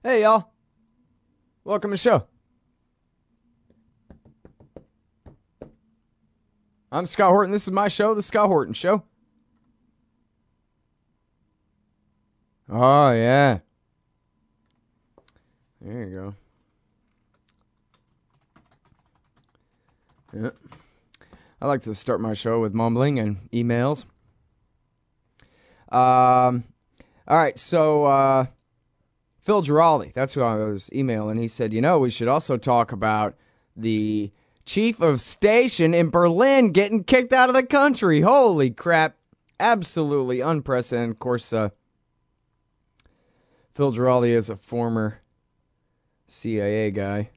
Hey, y'all. Welcome to the show. I'm Scott Horton. This is my show, The Scott Horton Show. Oh, yeah. There you go. Yeah. I like to start my show with mumbling and emails. All right, so Phil Giraldi, that's who I was emailing. He said, we should also talk about the chief of station in Berlin getting kicked out of the country. Holy crap. Absolutely unprecedented. Of course, Phil Giraldi is a former CIA guy,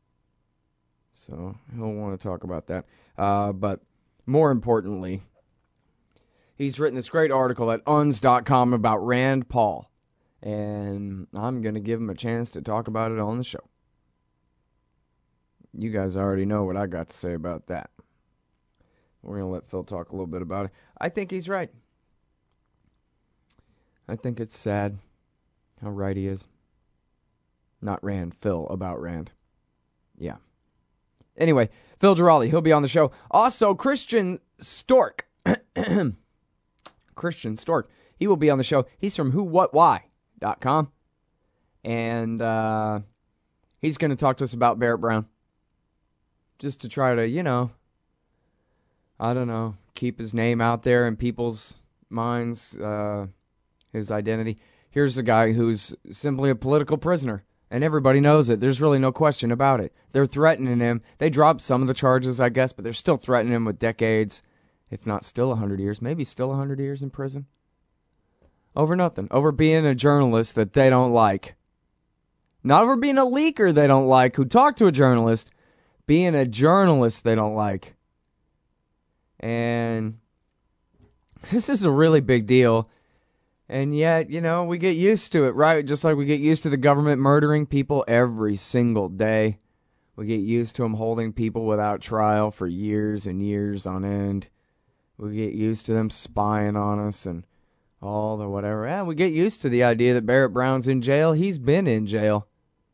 so he'll want to talk about that. But more importantly, he's written this great article at UNS.com about Rand Paul, and I'm going to give him a chance to talk about it on the show. You guys already know what I got to say about that. We're going to let Phil talk a little bit about it. I think he's right. I think it's sad how right he is. Not Rand, Phil, about Rand. Yeah. Anyway, Phil Giraldi, he'll be on the show. Also, Christian Stork. Christian Stork. He will be on the show. He's from whowhatwhy.com. And he's going to talk to us about Barrett Brown. Just to try to, keep his name out there in people's minds, his identity. Here's a guy who's simply a political prisoner, and everybody knows it. There's really no question about it. They're threatening him. They dropped some of the charges, I guess, but they're still threatening him with decades, if not still 100 years, maybe still 100 years in prison. Over nothing. Over being a journalist that they don't like. Not over being a leaker they don't like, who talked to a journalist. Being a journalist they don't like. And this is a really big deal. And yet, we get used to it, right? Just like we get used to the government murdering people every single day. We get used to them holding people without trial for years and years on end. We get used to them spying on us and all the whatever. And we get used to the idea that Barrett Brown's in jail. He's been in jail.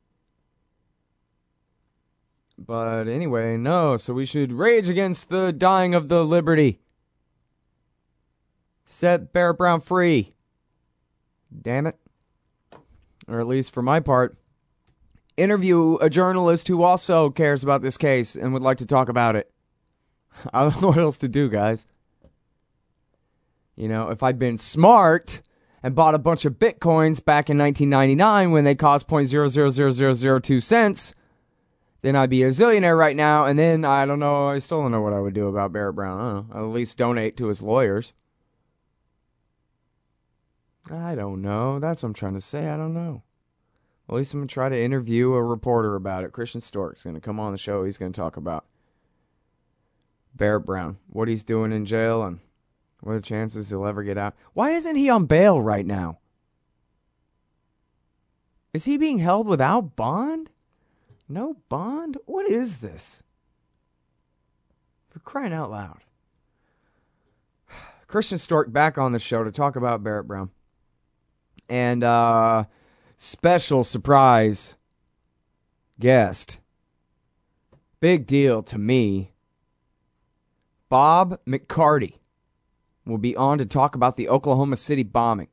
But anyway, no, so we should rage against the dying of the liberty. Set Barrett Brown free. Damn it. Or at least for my part, interview a journalist who also cares about this case and would like to talk about it. I don't know what else to do, guys. If I'd been smart and bought a bunch of Bitcoins back in 1999 when they cost 0.000002 cents, then I'd be a zillionaire right now, and then, I don't know, I still don't know what I would do about Barrett Brown. I don't know. I'll at least donate to his lawyers. I don't know. That's what I'm trying to say. I don't know. At least I'm going to try to interview a reporter about it. Christian Stork's going to come on the show. He's going to talk about Barrett Brown, what he's doing in jail, and what are the chances he'll ever get out. Why isn't he on bail right now? Is he being held without bond? No bond? What is this? For crying out loud. Christian Stork back on the show to talk about Barrett Brown. And special surprise guest. Big deal to me. Bob McCarty will be on to talk about the Oklahoma City bombing.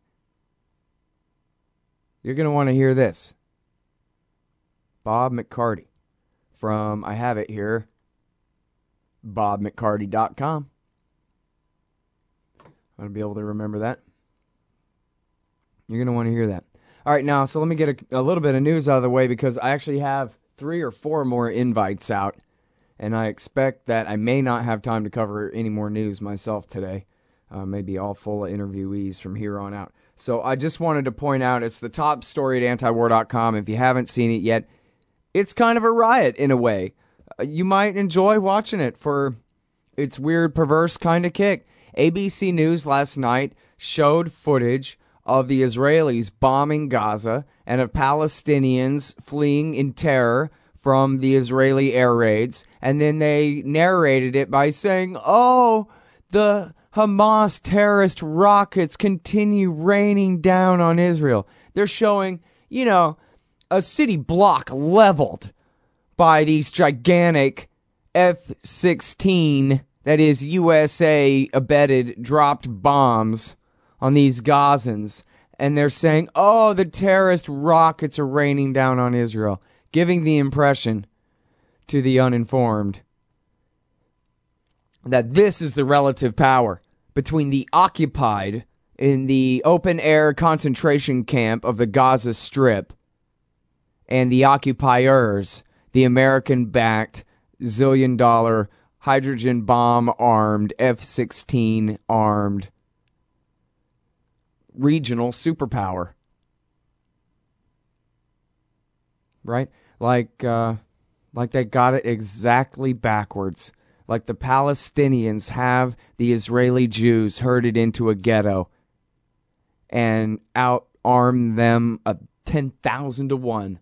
You're going to want to hear this. Bob McCarty from, I have it here, bobmccarty.com. I'm going to be able to remember that. You're going to want to hear that. All right, now, so let me get a little bit of news out of the way because I actually have 3 or 4 more invites out, and I expect that I may not have time to cover any more news myself today. Maybe all full of interviewees from here on out. So I just wanted to point out, it's the top story at antiwar.com. If you haven't seen it yet, it's kind of a riot in a way. You might enjoy watching it for its weird, perverse kind of kick. ABC News last night showed footage of the Israelis bombing Gaza and of Palestinians fleeing in terror from the Israeli air raids. And then they narrated it by saying, oh, the Hamas terrorist rockets continue raining down on Israel. They're showing, a city block leveled by these gigantic F-16, that is USA abetted, dropped bombs on these Gazans. And they're saying, oh, the terrorist rockets are raining down on Israel, giving the impression to the uninformed that this is the relative power between the occupied in the open-air concentration camp of the Gaza Strip and the occupiers, the American-backed, zillion-dollar, hydrogen bomb-armed, F-16 armed regional superpower. Right? Like they got it exactly backwards. Like the Palestinians have the Israeli Jews herded into a ghetto and out-arm them 10,000 to 1.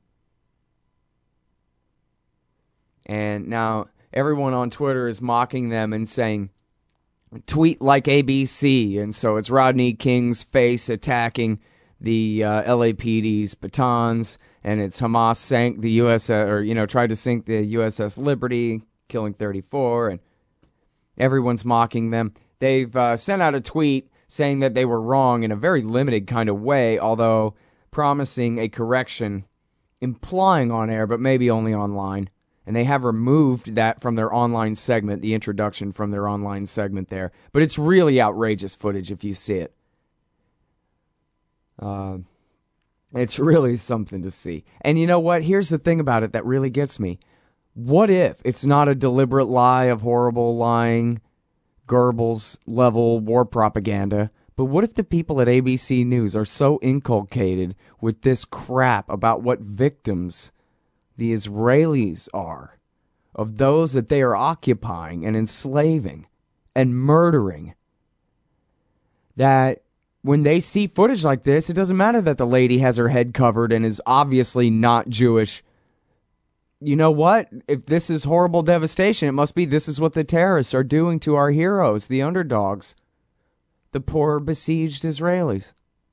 And now everyone on Twitter is mocking them and saying, tweet like ABC. And so it's Rodney King's face attacking the LAPD's batons, and it's Hamas sank the tried to sink the USS Liberty, killing 34, and everyone's mocking them. They've sent out a tweet saying that they were wrong in a very limited kind of way, although promising a correction, implying on air, but maybe only online. And they have removed that from their online segment, the introduction from their online segment there. But it's really outrageous footage if you see it. It's really something to see. And you know what? Here's the thing about it that really gets me. What if it's not a deliberate lie of horrible lying, Goebbels-level war propaganda, but what if the people at ABC News are so inculcated with this crap about what victims the Israelis are of those that they are occupying and enslaving and murdering, that when they see footage like this, it doesn't matter that the lady has her head covered and is obviously not Jewish. You know what? If this is horrible devastation, it must be this is what the terrorists are doing to our heroes, the underdogs, the poor besieged Israelis.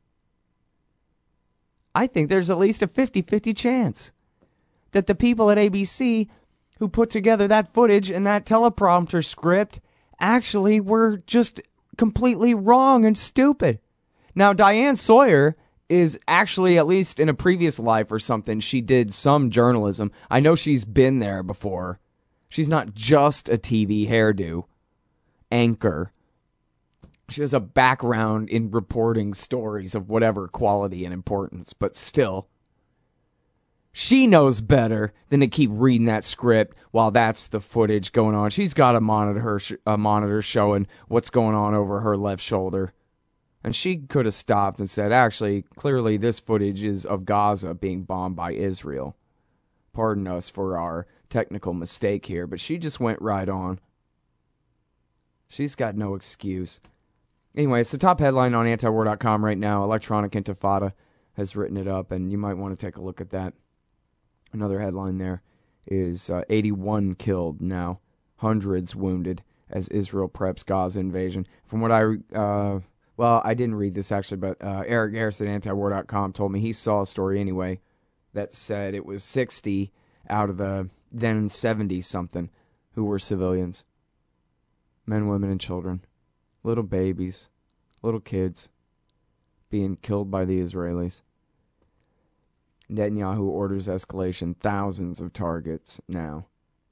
I think there's at least a 50-50 chance that the people at ABC who put together that footage and that teleprompter script actually were just completely wrong and stupid. Now, Diane Sawyer is actually, at least in a previous life or something, she did some journalism. I know she's been there before. She's not just a TV hairdo anchor. She has a background in reporting stories of whatever quality and importance, but still, she knows better than to keep reading that script while that's the footage going on. She's got a monitor showing what's going on over her left shoulder. And she could have stopped and said, actually, clearly this footage is of Gaza being bombed by Israel. Pardon us for our technical mistake here, but she just went right on. She's got no excuse. Anyway, it's the top headline on antiwar.com right now. Electronic Intifada has written it up, and you might want to take a look at that. Another headline there is 81 killed now, hundreds wounded as Israel preps Gaza invasion. From what I didn't read this actually, but Eric Garrison at antiwar.com told me he saw a story anyway that said it was 60 out of the then 70-something who were civilians. Men, women, and children. Little babies. Little kids being killed by the Israelis. Netanyahu orders escalation. Thousands of targets now.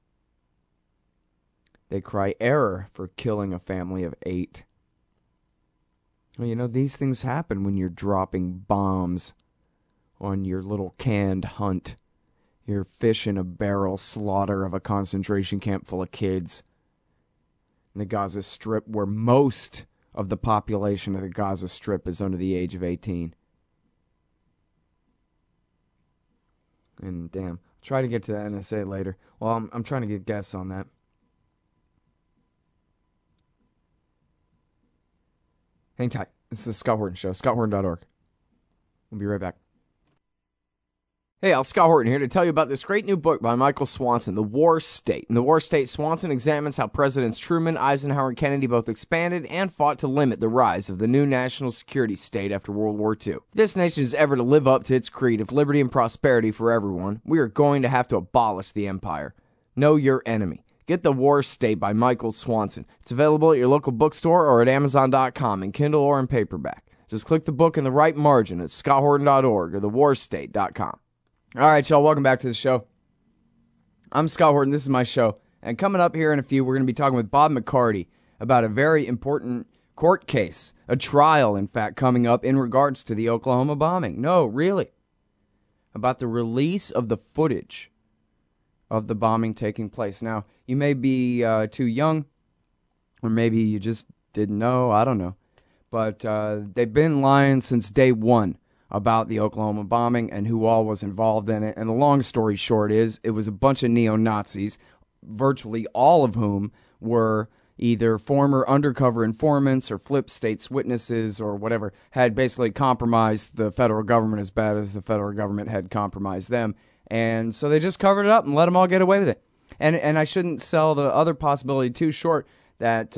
They cry error for killing a family of 8. Well, you know, these things happen when you're dropping bombs on your little canned hunt. Your fish in a barrel slaughter of a concentration camp full of kids. In the Gaza Strip, where most of the population of the Gaza Strip is under the age of 18. And damn, I'll try to get to the NSA later. Well, I'm trying to get guests on that. Hang tight. This is the Scott Horton Show, scotthorton.org. We'll be right back. Hey, Al Scott Horton here to tell you about this great new book by Michael Swanson, The War State. In The War State, Swanson examines how Presidents Truman, Eisenhower, and Kennedy both expanded and fought to limit the rise of the new national security state after World War II. If this nation is ever to live up to its creed of liberty and prosperity for everyone, we are going to have to abolish the empire. Know your enemy. Get The War State by Michael Swanson. It's available at your local bookstore or at Amazon.com in Kindle or in paperback. Just click the book in the right margin at scotthorton.org or thewarstate.com. All right, y'all, welcome back to the show. I'm Scott Horton. This is my show. And coming up here in a few, we're going to be talking with Bob McCarty about a very important court case, a trial, in fact, coming up in regards to the Oklahoma bombing. No, really. About the release of the footage of the bombing taking place. Now, you may be too young, or maybe you just didn't know. I don't know. But they've been lying since day one about the Oklahoma bombing and who all was involved in it. And the long story short is it was a bunch of neo-Nazis, virtually all of whom were either former undercover informants or flip states witnesses or whatever, had basically compromised the federal government as bad as the federal government had compromised them. And so they just covered it up and let them all get away with it. And I shouldn't sell the other possibility too short that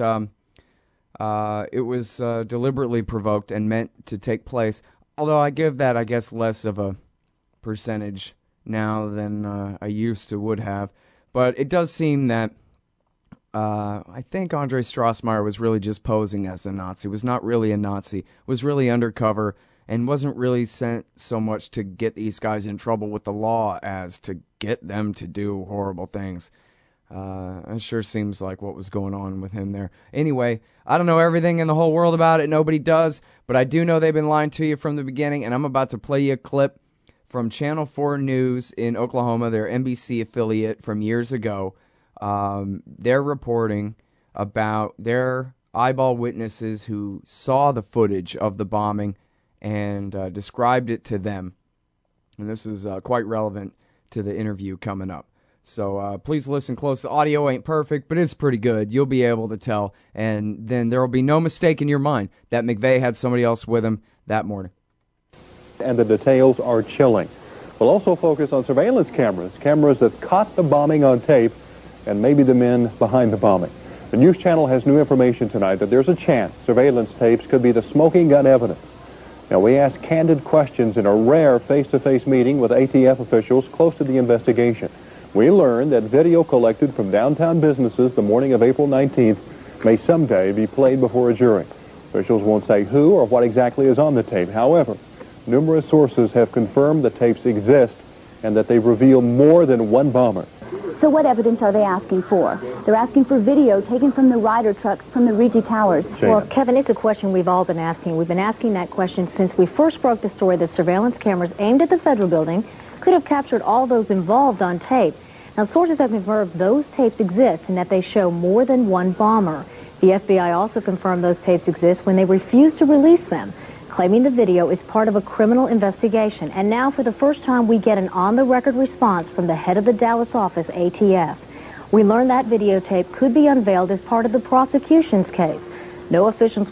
it was deliberately provoked and meant to take place. Although I give that, I guess, less of a percentage now than I used to would have. But it does seem that I think Andre Strassmeyer was really just posing as a Nazi, was not really a Nazi, was really undercover, and wasn't really sent so much to get these guys in trouble with the law as to get them to do horrible things. It sure seems like what was going on with him there. Anyway, I don't know everything in the whole world about it. Nobody does. But I do know they've been lying to you from the beginning. And I'm about to play you a clip from Channel 4 News in Oklahoma, their NBC affiliate from years ago. They're reporting about their eyeball witnesses who saw the footage of the bombing and described it to them. And this is quite relevant to the interview coming up. So please listen close. The audio ain't perfect, but it's pretty good. You'll be able to tell. And then there will be no mistake in your mind that McVeigh had somebody else with him that morning. And the details are chilling. We'll also focus on surveillance cameras that caught the bombing on tape, and maybe the men behind the bombing. The News Channel has new information tonight that there's a chance surveillance tapes could be the smoking gun evidence. Now, we asked candid questions in a rare face-to-face meeting with ATF officials close to the investigation. We learned that video collected from downtown businesses the morning of April 19th may someday be played before a jury. Officials won't say who or what exactly is on the tape. However, numerous sources have confirmed the tapes exist and that they reveal more than one bomber. So what evidence are they asking for? They're asking for video taken from the Ryder trucks from the Rigi Towers. Well, Kevin, it's a question we've all been asking. We've been asking that question since we first broke the story that surveillance cameras aimed at the federal building could have captured all those involved on tape. Now, sources have confirmed those tapes exist and that they show more than one bomber. The FBI also confirmed those tapes exist when they refused to release them, claiming the video is part of a criminal investigation. And now, for the first time, we get an on-the-record response from the head of the Dallas office, ATF. We learned that videotape could be unveiled as part of the prosecution's case. No officials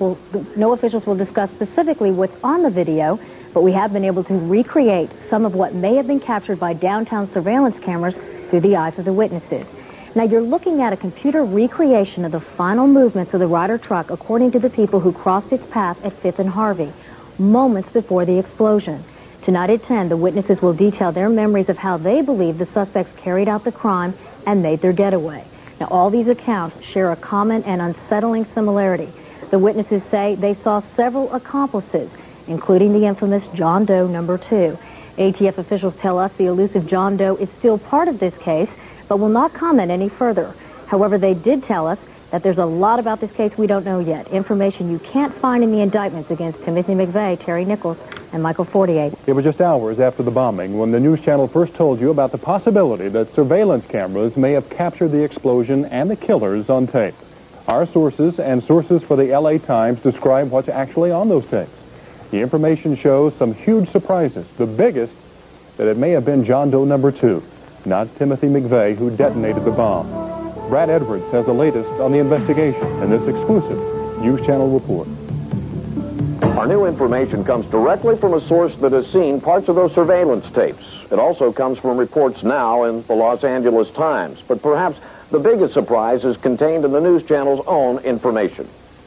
will discuss specifically what's on the video, but we have been able to recreate some of what may have been captured by downtown surveillance cameras through the eyes of the witnesses. Now, you're looking at a computer recreation of the final movements of the Ryder truck according to the people who crossed its path at 5th and Harvey, moments before the explosion. Tonight at 10, the witnesses will detail their memories of how they believe the suspects carried out the crime and made their getaway. Now, all these accounts share a common and unsettling similarity. The witnesses say they saw several accomplices, including the infamous John Doe number 2. ATF officials tell us the elusive John Doe is still part of this case, but will not comment any further. However, they did tell us that there's a lot about this case we don't know yet, information you can't find in the indictments against Timothy McVeigh, Terry Nichols, and Michael Fortier. It was just hours after the bombing when the News Channel first told you about the possibility that surveillance cameras may have captured the explosion and the killers on tape. Our sources and sources for the LA Times describe what's actually on those tapes. The information shows some huge surprises, the biggest that it may have been John Doe number 2, not Timothy McVeigh, who detonated the bomb. Brad Edwards has the latest on the investigation in this exclusive News Channel report. Our new information comes directly from a source that has seen parts of those surveillance tapes. It also comes from reports now in the Los Angeles Times. But perhaps the biggest surprise is contained in the news channel's own information.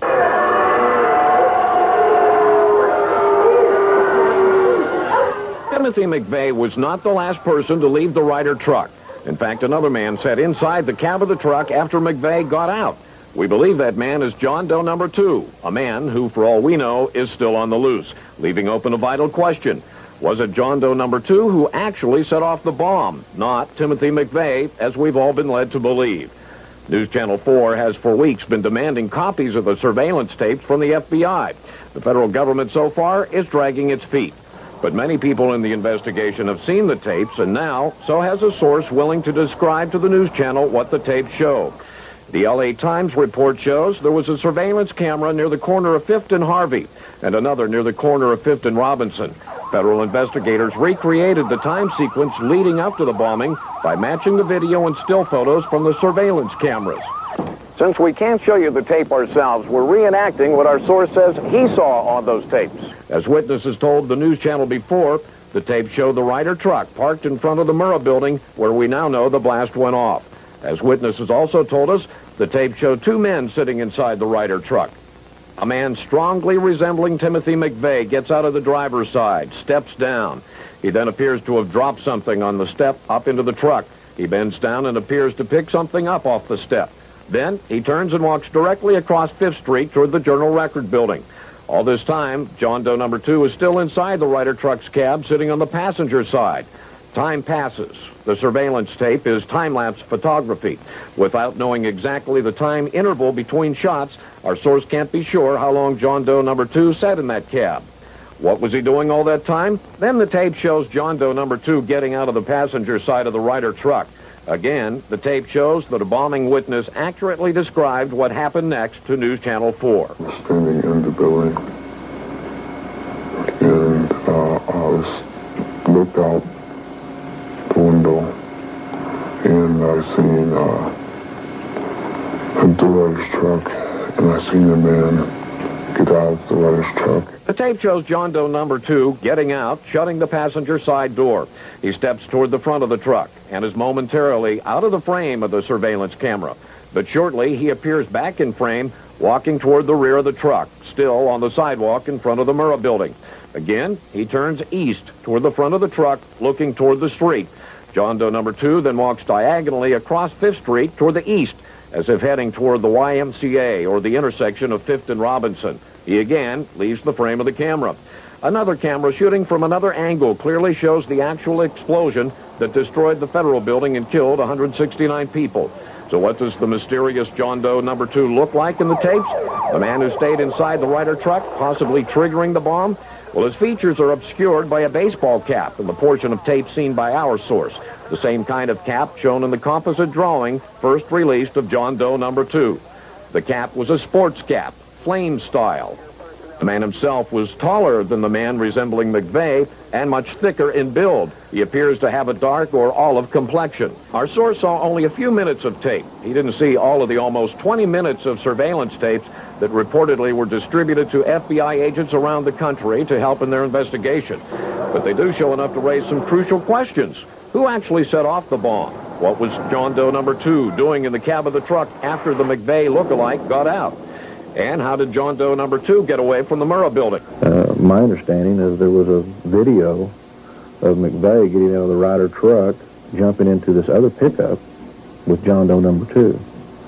Timothy McVeigh was not the last person to leave the Ryder truck. In fact, another man sat inside the cab of the truck after McVeigh got out. We believe that man is John Doe number 2, a man who, for all we know, is still on the loose, leaving open a vital question. Was it John Doe number 2 who actually set off the bomb, not Timothy McVeigh, as we've all been led to believe? News Channel 4 has for weeks been demanding copies of the surveillance tapes from the FBI. The federal government so far is dragging its feet. But many people in the investigation have seen the tapes, and now so has a source willing to describe to the news channel what the tapes show. The L.A. Times report shows there was a surveillance camera near the corner of 5th and Harvey and another near the corner of 5th and Robinson. Federal investigators recreated the time sequence leading up to the bombing by matching the video and still photos from the surveillance cameras. Since we can't show you the tape ourselves, we're reenacting what our source says he saw on those tapes. As witnesses told the news channel before, the tape showed the Ryder truck parked in front of the Murrah building where we now know the blast went off. As witnesses also told us, the tape showed 2 men sitting inside the Ryder truck. A man strongly resembling Timothy McVeigh gets out of the driver's side, steps down. He then appears to have dropped something on the step up into the truck. He bends down and appears to pick something up off the step. Then he turns and walks directly across 5th Street toward the Journal Record building. All this time, John Doe number 2 is still inside the Ryder truck's cab, sitting on the passenger side. Time passes. The surveillance tape is time-lapse photography. Without knowing exactly the time interval between shots, our source can't be sure how long John Doe number 2 sat in that cab. What was he doing all that time? Then the tape shows John Doe number 2 getting out of the passenger side of the Ryder truck. Again, the tape shows that a bombing witness accurately described what happened next to News Channel 4. Standing in the building, and I looked out the window, and I seen the Ryder's truck, and I seen a man get out of the Ryder's truck. The tape shows John Doe number 2 getting out, shutting the passenger side door. He steps toward the front of the truck and is momentarily out of the frame of the surveillance camera. But shortly, he appears back in frame, walking toward the rear of the truck, still on the sidewalk in front of the Murrah building. Again, he turns east toward the front of the truck, looking toward the street. John Doe number 2 then walks diagonally across 5th Street toward the east, as if heading toward the YMCA or the intersection of 5th and Robinson. He again leaves the frame of the camera. Another camera shooting from another angle clearly shows the actual explosion that destroyed the federal building and killed 169 people. So what does the mysterious John Doe number 2 look like in the tapes? The man who stayed inside the Ryder truck, possibly triggering the bomb? Well, his features are obscured by a baseball cap in the portion of tape seen by our source. The same kind of cap shown in the composite drawing first released of John Doe number 2. The cap was a sports cap, flame style. The man himself was taller than the man resembling McVeigh and much thicker in build. He appears to have a dark or olive complexion. Our source saw only a few minutes of tape. He didn't see all of the almost 20 minutes of surveillance tapes that reportedly were distributed to FBI agents around the country to help in their investigation. But they do show enough to raise some crucial questions. Who actually set off the bomb? What was John Doe number 2 doing in the cab of the truck after the McVeigh lookalike got out? And how did John Doe number 2 get away from the Murrah building? My understanding is there was a video of McVeigh getting out of the Ryder truck, jumping into this other pickup with John Doe number 2.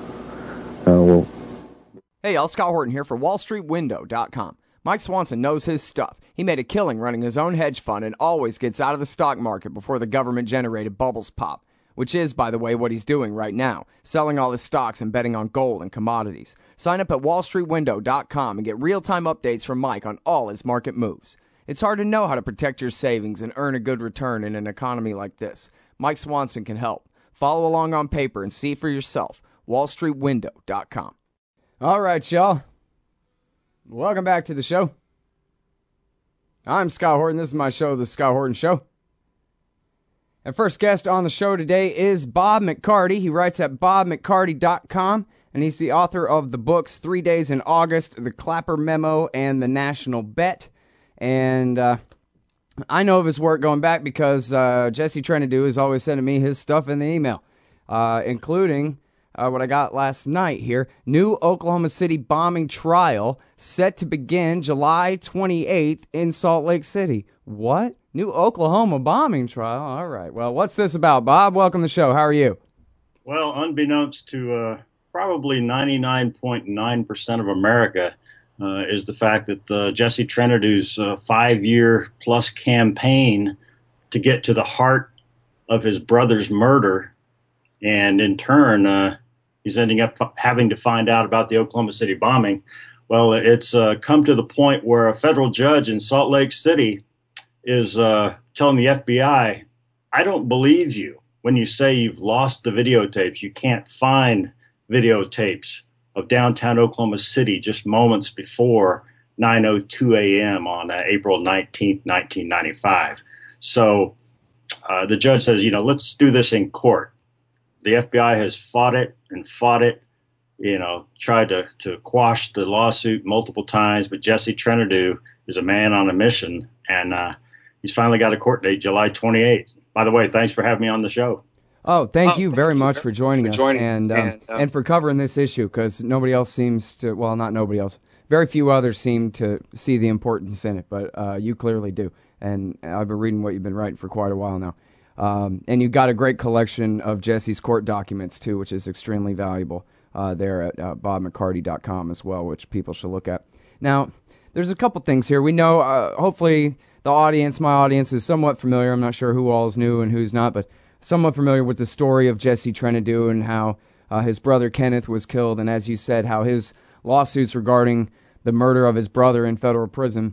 Hey, y'all, Scott Horton here for WallStreetWindow.com. Mike Swanson knows his stuff. He made a killing running his own hedge fund and always gets out of the stock market before the government-generated bubbles pop, which is, by the way, what he's doing right now, selling all his stocks and betting on gold and commodities. Sign up at WallStreetWindow.com and get real-time updates from Mike on all his market moves. It's hard to know how to protect your savings and earn a good return in an economy like this. Mike Swanson can help. Follow along on paper and see for yourself. WallStreetWindow.com. All right, y'all. Welcome back to the show. I'm Scott Horton. This is my show, The Scott Horton Show. And first guest on the show today is Bob McCarty. He writes at bobmccarty.com, and he's the author of the books 3 Days in August, The Clapper Memo, and The National Bet. And I know of his work going back because Jesse Trenadu is always sending me his stuff in the email, including what I got last night here. New Oklahoma City bombing trial set to begin July 28th in Salt Lake City. What? New Oklahoma bombing trial? All right. Well, what's this about, Bob? Welcome to the show. How are you? Well, unbeknownst to probably 99.9% of America is the fact that Jesse Trenadu's 5-year plus campaign to get to the heart of his brother's murder, and in turn, he's ending up having to find out about the Oklahoma City bombing. Well, it's come to the point where a federal judge in Salt Lake City is telling the FBI, I don't believe you when you say you've lost the videotapes. You can't find videotapes of downtown Oklahoma City just moments before 9:02 a.m. on April 19th, 1995. So the judge says, let's do this in court. The FBI has fought it, tried to quash the lawsuit multiple times, but Jesse Trenadu is a man on a mission, and he's finally got a court date, July 28th. By the way, thanks for having me on the show. Oh, thank you very much for joining us and for covering this issue, because nobody else seems to, well, not nobody else, very few others seem to see the importance in it, but you clearly do. And I've been reading what you've been writing for quite a while now. And you've got a great collection of Jesse's court documents, too, which is extremely valuable there at bobmccarty.com as well, which people should look at. Now, there's a couple things here. We know, hopefully, the audience, my audience, is somewhat familiar. I'm not sure who all is new and who's not, but somewhat familiar with the story of Jesse Trenadu and how his brother Kenneth was killed, and as you said, how his lawsuits regarding the murder of his brother in federal prison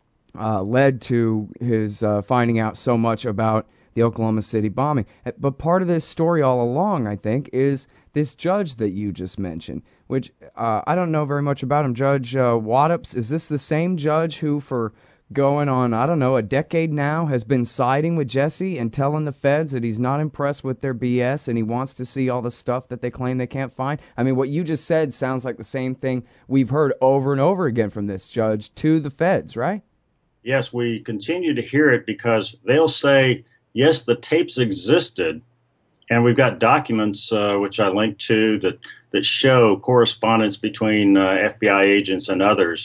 led to his finding out so much about the Oklahoma City bombing. But part of this story all along, I think, is this judge that you just mentioned, which I don't know very much about him. Judge Waddups, is this the same judge who, for going on, I don't know, a decade now, has been siding with Jesse and telling the feds that he's not impressed with their BS and he wants to see all the stuff that they claim they can't find? I mean, what you just said sounds like the same thing we've heard over and over again from this judge to the feds, right? Yes, we continue to hear it because they'll say, yes, the tapes existed, and we've got documents, which I linked to, that show correspondence between FBI agents and others,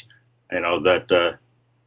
that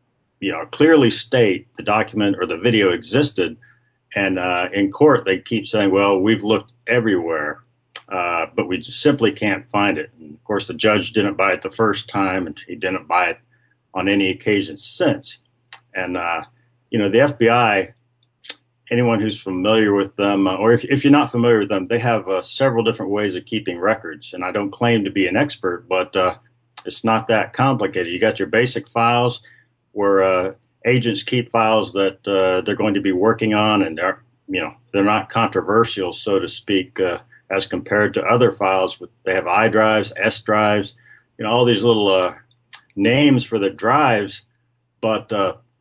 clearly state the document or the video existed. And in court, they keep saying, well, we've looked everywhere, but we just simply can't find it. And of course, the judge didn't buy it the first time, and he didn't buy it on any occasion since. And, the FBI, anyone who's familiar with them, or if you're not familiar with them, they have several different ways of keeping records. And I don't claim to be an expert, but it's not that complicated. You got your basic files where agents keep files that they're going to be working on, and they're not controversial, so to speak, as compared to other files. They have I drives, S drives, all these little names for the drives, but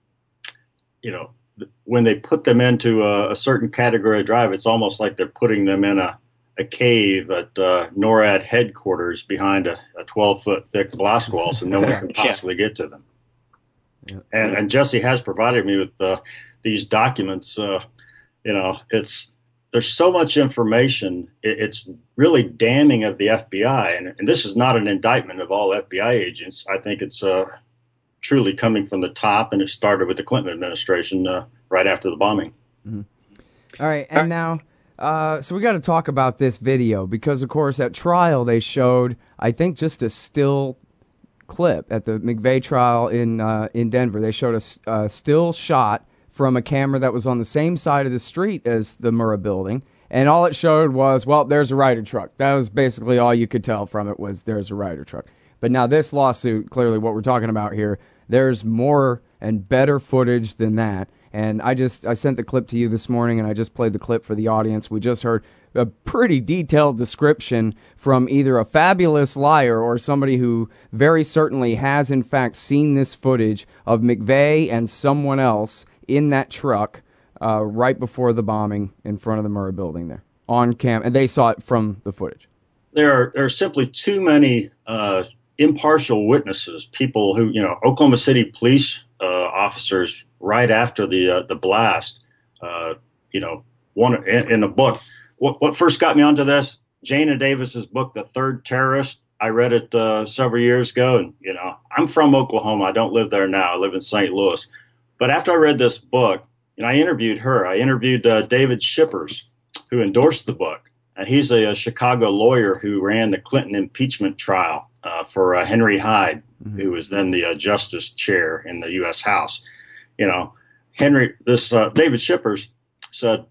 when they put them into a certain category of drive, it's almost like they're putting them in a cave at NORAD headquarters behind a 12-foot thick blast wall, so no one can possibly get to them. Yeah. And Jesse has provided me with these documents. There's so much information. It's really damning of the FBI, and this is not an indictment of all FBI agents. I think it's truly coming from the top, and it started with the Clinton administration right after the bombing. Mm-hmm. All right, and now, so we got to talk about this video because, of course, at trial they showed, I think, just a still clip at the McVeigh trial in Denver. They showed a still shot from a camera that was on the same side of the street as the Murrah building, and all it showed was, well, there's a Ryder truck. That was basically all you could tell from it, was there's a Ryder truck. But now this lawsuit, clearly what we're talking about here, there's more and better footage than that. And I sent the clip to you this morning, and I just played the clip for the audience. We just heard a pretty detailed description from either a fabulous liar or somebody who very certainly has, in fact, seen this footage of McVeigh and someone else in that truck right before the bombing in front of the Murrah building there on cam. And they saw it from the footage. There are simply too many impartial witnesses, people who, Oklahoma City police officers right after the blast, one in the book. What first got me onto this? Jana Davis's book, The Third Terrorist. I read it several years ago, and I'm from Oklahoma. I don't live there now. I live in St. Louis. But after I read this book, I interviewed her. I interviewed David Shippers, who endorsed the book. And he's a Chicago lawyer who ran the Clinton impeachment trial for Henry Hyde, who was then the justice chair in the U.S. House. David Shippers said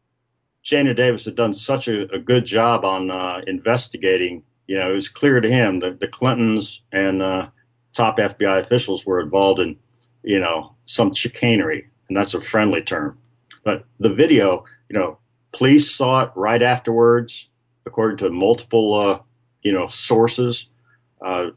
Jana Davis had done such a good job on investigating. It was clear to him that the Clintons and top FBI officials were involved in, some chicanery, and that's a friendly term. But the video, police saw it right afterwards, according to multiple, sources. The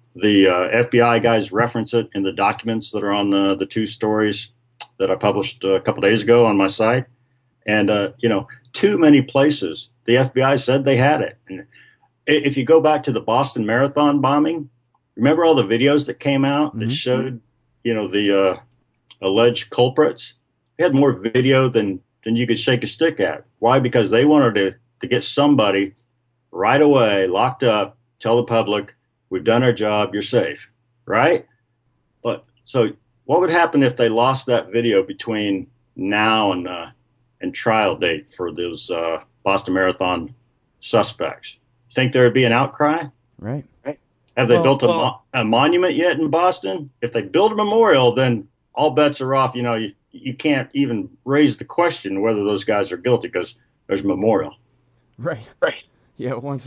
FBI guys reference it in the documents that are on the two stories that I published a couple days ago on my site. And, too many places, the FBI said they had it. And if you go back to the Boston Marathon bombing, remember all the videos that came out that showed, the alleged culprits? They had more video than you could shake a stick at. Why? Because they wanted to get somebody right away locked up, tell the public, we've done our job, you're safe, right? But so what would happen if they lost that video between now and trial date for those Boston Marathon suspects? Think there would be an outcry? Right. Have they built a monument yet in Boston? If they build a memorial, then all bets are off. You can't even raise the question whether those guys are guilty because there's a memorial. Right. Yeah, once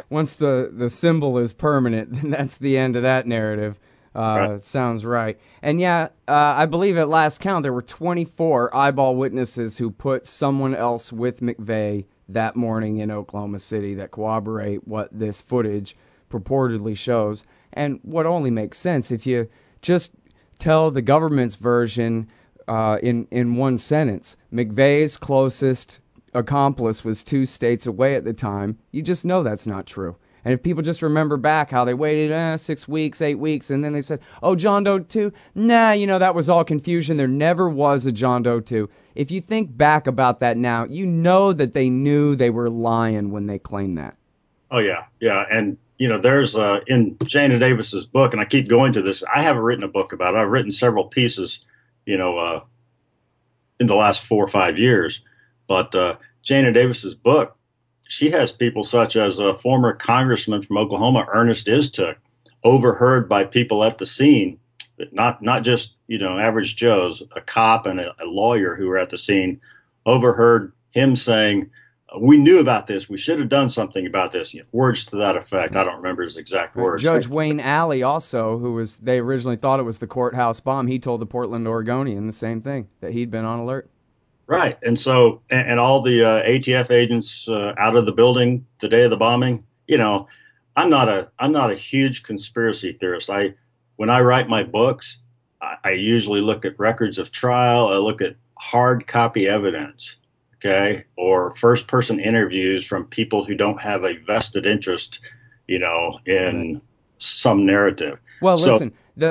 the symbol is permanent, then that's the end of that narrative. Right. Sounds right. And I believe at last count there were 24 eyeball witnesses who put someone else with McVeigh that morning in Oklahoma City that corroborate what this footage purportedly shows. And what only makes sense if you just tell the government's version in one sentence. McVeigh's closest accomplice was 2 states away at the time. You just know that's not true. And if people just remember back how they waited 6 weeks, 8 weeks, and then they said, oh, John Doe 2? Nah, that was all confusion. There never was a John Doe 2. If you think back about that now, you know that they knew they were lying when they claimed that. Oh, yeah. Yeah. And, there's in Jana Davis's book, and I keep going to this, I haven't written a book about it. I've written several pieces, in the last 4 or 5 years. But Jana Davis's book, she has people such as a former congressman from Oklahoma, Ernest Istook, overheard by people at the scene, not just, average Joes, a cop and a lawyer who were at the scene, overheard him saying, we knew about this. We should have done something about this. Words to that effect. I don't remember his exact words. Judge Wayne Alley also, they originally thought it was the courthouse bomb. He told the Portland Oregonian the same thing, that he'd been on alert. Right. And so, and all the ATF agents out of the building the day of the bombing, I'm not a huge conspiracy theorist. When I write my books, I usually look at records of trial. I look at hard copy evidence. Okay. Or first person interviews from people who don't have a vested interest, in some narrative. Well, listen,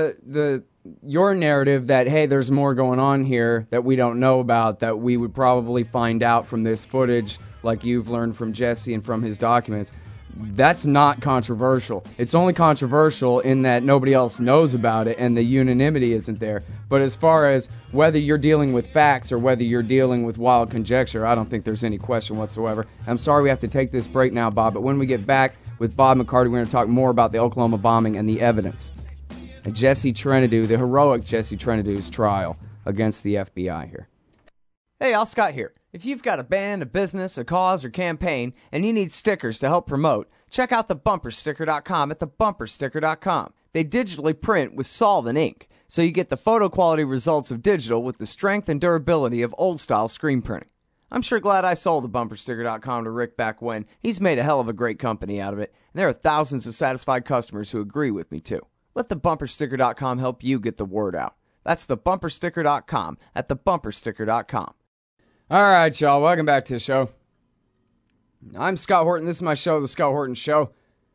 your narrative that, hey, there's more going on here that we don't know about, that we would probably find out from this footage, like you've learned from Jesse and from his documents, that's not controversial. It's only controversial in that nobody else knows about it and the unanimity isn't there. But as far as whether you're dealing with facts or whether you're dealing with wild conjecture, I don't think there's any question whatsoever. I'm sorry we have to take this break now, Bob, but when we get back with Bob McCarty, we're going to talk more about the Oklahoma bombing and the evidence. And Jesse Trentadue, the heroic Jesse Trentadue's trial against the FBI here. Hey, Al Scott here. If you've got a band, a business, a cause, or campaign, and you need stickers to help promote, check out thebumpersticker.com at thebumpersticker.com. They digitally print with solvent ink, so you get the photo quality results of digital with the strength and durability of old-style screen printing. I'm sure glad I sold thebumpersticker.com to Rick back when. He's made a hell of a great company out of it, and there are thousands of satisfied customers who agree with me, too. Let thebumpersticker.com help you get the word out. That's thebumpersticker.com at thebumpersticker.com. All right, y'all. Welcome back to the show. I'm Scott Horton. This is my show, The Scott Horton Show.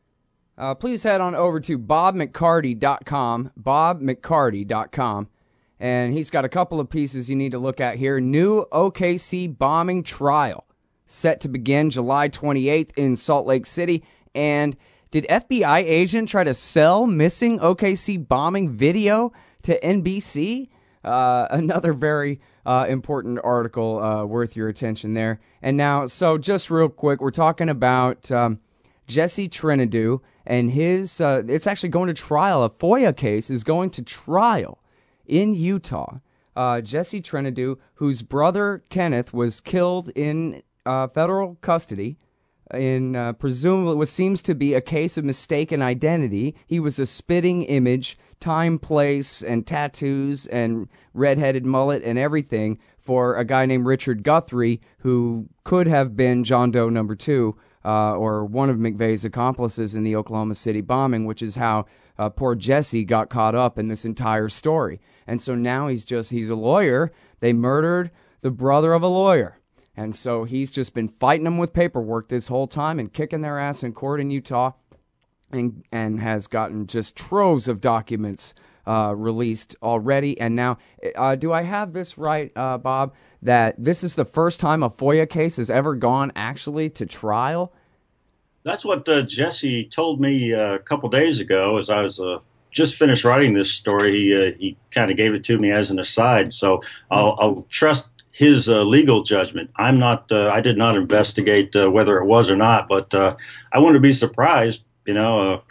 please head on over to bobmccarty.com, bobmccarty.com, and he's got a couple of pieces you need to look at here. New OKC bombing trial set to begin July 28th in Salt Lake City. And did FBI agent try to sell missing OKC bombing video to NBC? Another very important article worth your attention there. And now, so just real quick, we're talking about Jesse Trinidu and his, it's actually going to trial. A FOIA case is going to trial in Utah. Jesse Trinidu, whose brother Kenneth was killed in federal custody in presumably what seems to be a case of mistaken identity. He was a spitting image, time, place, and tattoos and redheaded mullet and everything for a guy named Richard Guthrie, who could have been John Doe number 2 or one of McVeigh's accomplices in the Oklahoma City bombing, which is how poor Jesse got caught up in this entire story. And so now he's a lawyer. They murdered the brother of a lawyer. And so he's just been fighting them with paperwork this whole time and kicking their ass in court in Utah, and has gotten just troves of documents released already. And now, do I have this right, Bob, that this is the first time a FOIA case has ever gone actually to trial? That's what Jesse told me a couple days ago as I was just finished writing this story. He kind of gave it to me as an aside. So I'll trust his legal judgment. I'm not. I did not investigate whether it was or not, but I wouldn't be surprised. Even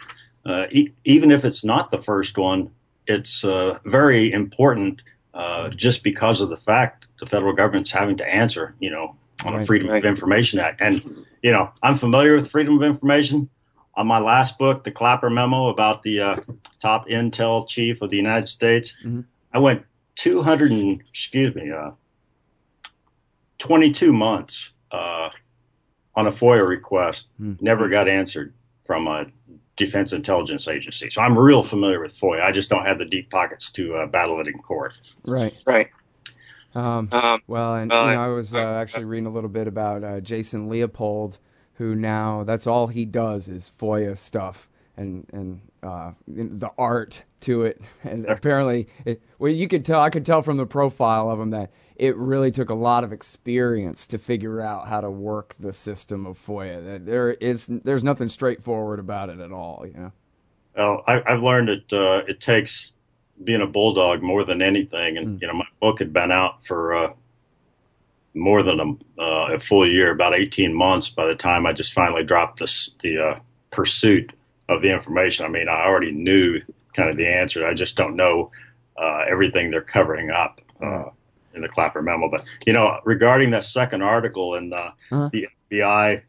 if it's not the first one, it's very important just because of the fact the federal government's having to answer, on the Freedom of Information Act. And I'm familiar with Freedom of Information. On my last book, the Clapper Memo about the top intel chief of the United States, I went 22 months on a FOIA request, never got answered from a Defense Intelligence Agency. So I'm real familiar with FOIA. I just don't have the deep pockets to battle it in court. Right. I was actually reading a little bit about Jason Leopold, who now that's all he does is FOIA stuff and the art to it. And apparently, I could tell from the profile of him that it really took a lot of experience to figure out how to work the system of FOIA. There's nothing straightforward about it at all, Well, I've learned that it takes being a bulldog more than anything. And, my book had been out for more than a full year, about 18 months by the time I just finally dropped the pursuit of the information. I mean, I already knew kind of the answer. I just don't know everything they're covering up in the Clapper Memo. But, regarding that second article in the FBI,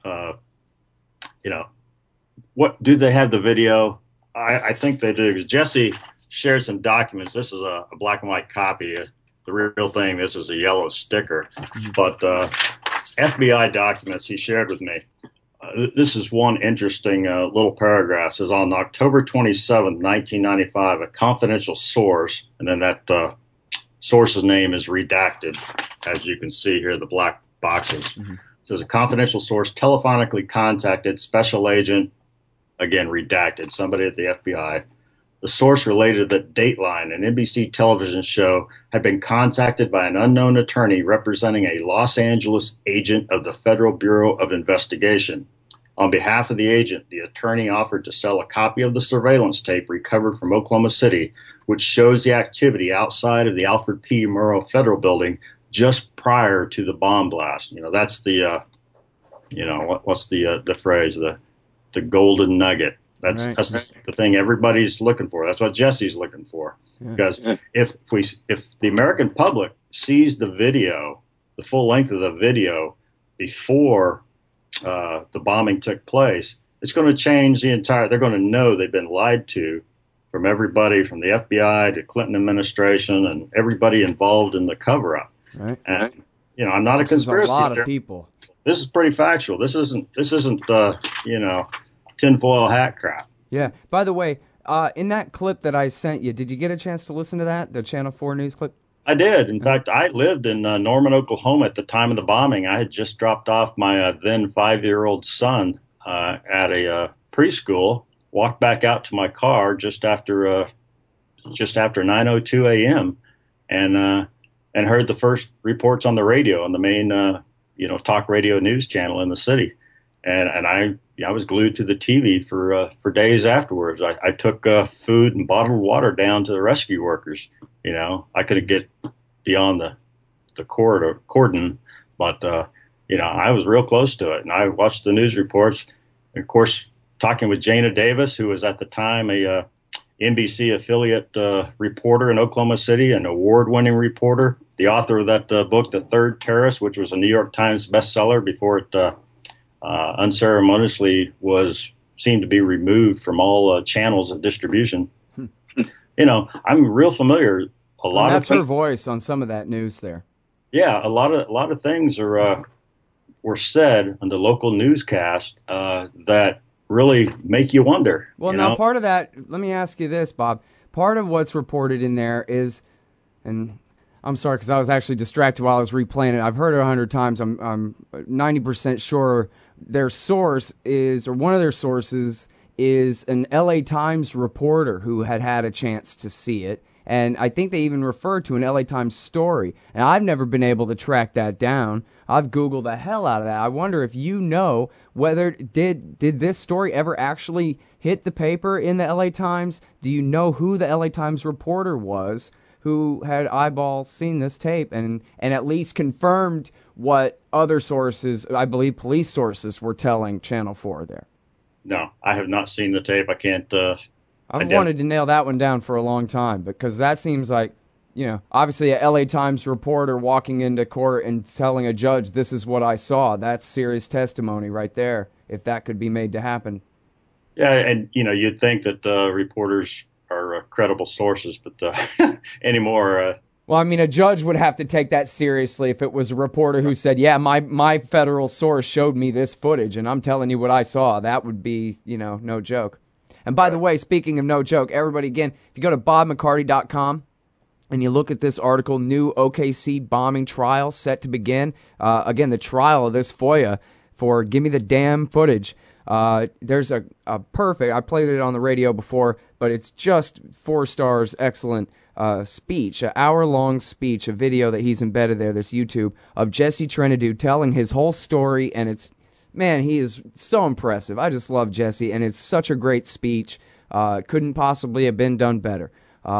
what do they have the video? I think they do, because Jesse shared some documents. This is a black and white copy. The real thing, this is a yellow sticker. But it's FBI documents he shared with me. This is one interesting little paragraph. It says, on October 27th, 1995, a confidential source, and then that source's name is redacted, as you can see here, the black boxes. It says, a confidential source telephonically contacted Special Agent, again redacted, somebody at the FBI. The source related that Dateline, an NBC television show, had been contacted by an unknown attorney representing a Los Angeles agent of the Federal Bureau of Investigation. On behalf of the agent, the attorney offered to sell a copy of the surveillance tape recovered from Oklahoma City, which shows the activity outside of the Alfred P. Murrah Federal Building just prior to the bomb blast. That's the, what's the phrase? The golden nugget. That's the thing everybody's looking for. That's what Jesse's looking for. Because if the American public sees the video, the full length of the video before the bombing took place, it's going to change the entire. They're going to know they've been lied to from everybody, from the FBI to Clinton administration and everybody involved in the cover-up. Right. And I'm not a conspiracy. A lot theorist. of people. This is pretty factual. This isn't tinfoil hat crap. Yeah. By the way, in that clip that I sent you, did you get a chance to listen to that, the Channel 4 News clip? I did. In fact, I lived in Norman, Oklahoma at the time of the bombing. I had just dropped off my then 5-year-old son at a preschool walked back out to my car just after 9:02 a.m. and heard the first reports on the radio on the main talk radio news channel in the city, and I was glued to the TV for days afterwards. I took food and bottled water down to the rescue workers. I couldn't get beyond the cordon, but I was real close to it, and I watched the news reports. And of course, talking with Jana Davis, who was at the time a NBC affiliate reporter in Oklahoma City, an award-winning reporter, the author of that book, The Third Terrace, which was a New York Times bestseller before it unceremoniously seemed to be removed from all channels of distribution. I'm real familiar. That's her voice on some of that news there. Yeah, a lot of things were said on the local newscast that really make you wonder. Well, now part of that, let me ask you this, Bob. Part of what's reported in there is, and I'm sorry because I was actually distracted while I was replaying it. I've heard it 100 times. I'm 90% sure their source is, or one of their sources is an LA Times reporter who had a chance to see it. And I think they even referred to an LA Times story. And I've never been able to track that down. I've Googled the hell out of that. I wonder if you know whether did this story ever actually hit the paper in the LA Times? Do you know who the LA Times reporter was who had eyeballs seen this tape and at least confirmed what other sources, I believe police sources, were telling Channel 4 there? No, I have not seen the tape. I can't... I've wanted to nail that one down for a long time because that seems like, obviously a LA Times reporter walking into court and telling a judge, this is what I saw. That's serious testimony right there, if that could be made to happen. Yeah, and, you'd think that reporters are credible sources, but anymore... Well, I mean, a judge would have to take that seriously if it was a reporter who said, yeah, my federal source showed me this footage, and I'm telling you what I saw. That would be, no joke. And by the way, speaking of no joke, everybody, again, if you go to BobMcCarty.com and you look at this article, new OKC bombing trial set to begin. Again, the trial of this FOIA for Give Me the Damn Footage. There's a perfect, I played it on the radio before, but it's just 4 stars, excellent speech, an hour-long speech, a video that he's embedded there, this YouTube, of Jesse Trentadue telling his whole story, and it's, man, he is so impressive. I just love Jesse, and it's such a great speech. Couldn't possibly have been done better.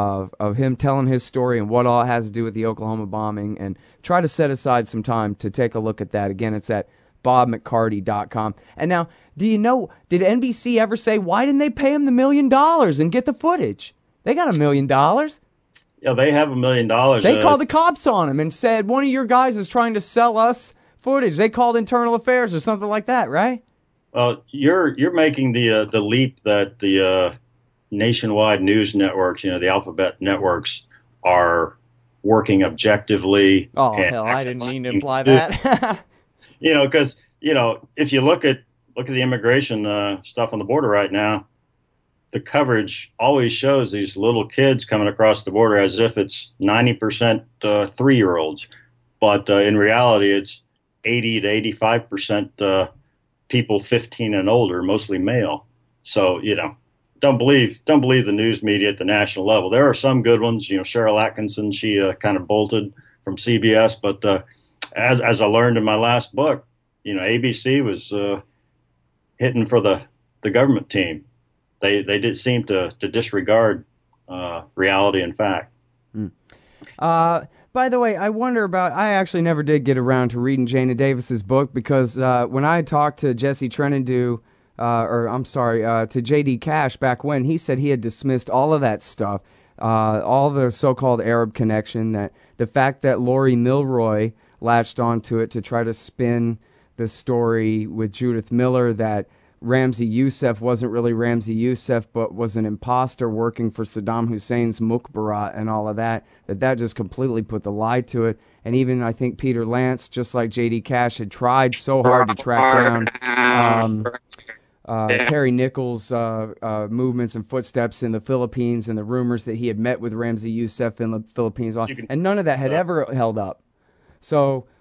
Of him telling his story and what all it has to do with the Oklahoma bombing, and try to set aside some time to take a look at that. Again, it's at BobMcCarty.com. And now, do you know, did NBC ever say, why didn't they pay him the $1 million and get the footage? They got $1 million. Yeah, they have $1 million. They called the cops on him and said, one of your guys is trying to sell us footage. They called Internal Affairs or something like that, right? Well, you're making the leap that the nationwide news networks, the alphabet networks, are working objectively. Oh, hell, I didn't mean to imply that. Because, if you look at the immigration stuff on the border right now, the coverage always shows these little kids coming across the border as if it's 90% 3-year-olds. But in reality, it's 80 to 85% people 15 and older, mostly male. So, don't believe the news media at the national level. There are some good ones. Cheryl Atkinson, she kind of bolted from CBS. But as I learned in my last book, ABC was hitting for the government team. They did seem to disregard reality and fact. By the way, I actually never did get around to reading Jana Davis's book because when I talked to Jesse Trentadue, to J.D. Cash back when, he said he had dismissed all of that stuff, all the so-called Arab connection, that the fact that Lori Milroy latched onto it to try to spin the story with Judith Miller, that Ramzi Youssef wasn't really Ramzi Youssef, but was an imposter working for Saddam Hussein's Mukhabarat and all of that just completely put the lie to it. And even, I think, Peter Lance, just like J.D. Cash, had tried so hard to track down Terry Nichols' movements and footsteps in the Philippines and the rumors that he had met with Ramzi Youssef in the Philippines. And none of that had ever held up. So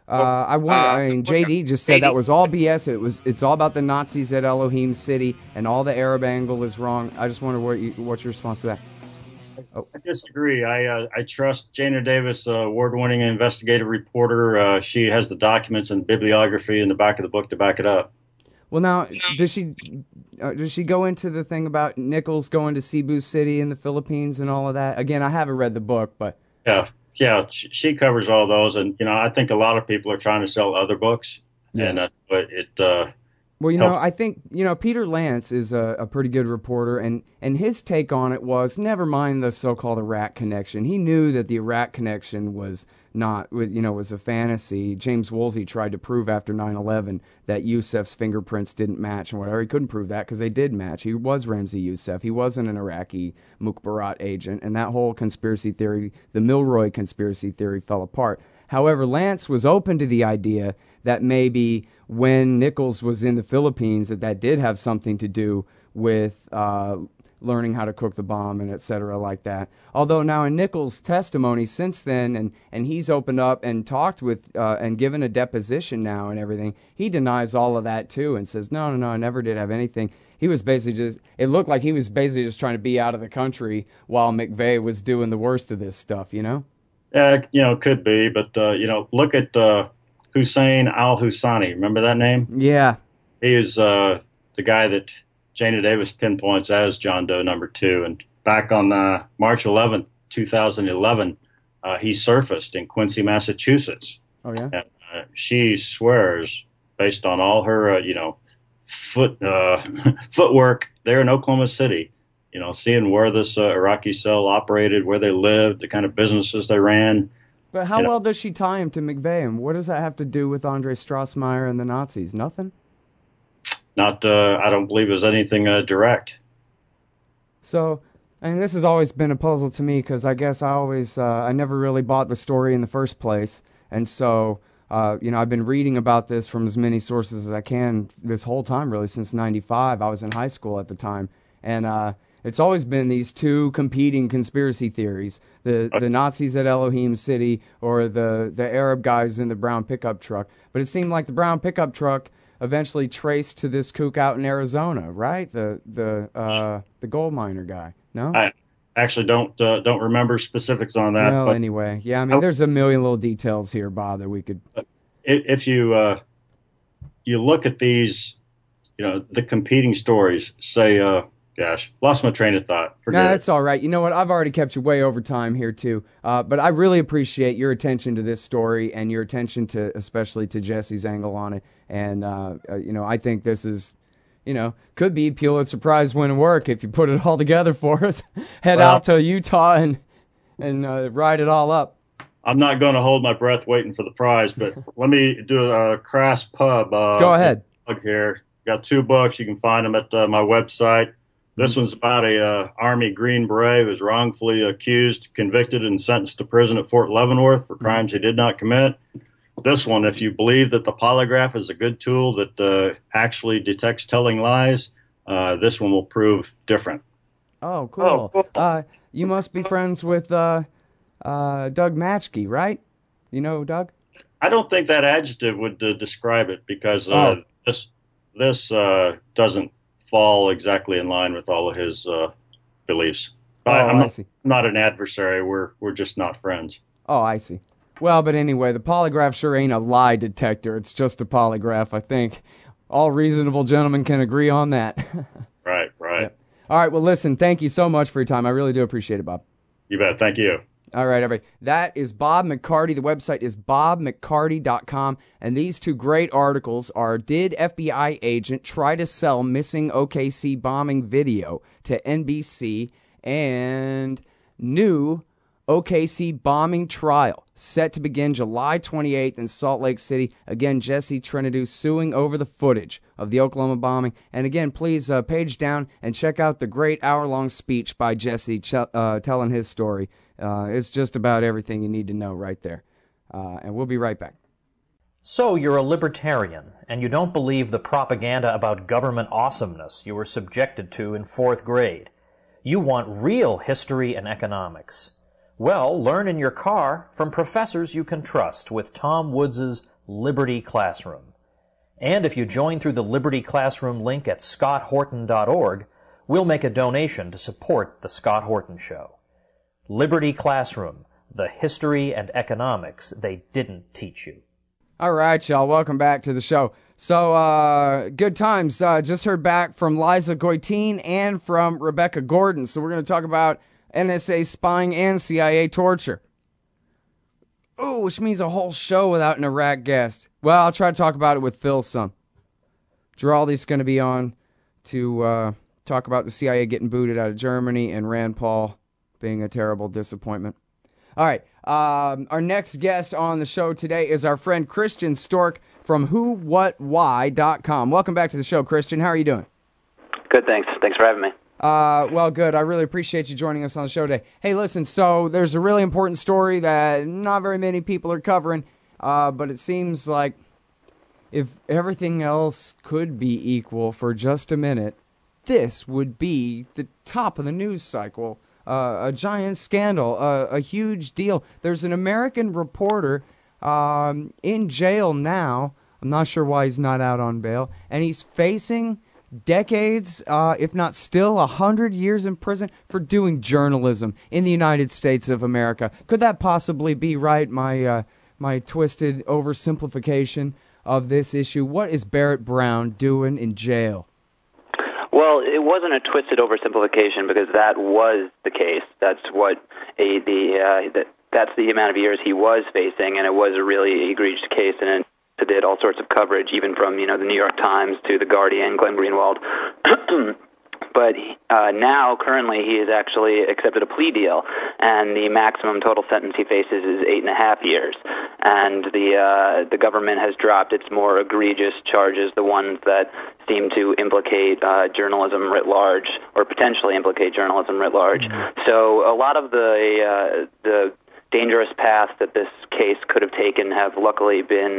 I mean, JD just said that was all BS. It's all about the Nazis at Elohim City, and all the Arab angle is wrong. I just wonder what's your response to that? Oh. I disagree. I trust Jana Davis, award-winning investigative reporter. She has the documents and bibliography in the back of the book to back it up. Well, now, does she go into the thing about Nichols going to Cebu City in the Philippines and all of that? Again, I haven't read the book, but yeah, she covers all those, and I think a lot of people are trying to sell other books, and that's what it. Well, I think, Peter Lance is a pretty good reporter, and his take on it was, never mind the so-called Iraq connection. He knew that the Iraq connection was not, was a fantasy. James Woolsey tried to prove after 9/11 that Yousef's fingerprints didn't match and whatever. He couldn't prove that because they did match. He was Ramzi Yousef. He wasn't an Iraqi Mukhabarat agent, and that whole conspiracy theory, the Milroy conspiracy theory, fell apart. However, Lance was open to the idea that maybe when Nichols was in the Philippines, that did have something to do with learning how to cook the bomb and et cetera like that. Although now in Nichols' testimony since then, and he's opened up and talked with and given a deposition now and everything, he denies all of that too and says, no, I never did have anything. He was basically it looked like he was basically just trying to be out of the country while McVeigh was doing the worst of this stuff, Yeah, could be, but, look at Hussein al-Husani. Remember that name? Yeah. He is the guy that Jana Davis pinpoints as John Doe number 2. And back on March 11th, 2011, he surfaced in Quincy, Massachusetts. Oh, yeah? And, she swears, based on all her, footwork there in Oklahoma City, seeing where this Iraqi cell operated, where they lived, the kind of businesses they ran. But how well does she tie him to McVeigh? And what does that have to do with Andre Strassmeyer and the Nazis? Nothing? I don't believe there's anything direct. So, this has always been a puzzle to me because I guess I never really bought the story in the first place. And so, I've been reading about this from as many sources as I can this whole time, really, since 95. I was in high school at the time. And it's always been these two competing conspiracy theories, the Nazis at Elohim City or the Arab guys in the brown pickup truck. But it seemed like the brown pickup truck eventually traced to this kook out in Arizona, right? The gold miner guy. No? I actually don't remember specifics on that. Well, but anyway, yeah, there's a million little details here, Bob, that we could... If you look at these, the competing stories, say... Gosh, lost my train of thought. No, that's all right. You know what? I've already kept you way over time here, too. But I really appreciate your attention to this story and your attention especially to Jesse's angle on it. And, I think this is, could be Pulitzer Prize winning work if you put it all together for us. Head out to Utah and ride it all up. I'm not going to hold my breath waiting for the prize, but let me do a crass pub. Go ahead. Here. Got 2 books. You can find them at my website. This one's about a Army Green Beret who was wrongfully accused, convicted, and sentenced to prison at Fort Leavenworth for crimes he did not commit. This one, if you believe that the polygraph is a good tool that actually detects telling lies, this one will prove different. Oh, cool. You must be friends with Doug Matschke, right? You know Doug? I don't think that adjective would describe it because this doesn't fall exactly in line with all of his beliefs. I see. I'm not an adversary. We're just not friends. Oh, I see. Well, but anyway, the polygraph sure ain't a lie detector. It's just a polygraph, I think. All reasonable gentlemen can agree on that. Right. Yep. All right, well, listen, thank you so much for your time. I really do appreciate it, Bob. You bet. Thank you. All right, everybody. That is Bob McCarty. The website is bobmccarty.com. And these 2 great articles are, Did FBI Agent Try to Sell Missing OKC Bombing Video to NBC? And New OKC Bombing Trial, set to begin July 28th in Salt Lake City. Again, Jesse Trinidu suing over the footage of the Oklahoma bombing. And again, please page down and check out the great hour-long speech by Jesse telling his story. It's just about everything you need to know right there. And we'll be right back. So you're a libertarian, and you don't believe the propaganda about government awesomeness you were subjected to in 4th grade. You want real history and economics. Well, learn in your car from professors you can trust with Tom Woods' Liberty Classroom. And if you join through the Liberty Classroom link at scotthorton.org, we'll make a donation to support The Scott Horton Show. Liberty Classroom, the history and economics they didn't teach you. All right, y'all, welcome back to the show. So, good times. Just heard back from Liza Goitein and from Rebecca Gordon. So we're going to talk about NSA spying and CIA torture. Ooh, which means a whole show without an Iraq guest. Well, I'll try to talk about it with Phil some. Giraldi's going to be on to talk about the CIA getting booted out of Germany and Rand Paul being a terrible disappointment. All right, our next guest on the show today is our friend Christian Stork from WhoWhatWhy.com. Welcome back to the show, Christian. How are you doing? Good, thanks. Thanks for having me. Well, good. I really appreciate you joining us on the show today. Hey, listen, so there's a really important story that not very many people are covering, but it seems like if everything else could be equal for just a minute, this would be the top of the news cycle. A giant scandal, a huge deal. There's an American reporter in jail now. I'm not sure why he's not out on bail. And he's facing decades, if not still 100 years in prison for doing journalism in the United States of America. Could that possibly be right, my twisted oversimplification of this issue? What is Barrett Brown doing in jail? Well, it wasn't a twisted oversimplification because that was the case. That's what that's the amount of years he was facing, and it was a really egregious case, and it did all sorts of coverage, even from the New York Times to the Guardian, Glenn Greenwald. But now, currently, he has actually accepted a plea deal, and the maximum total sentence he faces is 8.5 years. And the government has dropped its more egregious charges, the ones that seem to implicate journalism writ large, or potentially implicate journalism writ large. Mm-hmm. So a lot of the dangerous paths that this case could have taken have luckily been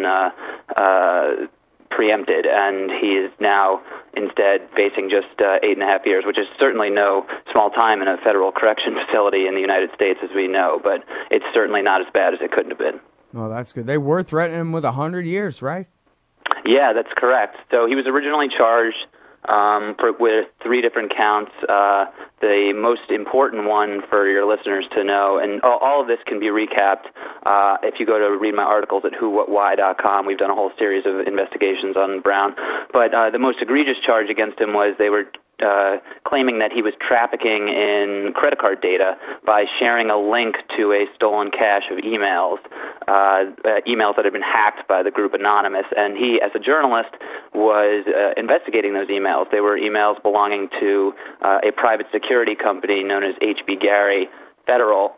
preempted, and he is now instead facing just 8.5 years, which is certainly no small time in a federal correction facility in the United States, as we know, but it's certainly not as bad as it could have been. Well, that's good. They were threatening him with 100 years, right? Yeah, that's correct. So he was originally charged with 3 different counts. The most important one for your listeners to know, and all of this can be recapped if you go to read my articles at WhoWhatWhy.com. We've done a whole series of investigations on Brown. But the most egregious charge against him was they were claiming that he was trafficking in credit card data by sharing a link to a stolen cache of emails that had been hacked by the group Anonymous. And he, as a journalist, was investigating those emails. They were emails belonging to a private security company known as H.B. Gary Federal.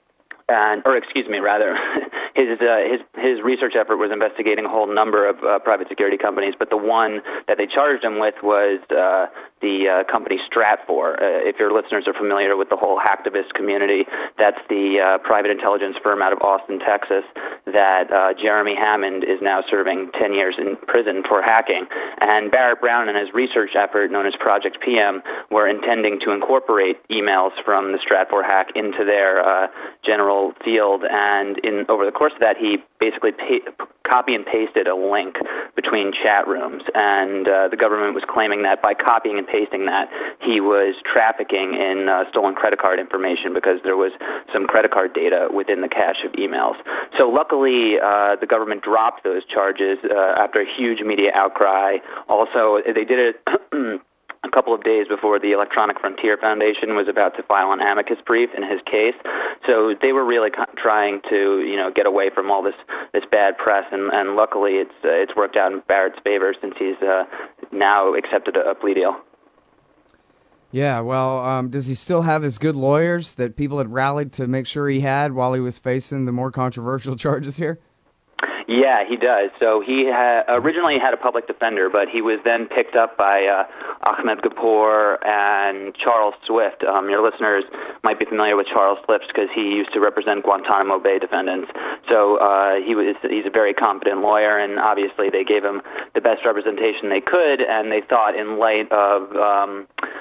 His research effort was investigating a whole number of private security companies, but the one that they charged him with was the company Stratfor. If your listeners are familiar with the whole hacktivist community, that's the private intelligence firm out of Austin, Texas, that Jeremy Hammond is now serving 10 years in prison for hacking. And Barrett Brown and his research effort, known as Project PM, were intending to incorporate emails from the Stratfor hack into their general field, and over the course of that, he basically copy and pasted a link between chat rooms, and the government was claiming that by copying and pasting that, he was trafficking in stolen credit card information because there was some credit card data within the cache of emails. So luckily, the government dropped those charges after a huge media outcry. Also, they did it a couple of days before the Electronic Frontier Foundation was about to file an amicus brief in his case. So they were really trying to, get away from all this bad press, and luckily it's worked out in Barrett's favor since he's now accepted a plea deal. Yeah, well, does he still have his good lawyers that people had rallied to make sure he had while he was facing the more controversial charges here? Yeah, he does. So he originally had a public defender, but he was then picked up by Ahmed Kapoor and Charles Swift. Your listeners might be familiar with Charles Swift because he used to represent Guantanamo Bay defendants. So he's a very competent lawyer, and obviously they gave him the best representation they could, and they thought in light of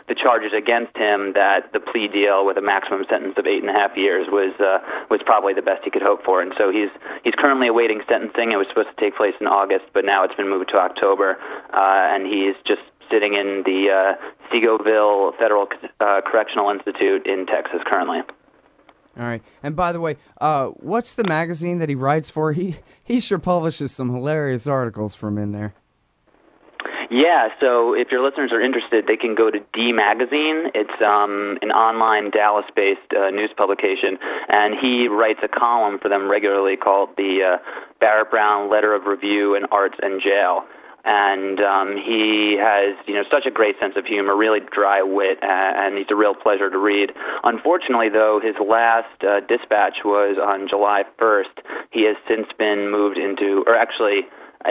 the charges against him that the plea deal with a maximum sentence of 8.5 years was probably the best he could hope for. And so he's currently awaiting sentencing. It was supposed to take place in August, but now it's been moved to October, and he's just sitting in the Seagoville Federal Correctional Institute in Texas currently. All right. And by the way, what's the magazine that he writes for? He sure publishes some hilarious articles from in there. Yeah, so if your listeners are interested, they can go to D Magazine. It's an online Dallas-based news publication, and he writes a column for them regularly called the Barrett Brown Letter of Review in Arts and Jail. And he has, such a great sense of humor, really dry wit, and he's a real pleasure to read. Unfortunately, though, his last dispatch was on July 1st. He has since been moved into, or actually,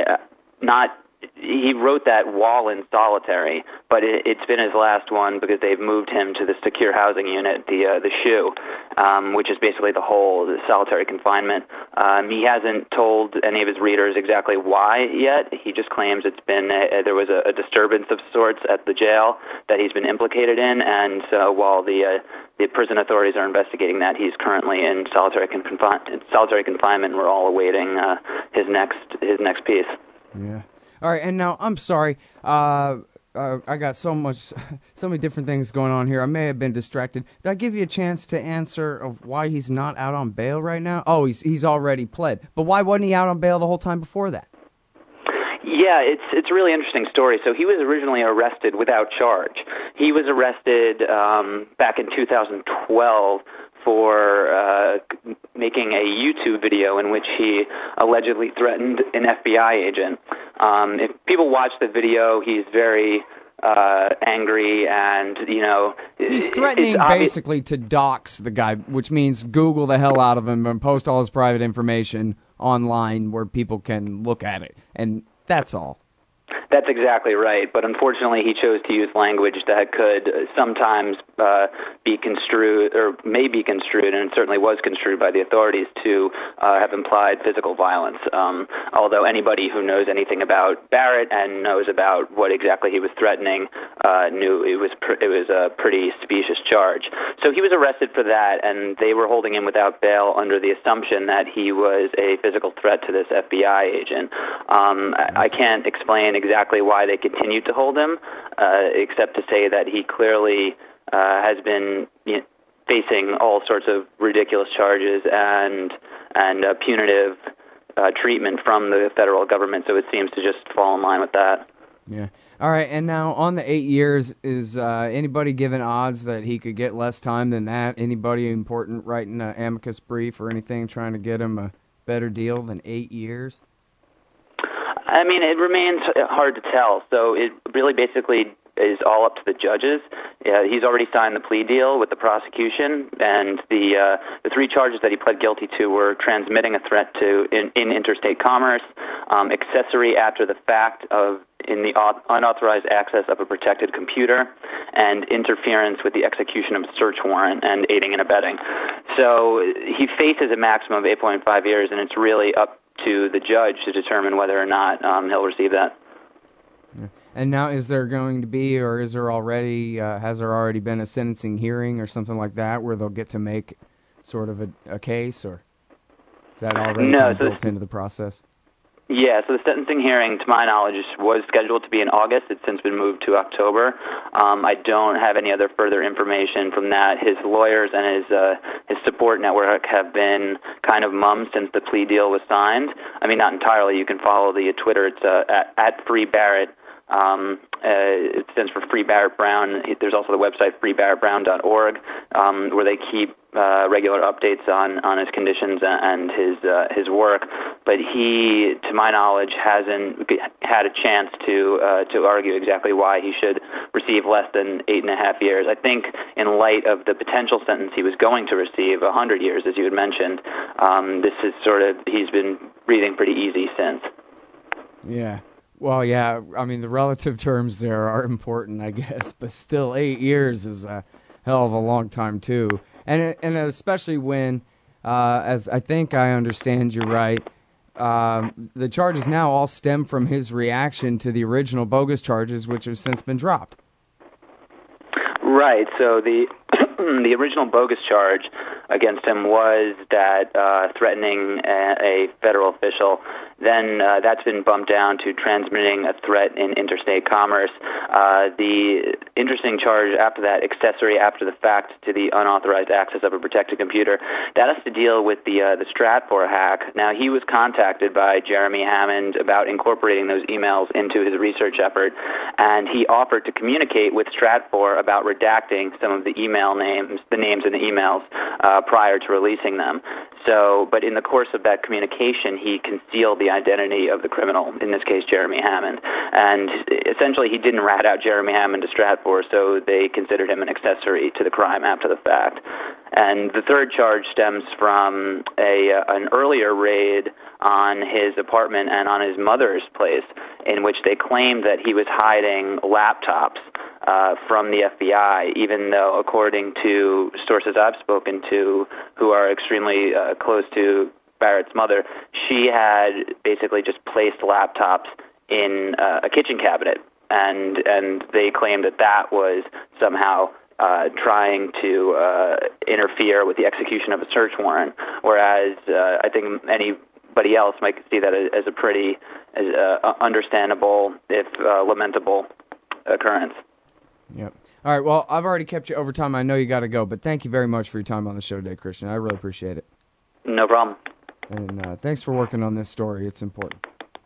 he wrote that while in solitary, but it's been his last one because they've moved him to the secure housing unit, the SHU, which is basically the solitary confinement. He hasn't told any of his readers exactly why yet. He just claims it's been there was a disturbance of sorts at the jail that he's been implicated in, and so while the prison authorities are investigating that, he's currently in solitary confinement, and we're all awaiting his next piece. Yeah. All right, and now I'm sorry. I got so many different things going on here. I may have been distracted. Did I give you a chance to answer of why he's not out on bail right now? Oh, he's already pled. But why wasn't he out on bail the whole time before that? Yeah, it's a really interesting story. So he was originally arrested without charge. He was arrested back in 2012 for making a YouTube video in which he allegedly threatened an FBI agent. If people watch the video, he's very angry, and he's threatening basically to dox the guy, which means Google the hell out of him and post all his private information online where people can look at it, and that's all. That's exactly right, but unfortunately he chose to use language that could sometimes be construed, or may be construed, and it certainly was construed by the authorities to have implied physical violence. Although anybody who knows anything about Barrett and knows about what exactly he was threatening knew it was a pretty specious charge. So he was arrested for that, and they were holding him without bail under the assumption that he was a physical threat to this FBI agent. I can't explain exactly why they continued to hold him, except to say that he clearly has been facing all sorts of ridiculous charges and punitive treatment from the federal government, so it seems to just fall in line with that. Yeah. All right, and now on the 8 years, is anybody given odds that he could get less time than that? Anybody important writing an amicus brief or anything trying to get him a better deal than 8 years? I mean, it remains hard to tell. So it really basically is all up to the judges. He's already signed the plea deal with the prosecution, and the three charges that he pled guilty to were transmitting a threat to in interstate commerce, accessory after the fact in the unauthorized access of a protected computer, and interference with the execution of a search warrant and aiding and abetting. So he faces a maximum of 8.5 years, and it's really up to the judge to determine whether or not he'll receive that. Yeah. And now, is there going to be, or is there already, has there already been a sentencing hearing or something like that where they'll get to make sort of a case, or is that already built into the process? Yeah, so the sentencing hearing, to my knowledge, was scheduled to be in August. It's since been moved to October. I don't have any other further information from that. His lawyers and his support network have been kind of mum since the plea deal was signed. I mean, not entirely. You can follow the Twitter. It's at Free Barrett. It stands for Free Barrett Brown. There's also the website freebarrettbrown.org, where they keep regular updates on his conditions and his work. But he, to my knowledge, hasn't had a chance to argue exactly why he should receive less than 8.5 years. I think in light of the potential sentence he was going to receive, 100 years, as you had mentioned, this is he's been breathing pretty easy since. Yeah. Well, yeah, I mean, the relative terms there are important, I guess, but still 8 years is a hell of a long time, too. And especially when, as I think I understand you right, the charges now all stem from his reaction to the original bogus charges, which have since been dropped. Right. So the the original bogus charge against him was that threatening a federal official. Then that's been bumped down to transmitting a threat in interstate commerce. The interesting charge after that, accessory after the fact to the unauthorized access of a protected computer, that has to deal with the Stratfor hack. Now, he was contacted by Jeremy Hammond about incorporating those emails into his research effort, and he offered to communicate with Stratfor about redacting some of the email names, the names in the emails, prior to releasing them. So, but in the course of that communication, he concealed the identity of the criminal, in this case, Jeremy Hammond. And essentially, he didn't rat out Jeremy Hammond to Stratfor, so they considered him an accessory to the crime after the fact. And the third charge stems from an earlier raid on his apartment and on his mother's place, in which they claimed that he was hiding laptops from the FBI, even though, according to sources I've spoken to who are extremely close to Barrett's mother, she had basically just placed laptops in a kitchen cabinet, and they claimed that that was somehow trying to interfere with the execution of a search warrant, whereas I think anybody else might see that as a pretty understandable, if lamentable, occurrence. Yep. All right, well, I've already kept you over time. I know you got to go, but thank you very much for your time on the show today, Christian. I really appreciate it. No problem. And thanks for working on this story. It's important.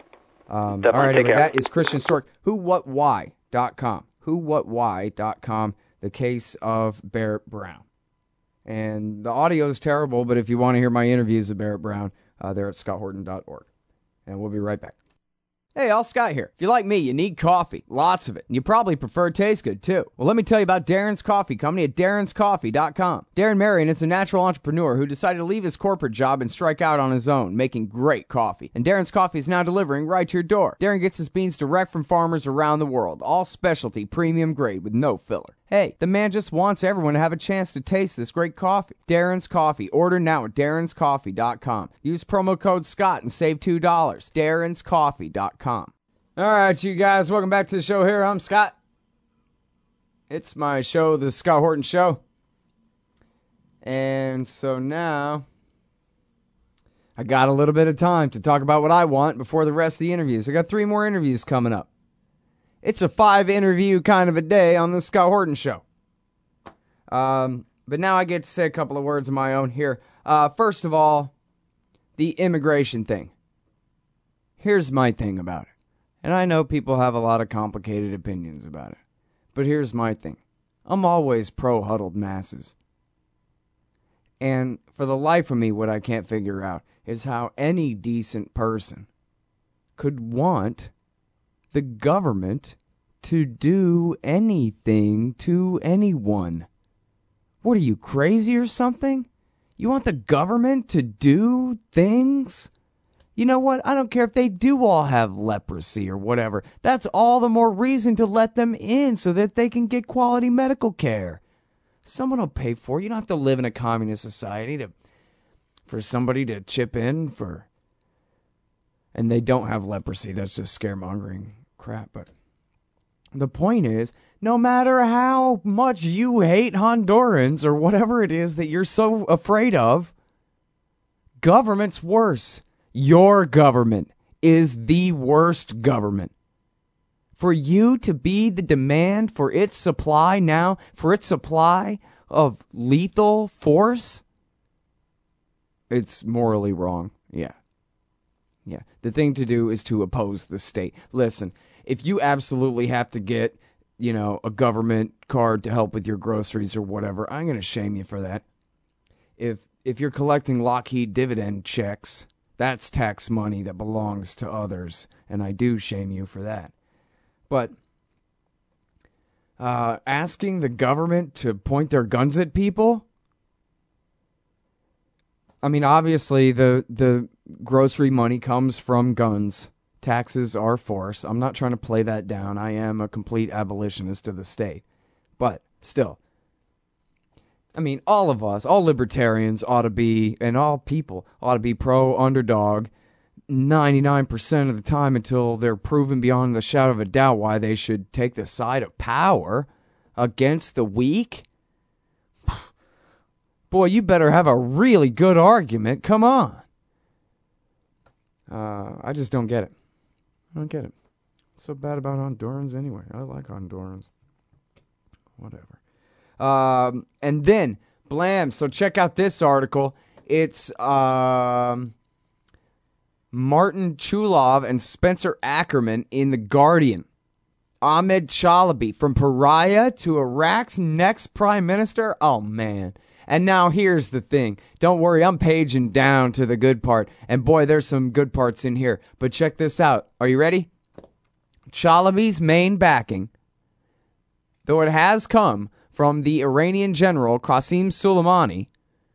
All Definitely. right, Take care. that is Christian Stork. WhoWhatWhy.com. WhoWhatWhy.com. The case of Barrett Brown. And the audio is terrible, but if you want to hear my interviews with Barrett Brown, they're at scotthorton.org. And we'll be right back. Hey, all Scott here. If you're like me, you need coffee. Lots of it. And you probably prefer it tastes good, too. Well, let me tell you about Darren's Coffee Company at darrenscoffee.com. Darren Marion is a natural entrepreneur who decided to leave his corporate job and strike out on his own, making great coffee. And Darren's Coffee is now delivering right to your door. Darren gets his beans direct from farmers around the world. All specialty, premium grade with no filler. Hey, the man just wants everyone to have a chance to taste this great coffee. Darren's Coffee. Order now at darrenscoffee.com. Use promo code Scott and save $2. darrenscoffee.com. All right, you guys, welcome back to the show here. I'm Scott. It's my show, The Scott Horton Show. And so now I got a little bit of time to talk about what I want before the rest of the interviews. I got 3 more interviews coming up. It's a 5-interview kind of a day on the Scott Horton Show. But now I get to say a couple of words of my own here. First of all, the immigration thing. Here's my thing about it. And I know people have a lot of complicated opinions about it. But here's my thing. I'm always pro-huddled masses. And for the life of me, what I can't figure out is how any decent person could want the government to do anything to anyone. What are you, crazy or something? You want the government to do things? You know what? I don't care if they do all have leprosy or whatever. That's all the more reason to let them in so that they can get quality medical care. Someone will pay for it. You don't have to live in a communist society for somebody to chip in for. And they don't have leprosy. That's just scaremongering crap. But the point is, no matter how much you hate Hondurans or whatever it is that you're so afraid of, government's worse. Your government is the worst government. For you to be the demand for its supply now, for its supply of lethal force, it's morally wrong. Yeah. The thing to do is to oppose the state. Listen, if you absolutely have to get, a government card to help with your groceries or whatever, I'm going to shame you for that. If you're collecting Lockheed dividend checks, that's tax money that belongs to others, and I do shame you for that. But asking the government to point their guns at people? I mean, obviously, the grocery money comes from guns. Taxes are force. I'm not trying to play that down. I am a complete abolitionist of the state. But still, I mean, all of us, all libertarians ought to be, and all people ought to be pro-underdog 99% of the time until they're proven beyond the shadow of a doubt why they should take the side of power. against the weak? Boy, you better have a really good argument. Come on. I just don't get it. I don't get it. What's so bad about Hondurans anyway? I like Hondurans. Whatever. And then, blam. So check out this article. It's Martin Chulov and Spencer Ackerman in The Guardian. Ahmed Chalabi, from pariah to Iraq's next prime minister? Oh, man. And now here's the thing. Don't worry, I'm paging down to the good part. And boy, there's some good parts in here. But check this out. Are you ready? Chalabi's main backing, though it has come from the Iranian general Qasem Soleimani.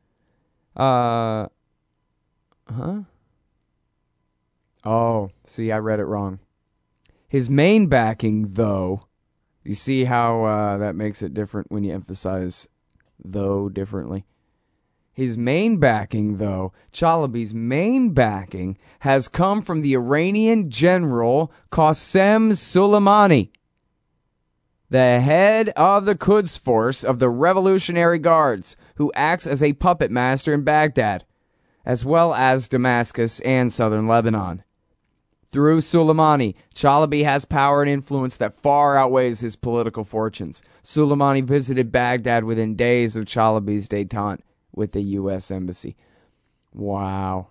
Oh, see, I read it wrong. His main backing, though, you see how that makes it different when you emphasize though differently. His main backing, though, Chalabi's main backing, has come from the Iranian general Qasem Soleimani, the head of the Quds Force of the Revolutionary Guards, who acts as a puppet master in Baghdad, as well as Damascus and southern Lebanon. Through Soleimani, Chalabi has power and influence that far outweighs his political fortunes. Soleimani visited Baghdad within days of Chalabi's détente with the U.S. Embassy. Wow.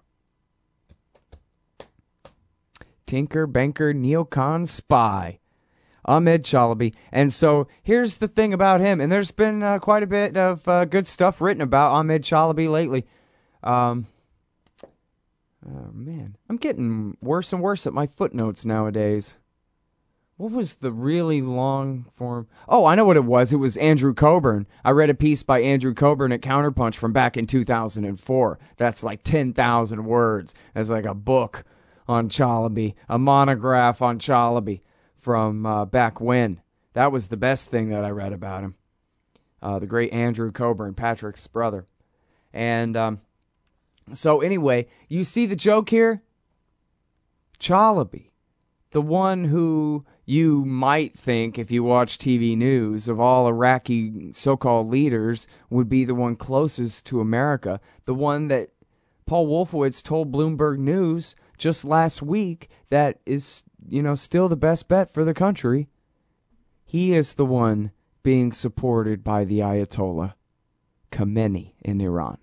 Tinker, banker, neocon, spy. Ahmed Chalabi. And so here's the thing about him. And there's been quite a bit of good stuff written about Ahmed Chalabi lately. Oh, man. I'm getting worse and worse at my footnotes nowadays. What was the really long form? Oh, I know what it was. It was Andrew Coburn. I read a piece by Andrew Coburn at Counterpunch from back in 2004. That's like 10,000 words. That's like a book on Chalabi, a monograph on Chalabi from back when. That was the best thing that I read about him. The great Andrew Coburn, Patrick's brother. And so anyway, you see the joke here? Chalabi, the one who you might think, if you watch TV news, of all Iraqi so-called leaders, would be the one closest to America, the one that Paul Wolfowitz told Bloomberg News just last week that is, still the best bet for the country. He is the one being supported by the Ayatollah Khamenei in Iran.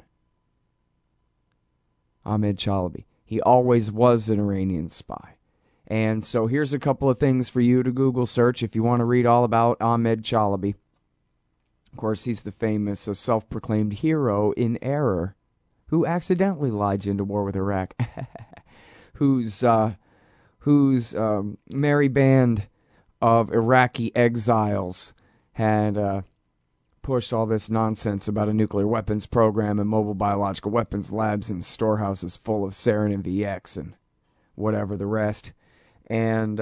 Ahmed Chalabi. He always was an Iranian spy. And so here's a couple of things for you to Google search if you want to read all about Ahmed Chalabi. Of course, he's the famous self-proclaimed hero in error who accidentally lied into war with Iraq, whose merry band of Iraqi exiles had pushed all this nonsense about a nuclear weapons program and mobile biological weapons labs and storehouses full of sarin and VX and whatever the rest. And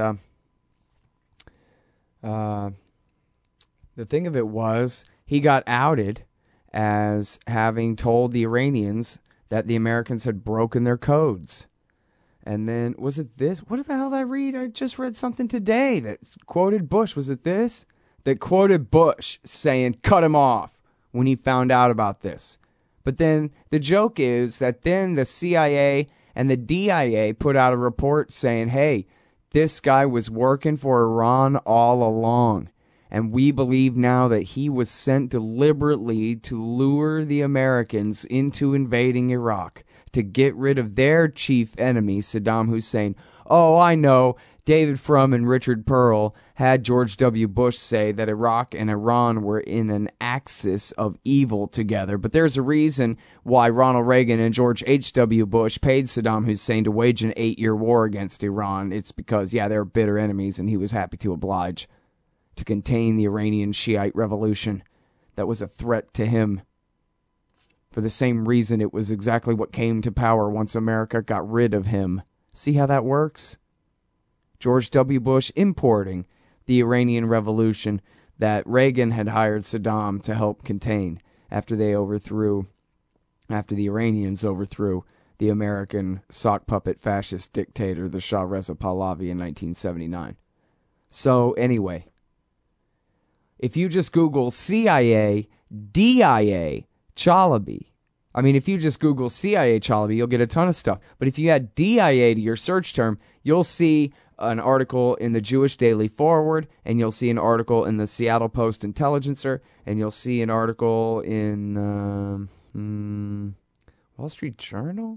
the thing of it was, he got outed as having told the Iranians that the Americans had broken their codes. And then, was it this? What the hell did I read? I just read something today that quoted Bush. Was it this? That quoted Bush saying, cut him off, when he found out about this. But then the joke is that then the CIA and the DIA put out a report saying, hey, this guy was working for Iran all along. And we believe now that he was sent deliberately to lure the Americans into invading Iraq, to get rid of their chief enemy, Saddam Hussein. Oh, I know. David Frum and Richard Pearl had George W. Bush say that Iraq and Iran were in an axis of evil together. But there's a reason why Ronald Reagan and George H.W. Bush paid Saddam Hussein to wage an 8-year war against Iran. It's because, they're bitter enemies, and he was happy to oblige to contain the Iranian Shiite revolution that was a threat to him. For the same reason, it was exactly what came to power once America got rid of him. See how that works? George W. Bush importing the Iranian Revolution that Reagan had hired Saddam to help contain after the Iranians overthrew the American sock puppet fascist dictator, the Shah Reza Pahlavi, in 1979. So anyway, if you just Google CIA, DIA, Chalabi, I mean, if you just Google CIA Chalabi, you'll get a ton of stuff. But if you add DIA to your search term, you'll see an article in the Jewish Daily Forward, and you'll see an article in the Seattle Post-Intelligencer, and you'll see an article in Wall Street Journal?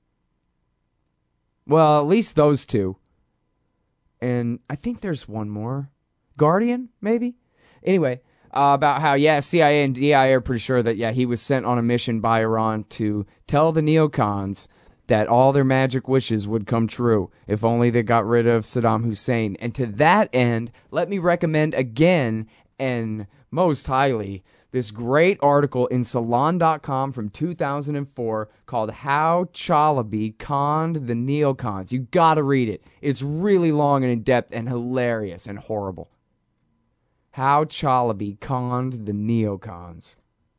Well, at least those two. And I think there's one more. Guardian, maybe? Anyway, about how, CIA and DIA are pretty sure that, he was sent on a mission by Iran to tell the neocons that all their magic wishes would come true if only they got rid of Saddam Hussein. And to that end, let me recommend again and most highly this great article in Salon.com from 2004 called How Chalabi Conned the Neocons. You gotta read it. It's really long and in-depth and hilarious and horrible. How Chalabi Conned the Neocons.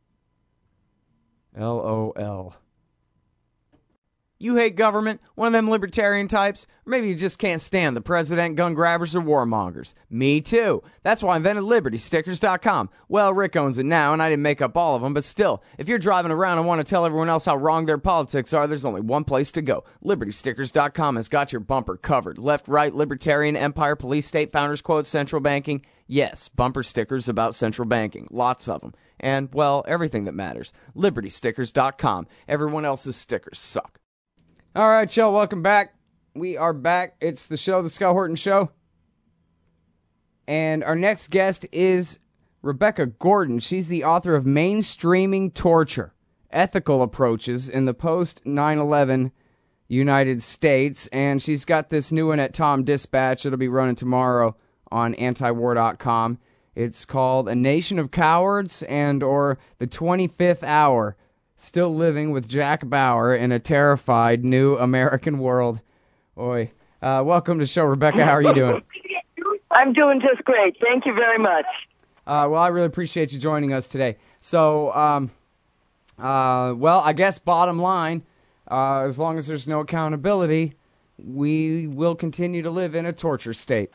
LOL. You hate government, one of them libertarian types, or maybe you just can't stand the president, gun grabbers, or warmongers. Me too. That's why I invented LibertyStickers.com. Well, Rick owns it now, and I didn't make up all of them, but still, if you're driving around and want to tell everyone else how wrong their politics are, there's only one place to go. LibertyStickers.com has got your bumper covered. Left, right, libertarian, empire, police, state, founders quote, central banking. Yes, bumper stickers about central banking. Lots of them. And, well, everything that matters. LibertyStickers.com. Everyone else's stickers suck. All right, y'all, welcome back. We are back. It's the show, The Scott Horton Show. And our next guest is Rebecca Gordon. She's the author of Mainstreaming Torture, Ethical Approaches in the Post-9/11 United States. And she's got this new one at Tom Dispatch. It'll be running tomorrow on antiwar.com. It's called A Nation of Cowards and or The 25th Hour. Still living with Jack Bauer in a terrified new American world. Oi. Welcome to the show, Rebecca. How are you doing? I'm doing just great. Thank you very much. Well, I really appreciate you joining us today. So, well, I guess bottom line, as long as there's no accountability, we will continue to live in a torture state.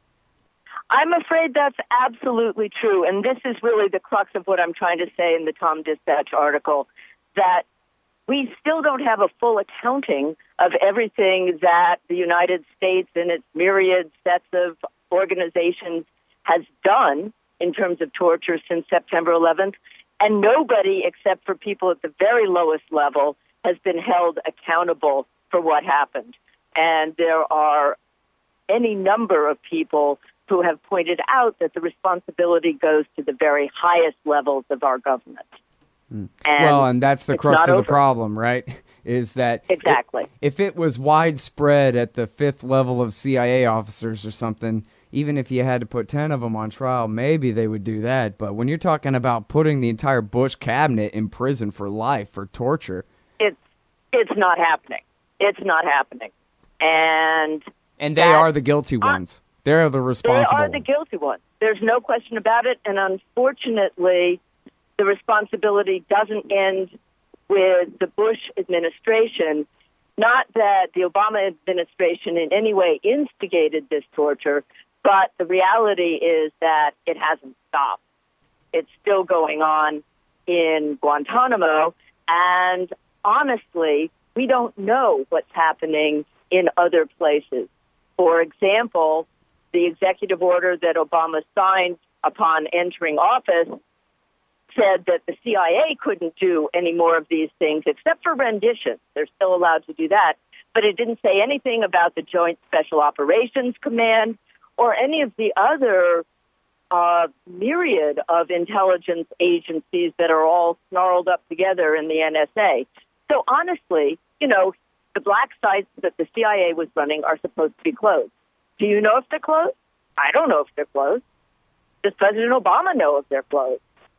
I'm afraid that's absolutely true, and this is really the crux of what I'm trying to say in the Tom Dispatch article, that we still don't have a full accounting of everything that the United States and its myriad sets of organizations has done in terms of torture since September 11th, and nobody except for people at the very lowest level has been held accountable for what happened. And there are any number of people who have pointed out that the responsibility goes to the very highest levels of our government. And that's the crux of the problem, right? Is that exactly if it was widespread at the fifth level of CIA officers or something, even if you had to put 10 of them on trial, maybe they would do that. But when you're talking about putting the entire Bush cabinet in prison for life for torture, it's not happening. It's not happening, and they are the guilty ones. They're the responsible ones. They are the guilty ones. There's no question about it. And unfortunately, the responsibility doesn't end with the Bush administration. Not that the Obama administration in any way instigated this torture, but the reality is that it hasn't stopped. It's still going on in Guantanamo. And honestly, we don't know what's happening in other places. For example, the executive order that Obama signed upon entering office said that the CIA couldn't do any more of these things except for rendition. They're still allowed to do that. But it didn't say anything about the Joint Special Operations Command or any of the other myriad of intelligence agencies that are all snarled up together in the NSA. So honestly, the black sites that the CIA was running are supposed to be closed. Do you know if they're closed? I don't know if they're closed. Does President Obama know if they're closed?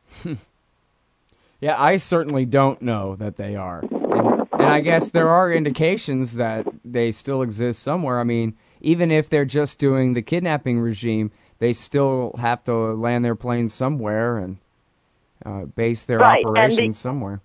Yeah, I certainly don't know that they are. And I guess there are indications that they still exist somewhere. I mean, even if they're just doing the kidnapping regime, they still have to land their planes somewhere and base their operations somewhere.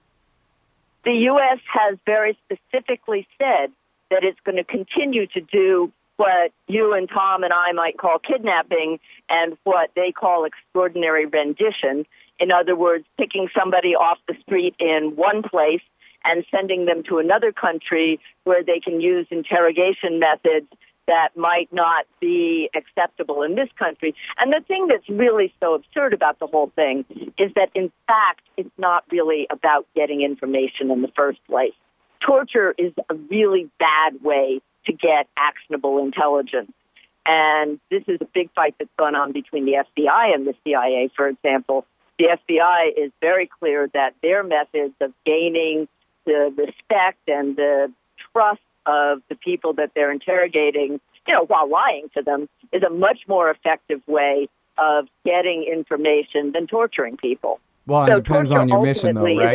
The U.S. has very specifically said that it's going to continue to do what you and Tom and I might call kidnapping and what they call extraordinary rendition. In other words, picking somebody off the street in one place and sending them to another country where they can use interrogation methods that might not be acceptable in this country. And the thing that's really so absurd about the whole thing is that, in fact, it's not really about getting information in the first place. Torture is a really bad way to get actionable intelligence. And this is a big fight that's gone on between the FBI and the CIA, for example. The FBI is very clear that their methods of gaining the respect and the trust of the people that they're interrogating, while lying to them, is a much more effective way of getting information than torturing people. Well, it depends on your mission, though, right?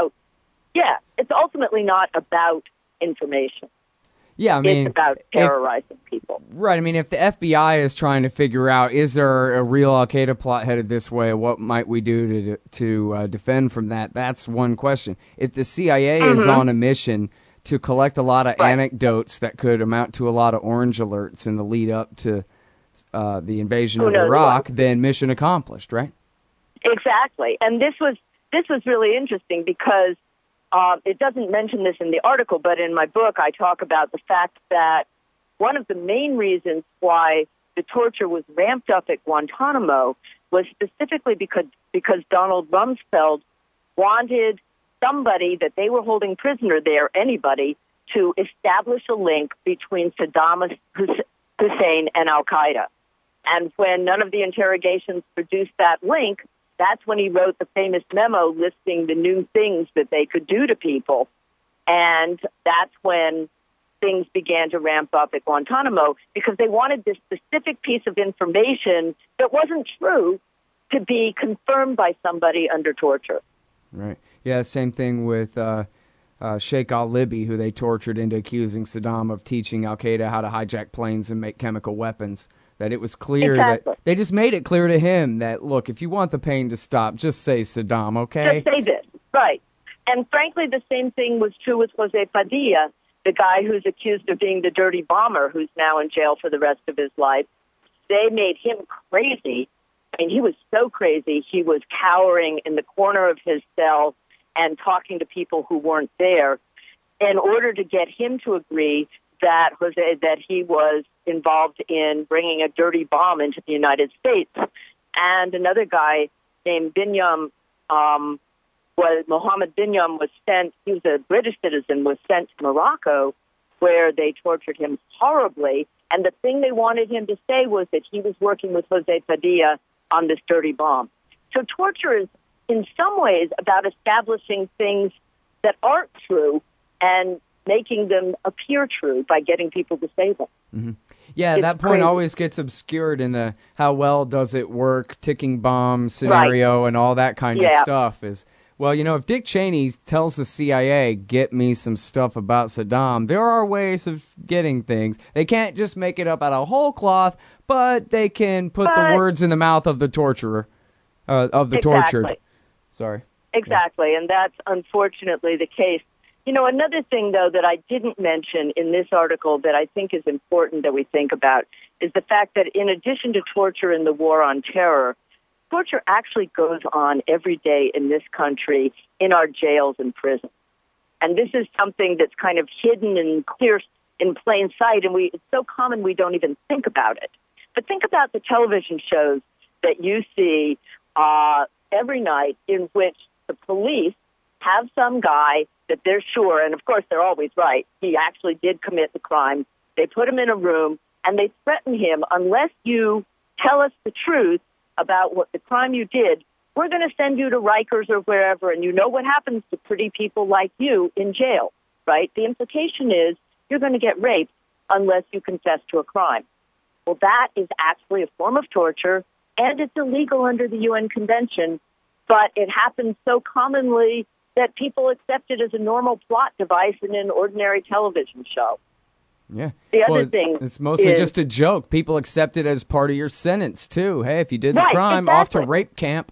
It's ultimately not about information. Yeah, I mean, it's about terrorizing people. Right. I mean, if the FBI is trying to figure out, is there a real Al-Qaeda plot headed this way, what might we do to defend from that? That's one question. If the CIA is on a mission to collect a lot of anecdotes that could amount to a lot of orange alerts in the lead up to the invasion of Iraq, then mission accomplished, right? Exactly. And this was really interesting because it doesn't mention this in the article, but in my book I talk about the fact that one of the main reasons why the torture was ramped up at Guantanamo was specifically because Donald Rumsfeld wanted somebody that they were holding prisoner there, anybody, to establish a link between Saddam Hussein and Al-Qaeda. And when none of the interrogations produced that link, that's when he wrote the famous memo listing the new things that they could do to people. And that's when things began to ramp up at Guantanamo, because they wanted this specific piece of information that wasn't true to be confirmed by somebody under torture. Right. Yeah, same thing with Sheikh al-Libi, who they tortured into accusing Saddam of teaching al-Qaeda how to hijack planes and make chemical weapons. That it was clear that they just made it clear to him that, look, if you want the pain to stop, just say Saddam, okay? Just say this, right. And frankly, the same thing was true with Jose Padilla, the guy who's accused of being the dirty bomber, who's now in jail for the rest of his life. They made him crazy. I mean, he was so crazy, he was cowering in the corner of his cell and talking to people who weren't there in order to get him to agree that he was involved in bringing a dirty bomb into the United States. And another guy named Mohammed Binyam was sent, he was a British citizen, was sent to Morocco, where they tortured him horribly. And the thing they wanted him to say was that he was working with Jose Padilla on this dirty bomb. So torture is, in some ways, about establishing things that aren't true and making them appear true by getting people to say them. Mm-hmm. Yeah, it's that point crazy. Always gets obscured in the how well does it work, ticking bomb scenario, and all that kind of stuff. Is well, if Dick Cheney tells the CIA, get me some stuff about Saddam, there are ways of getting things. They can't just make it up out of whole cloth, but they can put the words in the mouth of the torturer, of the tortured. Sorry. Exactly, and that's unfortunately the case. Another thing, though, that I didn't mention in this article that I think is important that we think about is the fact that in addition to torture in the war on terror, torture actually goes on every day in this country in our jails and prisons. And this is something that's kind of hidden and clear in plain sight, and it's so common we don't even think about it. But think about the television shows that you see every night in which the police have some guy that they're sure, and of course they're always right, he actually did commit the crime. They put him in a room, and they threaten him, unless you tell us the truth about what the crime you did, we're going to send you to Rikers or wherever, and you know what happens to pretty people like you in jail, right? The implication is you're going to get raped unless you confess to a crime. Well, that is actually a form of torture, and it's illegal under the UN Convention, but it happens so commonly that people accept it as a normal plot device in an ordinary television show. Yeah. The other thing it's mostly just a joke. People accept it as part of your sentence, too. Hey, if you did the crime, off to rape camp.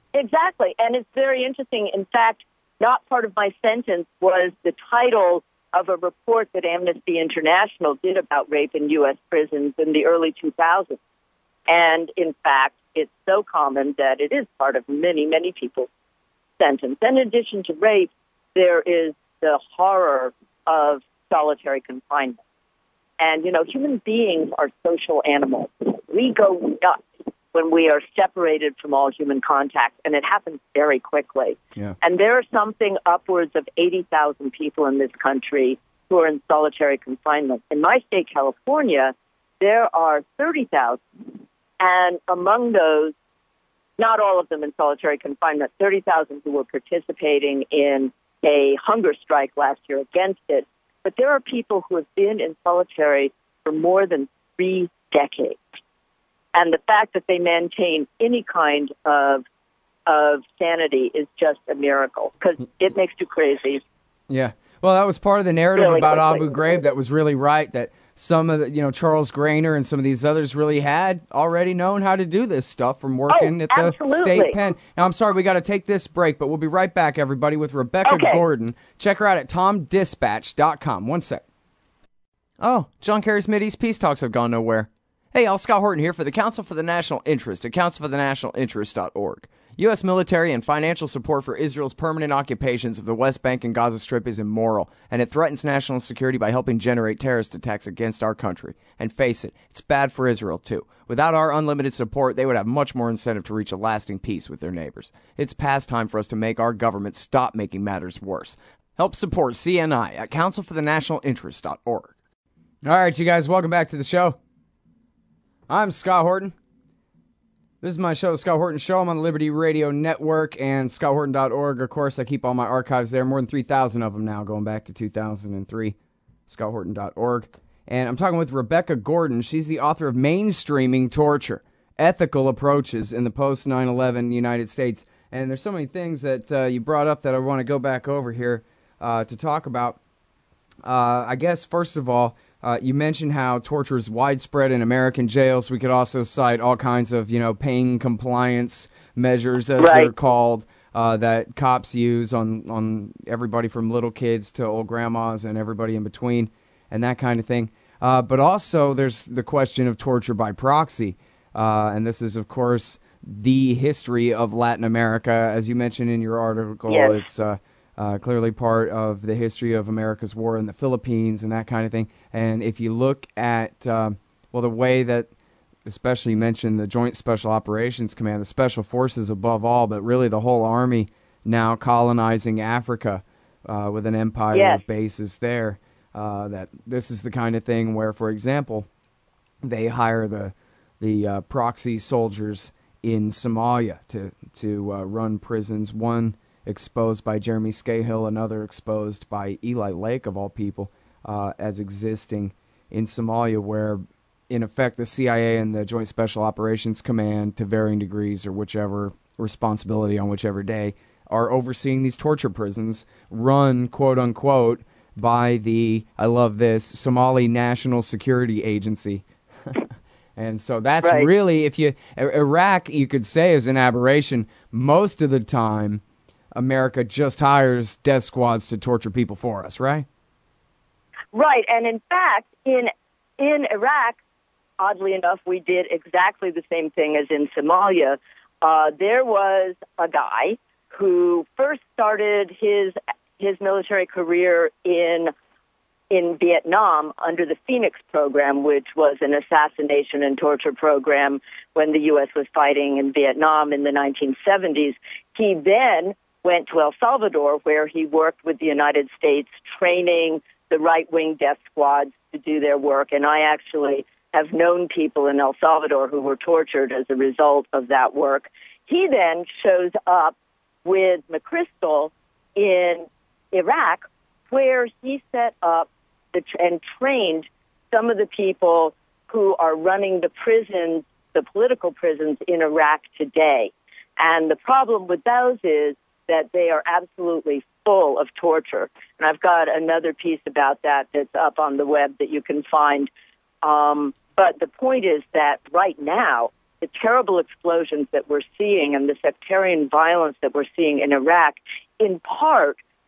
Exactly. And it's very interesting. In fact, not part of my sentence was the title of a report that Amnesty International did about rape in U.S. prisons in the early 2000s. And, in fact, it's so common that it is part of many, many people's sentence. And in addition to rape, there is the horror of solitary confinement. And, human beings are social animals. We go nuts when we are separated from all human contact, and it happens very quickly. Yeah. And there are something upwards of 80,000 people in this country who are in solitary confinement. In my state, California, there are 30,000. And among those, not all of them in solitary confinement, 30,000 who were participating in a hunger strike last year against it. But there are people who have been in solitary for more than 3 decades. And the fact that they maintain any kind of sanity is just a miracle, because it makes you crazy. Yeah. Well, that was part of the narrative Really about quickly. Abu Ghraib that was really right, that some of the, Charles Grainer and some of these others really had already known how to do this stuff from working at the absolutely. state pen. Now, I'm sorry, we got to take this break, but we'll be right back, everybody, with Rebecca Gordon. Check her out at TomDispatch.com. One sec. Oh, John Kerry's Mideast peace talks have gone nowhere. Hey, y'all, Scott Horton here for the Council for the National Interest at councilforthenationalinterest.org. U.S. military and financial support for Israel's permanent occupations of the West Bank and Gaza Strip is immoral, and it threatens national security by helping generate terrorist attacks against our country. And face it, it's bad for Israel, too. Without our unlimited support, they would have much more incentive to reach a lasting peace with their neighbors. It's past time for us to make our government stop making matters worse. Help support CNI at councilforthenationalinterest.org. All right, you guys, welcome back to the show. I'm Scott Horton. This is my show, The Scott Horton Show. I'm on the Liberty Radio Network and ScottHorton.org. Of course, I keep all my archives there. More than 3,000 of them now, going back to 2003. ScottHorton.org. And I'm talking with Rebecca Gordon. She's the author of Mainstreaming Torture, Ethical Approaches in the Post-9/11 United States. And there's so many things that you brought up that I want to go back over here to talk about. I guess, first of all, you mentioned how torture is widespread in American jails. We could also cite all kinds of, pain compliance measures, as they're called, that cops use on everybody from little kids to old grandmas and everybody in between, and that kind of thing. But also, there's the question of torture by proxy, and this is, of course, the history of Latin America. As you mentioned in your article, it's clearly part of the history of America's war in the Philippines and that kind of thing. And if you look at, the way that, especially you mentioned the Joint Special Operations Command, the Special Forces above all, but really the whole Army now colonizing Africa with an empire of bases there, that this is the kind of thing where, for example, they hire the proxy soldiers in Somalia to run prisons, one exposed by Jeremy Scahill, another exposed by Eli Lake, of all people, as existing in Somalia, where, in effect, the CIA and the Joint Special Operations Command, to varying degrees or whichever responsibility on whichever day, are overseeing these torture prisons run, quote-unquote, by the, I love this, Somali National Security Agency. And so that's really, Iraq, you could say, is an aberration. Most of the time, America just hires death squads to torture people for us, right? Right, and in fact, in Iraq, oddly enough, we did exactly the same thing as in Somalia. There was a guy who first started his military career in Vietnam under the Phoenix program, which was an assassination and torture program when the U.S. was fighting in Vietnam in the 1970s. He then went to El Salvador, where he worked with the United States, training the right-wing death squads to do their work. And I actually have known people in El Salvador who were tortured as a result of that work. He then shows up with McChrystal in Iraq, where he set up and trained some of the people who are running the prisons, the political prisons in Iraq today. And the problem with those is that they are absolutely full of torture. And I've got another piece about that that's up on the web that you can find. But the point is that right now, the terrible explosions that we're seeing and the sectarian violence that we're seeing in Iraq, in part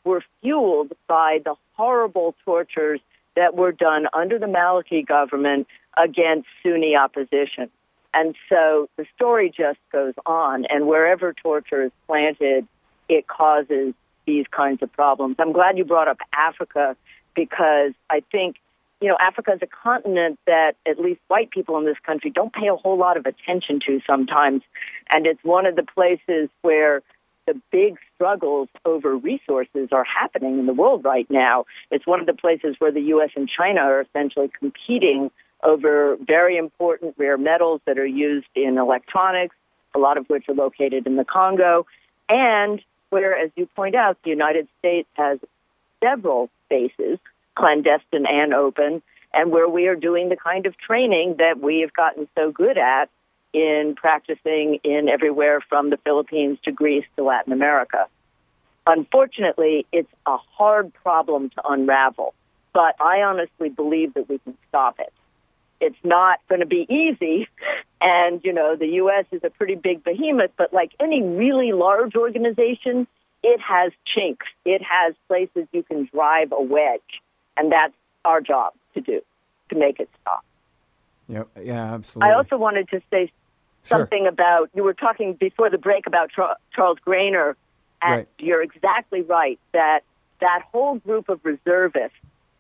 were fueled by the horrible tortures that were done under the Maliki government against Sunni opposition. And so the story just goes on, and wherever torture is planted, it causes these kinds of problems. I'm glad you brought up Africa, because I think, Africa is a continent that at least white people in this country don't pay a whole lot of attention to sometimes. And it's one of the places where the big struggles over resources are happening in the world right now. It's one of the places where the U.S. and China are essentially competing over very important rare metals that are used in electronics, a lot of which are located in the Congo, and where, as you point out, the United States has several bases, clandestine and open, and where we are doing the kind of training that we have gotten so good at in practicing in everywhere from the Philippines to Greece to Latin America. Unfortunately, it's a hard problem to unravel, but I honestly believe that we can stop it. It's not going to be easy, and, the U.S. is a pretty big behemoth, but like any really large organization, it has chinks. It has places you can drive a wedge, and that's our job to do, to make it stop. Yep. Yeah, absolutely. I also wanted to say something about, you were talking before the break about Charles Grainer, and right. You're exactly right, that whole group of reservists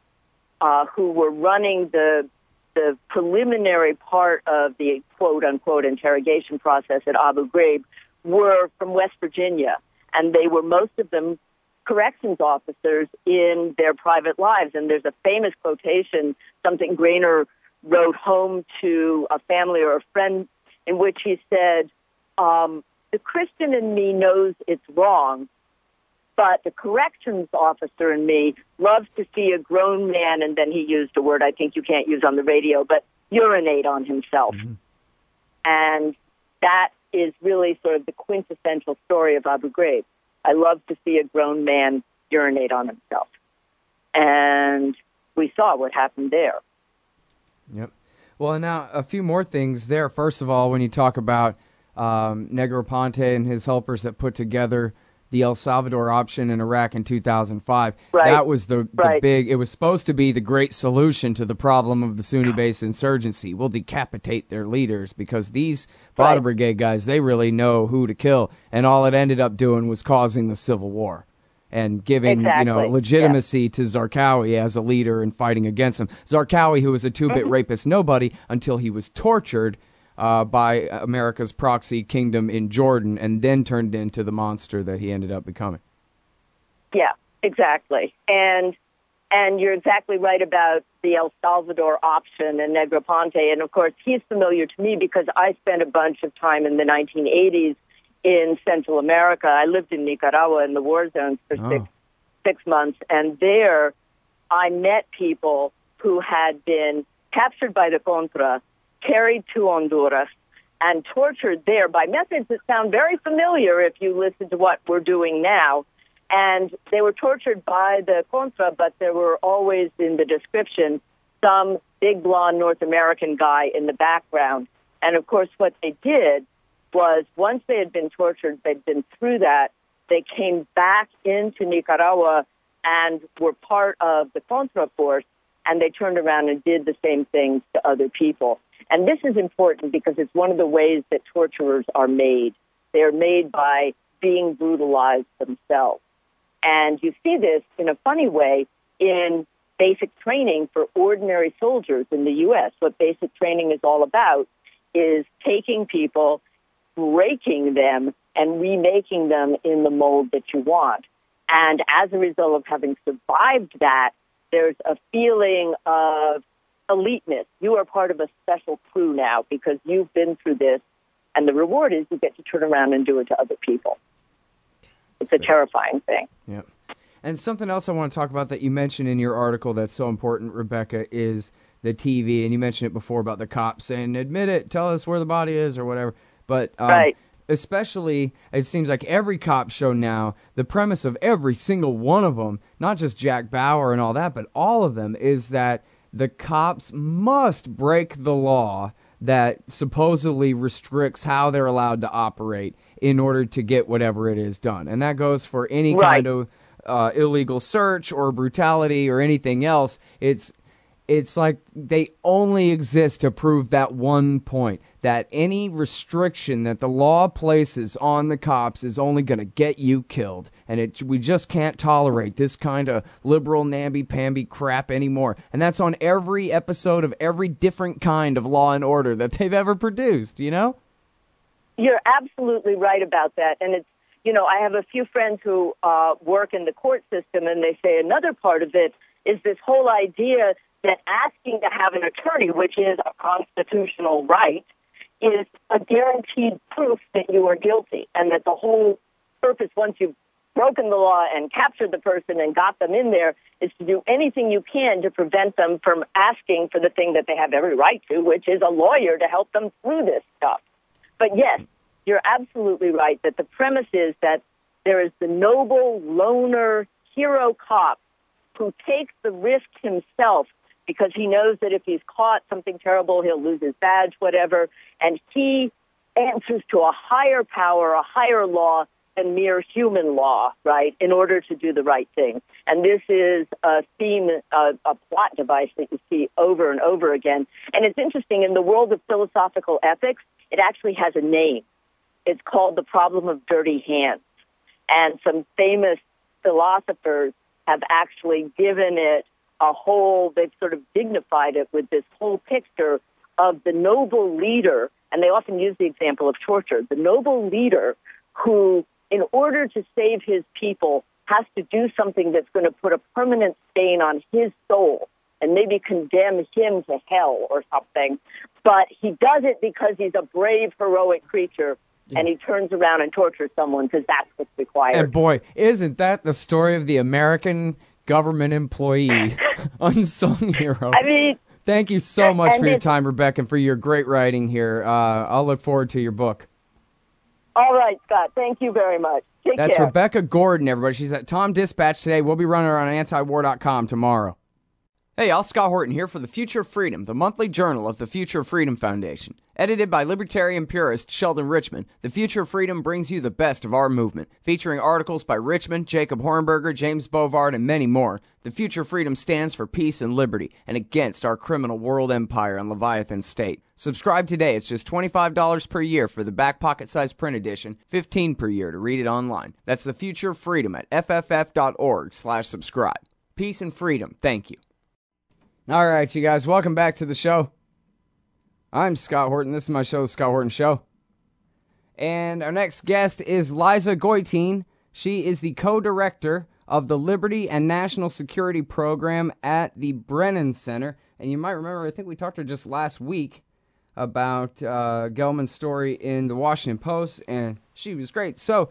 who were running the preliminary part of the quote-unquote interrogation process at Abu Ghraib were from West Virginia, and they were, most of them, corrections officers in their private lives. And there's a famous quotation, something Grainer wrote home to a family or a friend, in which he said, the Christian in me knows it's wrong, but the corrections officer in me loves to see a grown man, and then he used a word I think you can't use on the radio, but urinate on himself. Mm-hmm. And that is really sort of the quintessential story of Abu Ghraib. I love to see a grown man urinate on himself. And we saw what happened there. Yep. Well, now a few more things there. First of all, when you talk about Negroponte and his helpers that put together the El Salvador option in Iraq in 2005, right. That was the big, it was supposed to be the great solution to the problem of the Sunni-based insurgency. We'll decapitate their leaders because these Badr Brigade guys, they really know who to kill. And all it ended up doing was causing the civil war and giving legitimacy to Zarqawi as a leader and fighting against him. Zarqawi, who was a two-bit rapist nobody until he was tortured by America's proxy kingdom in Jordan, and then turned into the monster that he ended up becoming. Yeah, exactly. And you're exactly right about the El Salvador option and Negroponte. And, of course, he's familiar to me because I spent a bunch of time in the 1980s in Central America. I lived in Nicaragua in the war zones for six months, and there I met people who had been captured by the Contra, carried to Honduras, and tortured there by methods that sound very familiar if you listen to what we're doing now. And they were tortured by the Contra, but there were always in the description some big blonde North American guy in the background. And, of course, what they did was once they had been tortured, they'd been through that, they came back into Nicaragua and were part of the Contra force, and they turned around and did the same things to other people. And this is important because it's one of the ways that torturers are made. They're made by being brutalized themselves. And you see this in a funny way in basic training for ordinary soldiers in the U.S. What basic training is all about is taking people, breaking them, and remaking them in the mold that you want. And as a result of having survived that, there's a feeling of eliteness. You are part of a special crew now because you've been through this, and the reward is you get to turn around and do it to other people. It's a terrifying thing. Yeah. And something else I want to talk about that you mentioned in your article that's so important, Rebecca, is the TV. And you mentioned it before about the cops saying, admit it, tell us where the body is or whatever. But especially, it seems like every cop show now, the premise of every single one of them, not just Jack Bauer and all that, but all of them, is that the cops must break the law that supposedly restricts how they're allowed to operate in order to get whatever it is done. And that goes for any kind of illegal search or brutality or anything else. It's like they only exist to prove that one point, that any restriction that the law places on the cops is only going to get you killed. And we just can't tolerate this kind of liberal namby-pamby crap anymore. And that's on every episode of every different kind of Law and Order that they've ever produced, you know? You're absolutely right about that. And it's, I have a few friends who work in the court system, and they say another part of it is this whole idea that asking to have an attorney, which is a constitutional right, is a guaranteed proof that you are guilty, and that the whole purpose, once you've broken the law and captured the person and got them in there, is to do anything you can to prevent them from asking for the thing that they have every right to, which is a lawyer to help them through this stuff. But yes, you're absolutely right that the premise is that there is the noble loner hero cop who takes the risk himself because he knows that if he's caught, something terrible, he'll lose his badge, whatever, and he answers to a higher power, a higher law than mere human law, right, in order to do the right thing. And this is a theme, a plot device that you see over and over again. And it's interesting, in the world of philosophical ethics, it actually has a name. It's called the problem of dirty hands. And some famous philosophers have actually given it they've sort of dignified it with this whole picture of the noble leader, and they often use the example of torture, the noble leader who, in order to save his people, has to do something that's going to put a permanent stain on his soul and maybe condemn him to hell or something. But he does it because he's a brave, heroic creature, and he turns around and tortures someone because that's what's required. And boy, isn't that the story of the American government employee, unsung hero? I mean, thank you so much for your time, Rebecca, and for your great writing here. I'll look forward to your book. All right, Scott. Thank you very much. Take care. That's Rebecca Gordon, everybody. She's at Tom Dispatch today. We'll be running her on antiwar.com tomorrow. Hey, y'all, Scott Horton here for The Future of Freedom, the monthly journal of the Future of Freedom Foundation. Edited by libertarian purist Sheldon Richman, The Future of Freedom brings you the best of our movement, featuring articles by Richman, Jacob Hornberger, James Bovard, and many more. The Future of Freedom stands for peace and liberty, and against our criminal world empire and Leviathan state. Subscribe today. It's just $25 per year for the back pocket-sized print edition, $15 per year to read it online. That's The Future of Freedom at fff.org/subscribe. Peace and freedom. Thank you. All right, you guys, welcome back to the show. I'm Scott Horton. This is my show, The Scott Horton Show. And our next guest is Liza Goitein. She is the co-director of the Liberty and National Security Program at the Brennan Center. And you might remember, I think we talked to her just last week about Gelman's story in the Washington Post, and she was great. So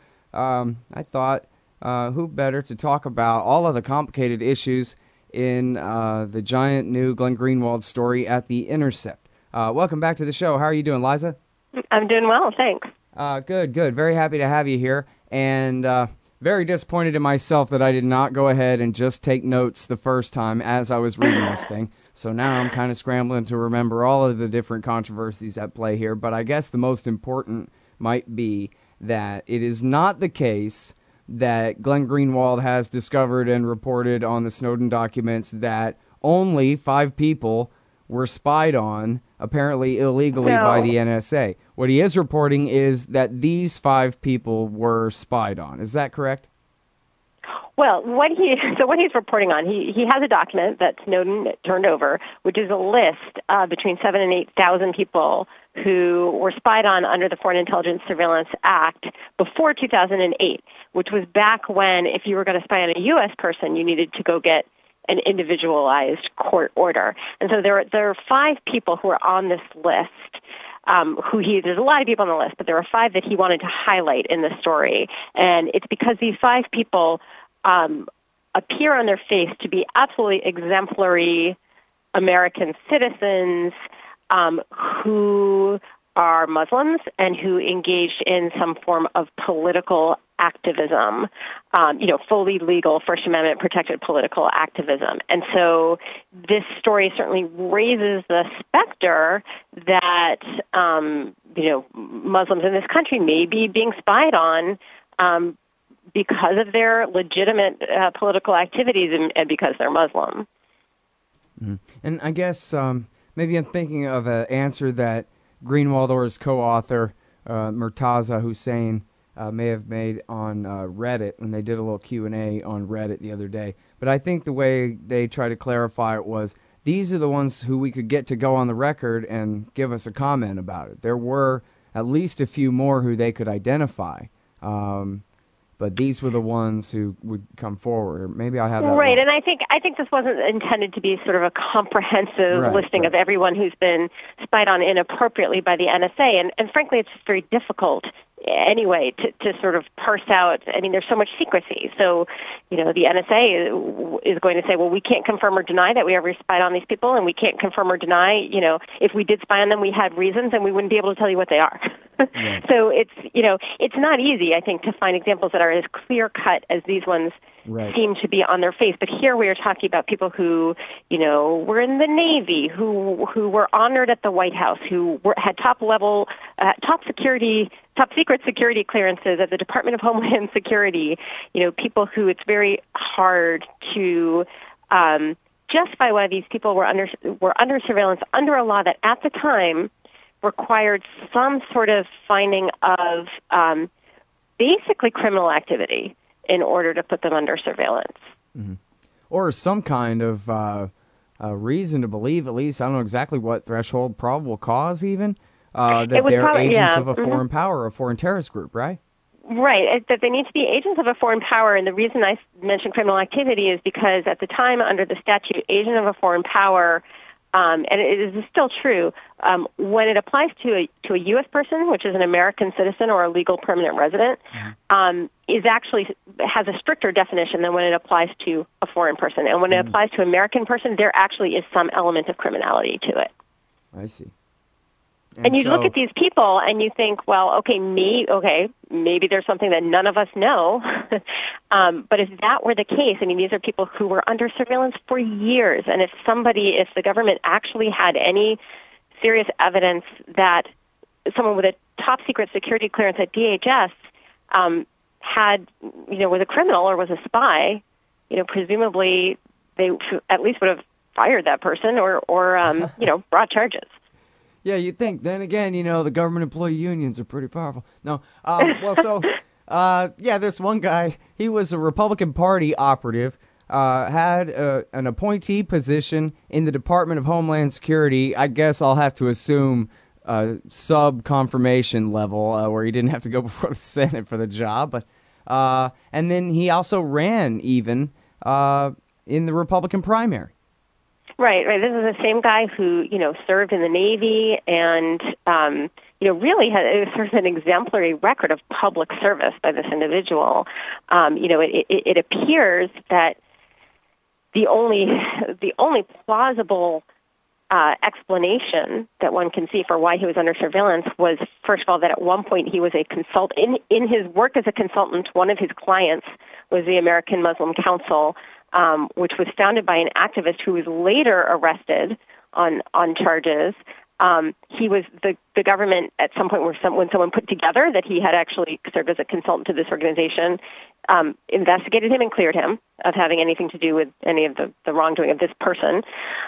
I thought, who better to talk about all of the complicated issues in the giant new Glenn Greenwald story at The Intercept. Welcome back to the show. How are you doing, Liza? I'm doing well, thanks. Good. Very happy to have you here, and very disappointed in myself that I did not go ahead and just take notes the first time as I was reading this thing. So now I'm kind of scrambling to remember all of the different controversies at play here, but I guess the most important might be that it is not the case that Glenn Greenwald has discovered and reported on the Snowden documents that only 5 people were spied on, apparently illegally, by the NSA. What he is reporting is that these 5 people were spied on. Is that correct? Well, what he's reporting on, he has a document that Snowden turned over, which is a list between 7,000 and 8,000 people who were spied on under the Foreign Intelligence Surveillance Act before 2008, which was back when if you were going to spy on a U.S. person, you needed to go get an individualized court order. And so there are 5 people who are on this list. There's a lot of people on the list, but there are 5 that he wanted to highlight in the story. And it's because these 5 people appear on their face to be absolutely exemplary American citizens who are Muslims and who engaged in some form of political activism, fully legal First Amendment protected political activism. And so this story certainly raises the specter that, Muslims in this country may be being spied on because of their legitimate political activities and because they're Muslim. Mm-hmm. And I guess maybe I'm thinking of an answer that Greenwaldor's co-author, Murtaza Hussein, may have made on Reddit when they did a little Q&A on Reddit the other day. But I think the way they tried to clarify it was, these are the ones who we could get to go on the record and give us a comment about it. There were at least a few more who they could identify. But these were the ones who would come forward. Or maybe I have that right, wrong. and I think this wasn't intended to be sort of a comprehensive listing of everyone who's been spied on inappropriately by the NSA. And frankly, it's just very difficult anyway to sort of parse out. I mean, there's so much secrecy. So, the NSA is going to say, well, we can't confirm or deny that we ever spied on these people, and we can't confirm or deny, if we did spy on them, we had reasons, and we wouldn't be able to tell you what they are. Right. So it's not easy, I think, to find examples that are as clear-cut as these ones seem to be on their face. But here we are talking about people who, were in the Navy, who were honored at the White House, who had top secret security clearances at the Department of Homeland Security. People who it's very hard to justify why these people were under surveillance under a law that at the time required some sort of finding of basically criminal activity in order to put them under surveillance. Mm-hmm. Or some kind of reason to believe, at least, I don't know exactly what threshold, probable cause even, that they're agents of a foreign power, a foreign terrorist group, right? Right, that they need to be agents of a foreign power, and the reason I mentioned criminal activity is because at the time, under the statute, agent of a foreign power, and it is still true, when it applies to a U.S. person, which is an American citizen or a legal permanent resident, is actually has a stricter definition than when it applies to a foreign person. And when it applies to an American person, there actually is some element of criminality to it. I see. And you look at these people and you think, well, okay, maybe there's something that none of us know. But if that were the case, I mean, these are people who were under surveillance for years. And if the government actually had any serious evidence that someone with a top secret security clearance at DHS was a criminal or was a spy, presumably they at least would have fired that person or brought charges. Yeah, you'd think. Then again, the government employee unions are pretty powerful. No. This one guy, he was a Republican Party operative, had an appointee position in the Department of Homeland Security. I guess I'll have to assume sub-confirmation level, where he didn't have to go before the Senate for the job. But and then he also ran even in the Republican primary. Right. This is the same guy who, served in the Navy and, really had sort of an exemplary record of public service by this individual. It appears that the only plausible explanation that one can see for why he was under surveillance was, first of all, that at one point he was a consultant. In his work as a consultant, one of his clients was the American Muslim Council, which was founded by an activist who was later arrested on charges. He was the government at some point when someone put together that he had actually served as a consultant to this organization, investigated him and cleared him of having anything to do with any of the wrongdoing of this person.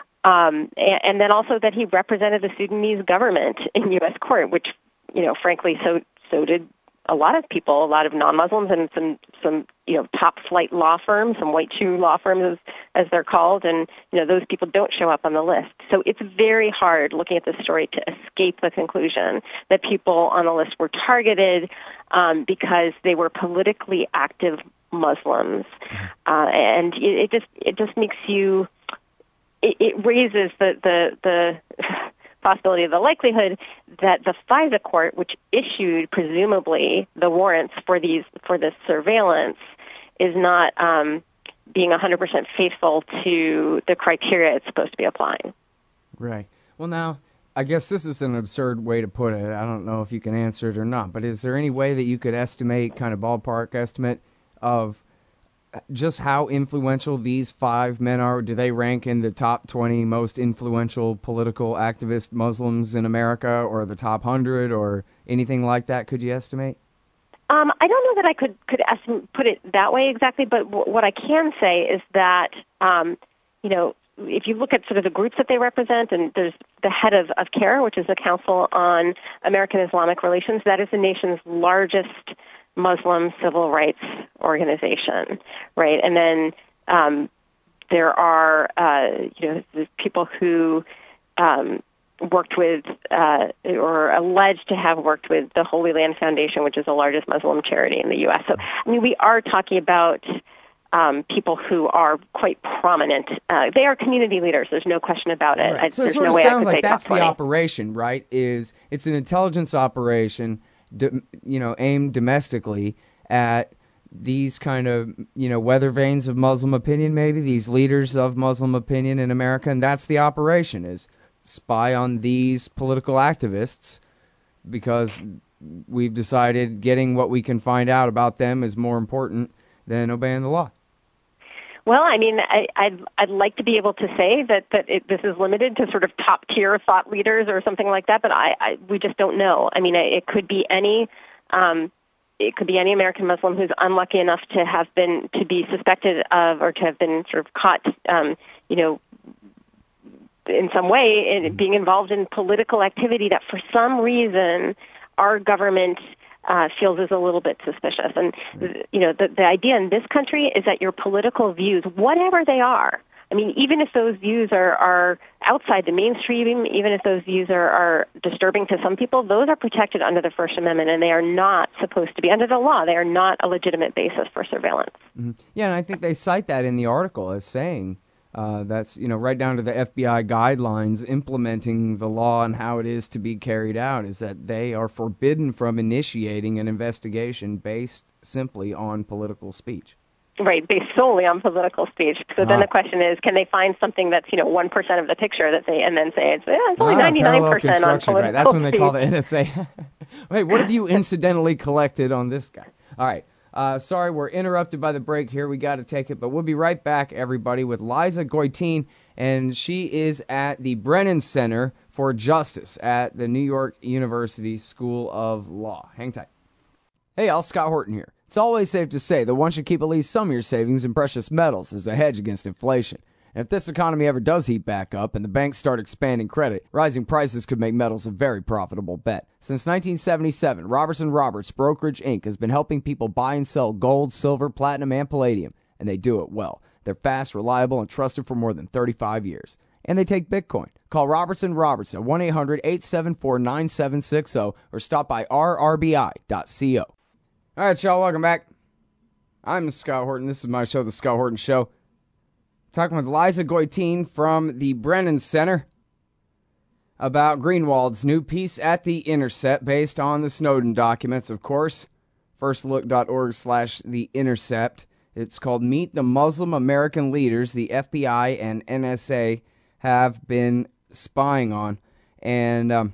And then also that he represented the Sudanese government in U.S. court, which, frankly, so did a lot of people, a lot of non-Muslims, and some top flight law firms, some white shoe law firms as they're called, and those people don't show up on the list. So it's very hard looking at this story to escape the conclusion that people on the list were targeted because they were politically active Muslims, and it just makes you. It raises the possibility of the likelihood that the FISA court, which issued presumably the warrants for this surveillance, is not being 100% faithful to the criteria it's supposed to be applying. Right. Well, now, I guess this is an absurd way to put it. I don't know if you can answer it or not, but is there any way that you could estimate, kind of ballpark estimate, of just how influential these 5 men are? Do they rank in the top 20 most influential political activist Muslims in America, or the top 100, or anything like that? Could you estimate? I don't know that I could put it that way exactly, but what I can say is that, if you look at sort of the groups that they represent, and there's the head of CAIR, which is the Council on American Islamic Relations, that is the nation's largest Muslim civil rights organization, right? And then there are, the people who worked with or alleged to have worked with the Holy Land Foundation, which is the largest Muslim charity in the U.S. So, we are talking about people who are quite prominent. They are community leaders. There's no question about it. Right. So there's it sort no of way sounds I could like say that's top the 20. operation, right? It's an intelligence operation, aimed domestically at these kind of, weather vanes of Muslim opinion, maybe, these leaders of Muslim opinion in America, and that's the operation, is spy on these political activists because we've decided getting what we can find out about them is more important than obeying the law. Well, I'd like to be able to say that this is limited to sort of top tier thought leaders or something like that, but we just don't know. It could be any American Muslim who's unlucky enough to be suspected of or to have been sort of caught, in some way in being involved in political activity that for some reason our government feels is a little bit suspicious. And, the idea in this country is that your political views, whatever they are, even if those views are outside the mainstream, even if those views are disturbing to some people, those are protected under the First Amendment, and they are not supposed to be, under the law, they are not a legitimate basis for surveillance. Mm-hmm. Yeah, and I think they cite that in the article as saying that's, right down to the FBI guidelines implementing the law and how it is to be carried out, is that they are forbidden from initiating an investigation based simply on political speech. Right, based solely on political speech. So then the question is, can they find something that's 1% of the picture and then say it's only 99% on political right. That's when they speech. call the NSA. Wait, what have you incidentally collected on this guy? All right. Sorry, we're interrupted by the break here. We got to take it, but we'll be right back, everybody, with Liza Goitein, and she is at the Brennan Center for Justice at the New York University School of Law. Hang tight. Hey, y'all, Scott Horton here. It's always safe to say that one should keep at least some of your savings in precious metals as a hedge against inflation. And if this economy ever does heat back up and the banks start expanding credit, rising prices could make metals a very profitable bet. Since 1977, Robertson Roberts Brokerage Inc. has been helping people buy and sell gold, silver, platinum, and palladium, and they do it well. They're fast, reliable, and trusted for more than 35 years. And they take Bitcoin. Call Robertson Roberts at 1-800-874-9760 or stop by rrbi.co. All right, y'all, welcome back. I'm Scott Horton. This is my show, The Scott Horton Show. Talking with Liza Goitein from the Brennan Center about Greenwald's new piece at The Intercept based on the Snowden documents, of course. Firstlook.org/The Intercept. It's called Meet the Muslim American Leaders the FBI and NSA have been spying on. And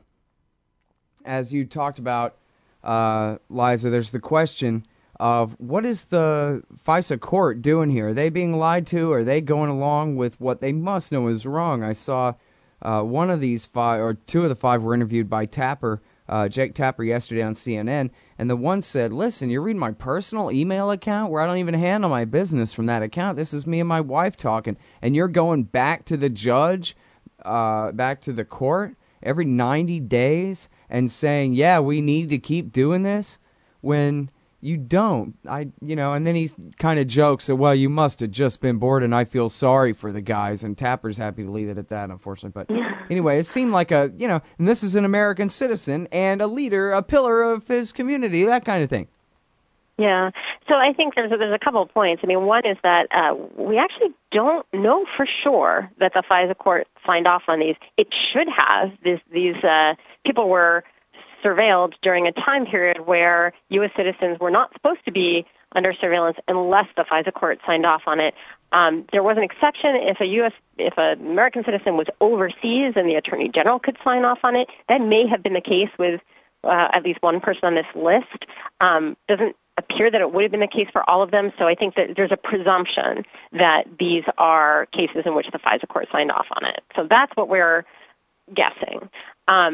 as you talked about, Liza, there's the question of what is the FISA court doing here? Are they being lied to? Are they going along with what they must know is wrong? I saw one of these five, or two of the five were interviewed by Tapper, Jake Tapper, yesterday on CNN, and the one said, listen, you're reading my personal email account where I don't even handle my business from that account. This is me and my wife talking, and you're going back to the judge, back to the court every 90 days and saying, yeah, we need to keep doing this, when you don't. And then he kind of jokes that, well, you must have just been bored and I feel sorry for the guys, and Tapper's happy to leave it at that, unfortunately. But anyway, it seemed like and this is an American citizen and a leader, a pillar of his community, that kind of thing. Yeah. So I think there's a couple of points. One is that we actually don't know for sure that the FISA court signed off on these. It should have. These people were surveilled during a time period where U.S. citizens were not supposed to be under surveillance unless the FISA court signed off on it. There was an exception if an American citizen was overseas and the Attorney General could sign off on it. That may have been the case with at least one person on this list. Doesn't appear that it would have been the case for all of them, so I think that there's a presumption that these are cases in which the FISA court signed off on it. So that's what we're guessing.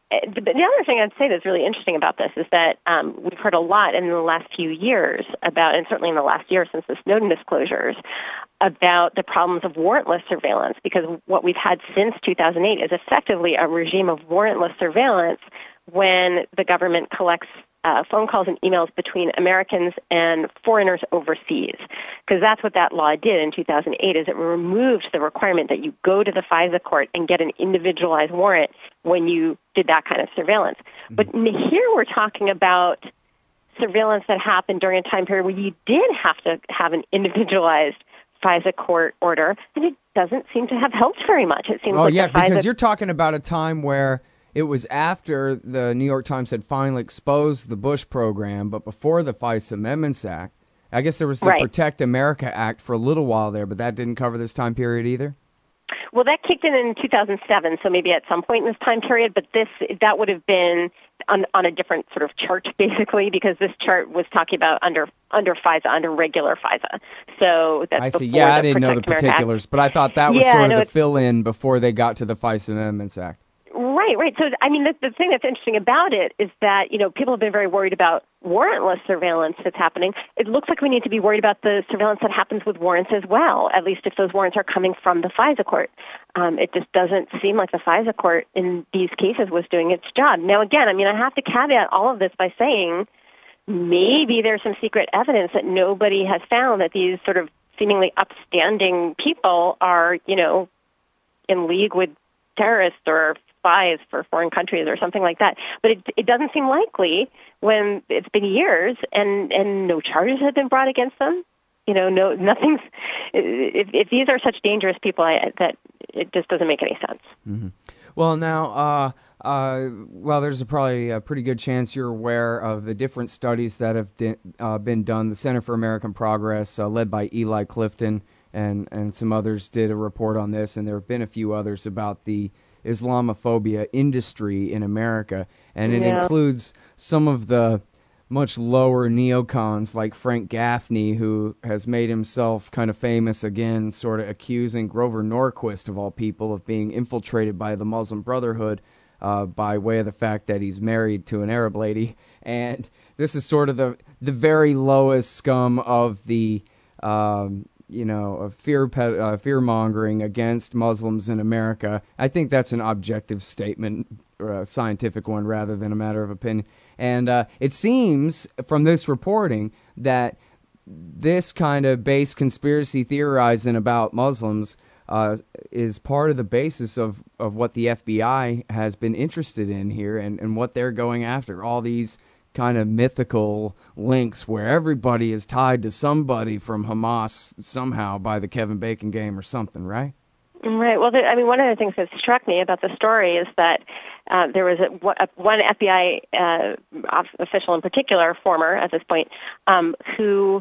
the other thing I'd say that's really interesting about this is that we've heard a lot in the last few years about, and certainly in the last year since the Snowden disclosures, about the problems of warrantless surveillance, because what we've had since 2008 is effectively a regime of warrantless surveillance when the government collects phone calls and emails between Americans and foreigners overseas. Because that's what that law did in 2008, is it removed the requirement that you go to the FISA court and get an individualized warrant when you did that kind of surveillance. Mm-hmm. But here we're talking about surveillance that happened during a time period where you did have to have an individualized FISA court order, and it doesn't seem to have helped very much. It seems because you're talking about a time where it was after the New York Times had finally exposed the Bush program, but before the FISA Amendments Act. I guess there was the Protect America Act for a little while there, but that didn't cover this time period either? Well, that kicked in 2007, so maybe at some point in this time period, but that would have been on a different sort of chart, basically, because this chart was talking about under FISA, under regular FISA. So that's I see. Yeah, I didn't know the particulars, but I thought that was sort of the fill-in before they got to the FISA Amendments Act. Right. So, I mean, the thing that's interesting about it is that, people have been very worried about warrantless surveillance that's happening. It looks like we need to be worried about the surveillance that happens with warrants as well, at least if those warrants are coming from the FISA court. It just doesn't seem like the FISA court in these cases was doing its job. Now, again, I have to caveat all of this by saying maybe there's some secret evidence that nobody has found that these sort of seemingly upstanding people are, in league with terrorists or spies for foreign countries or something like that. But it doesn't seem likely when it's been years and no charges have been brought against them. Nothing's. If these are such dangerous people, that it just doesn't make any sense. Mm-hmm. Well, now, there's probably a pretty good chance you're aware of the different studies that have been done. The Center for American Progress, led by Eli Clifton, and some others did a report on this, and there have been a few others about the Islamophobia industry in America, and it includes some of the much lower neocons like Frank Gaffney, who has made himself kind of famous again, sort of accusing Grover Norquist, of all people, of being infiltrated by the Muslim Brotherhood by way of the fact that he's married to an Arab lady. And this is sort of the very lowest scum of the of fear-mongering against Muslims in America. I think that's an objective statement, a scientific one, rather than a matter of opinion. And it seems from this reporting that this kind of base conspiracy theorizing about Muslims is part of the basis of what the FBI has been interested in here and what they're going after. All these kind of mythical links where everybody is tied to somebody from Hamas somehow by the Kevin Bacon game or something, right? Right. Well, one of the things that struck me about the story is that there was one FBI official in particular, former at this point, who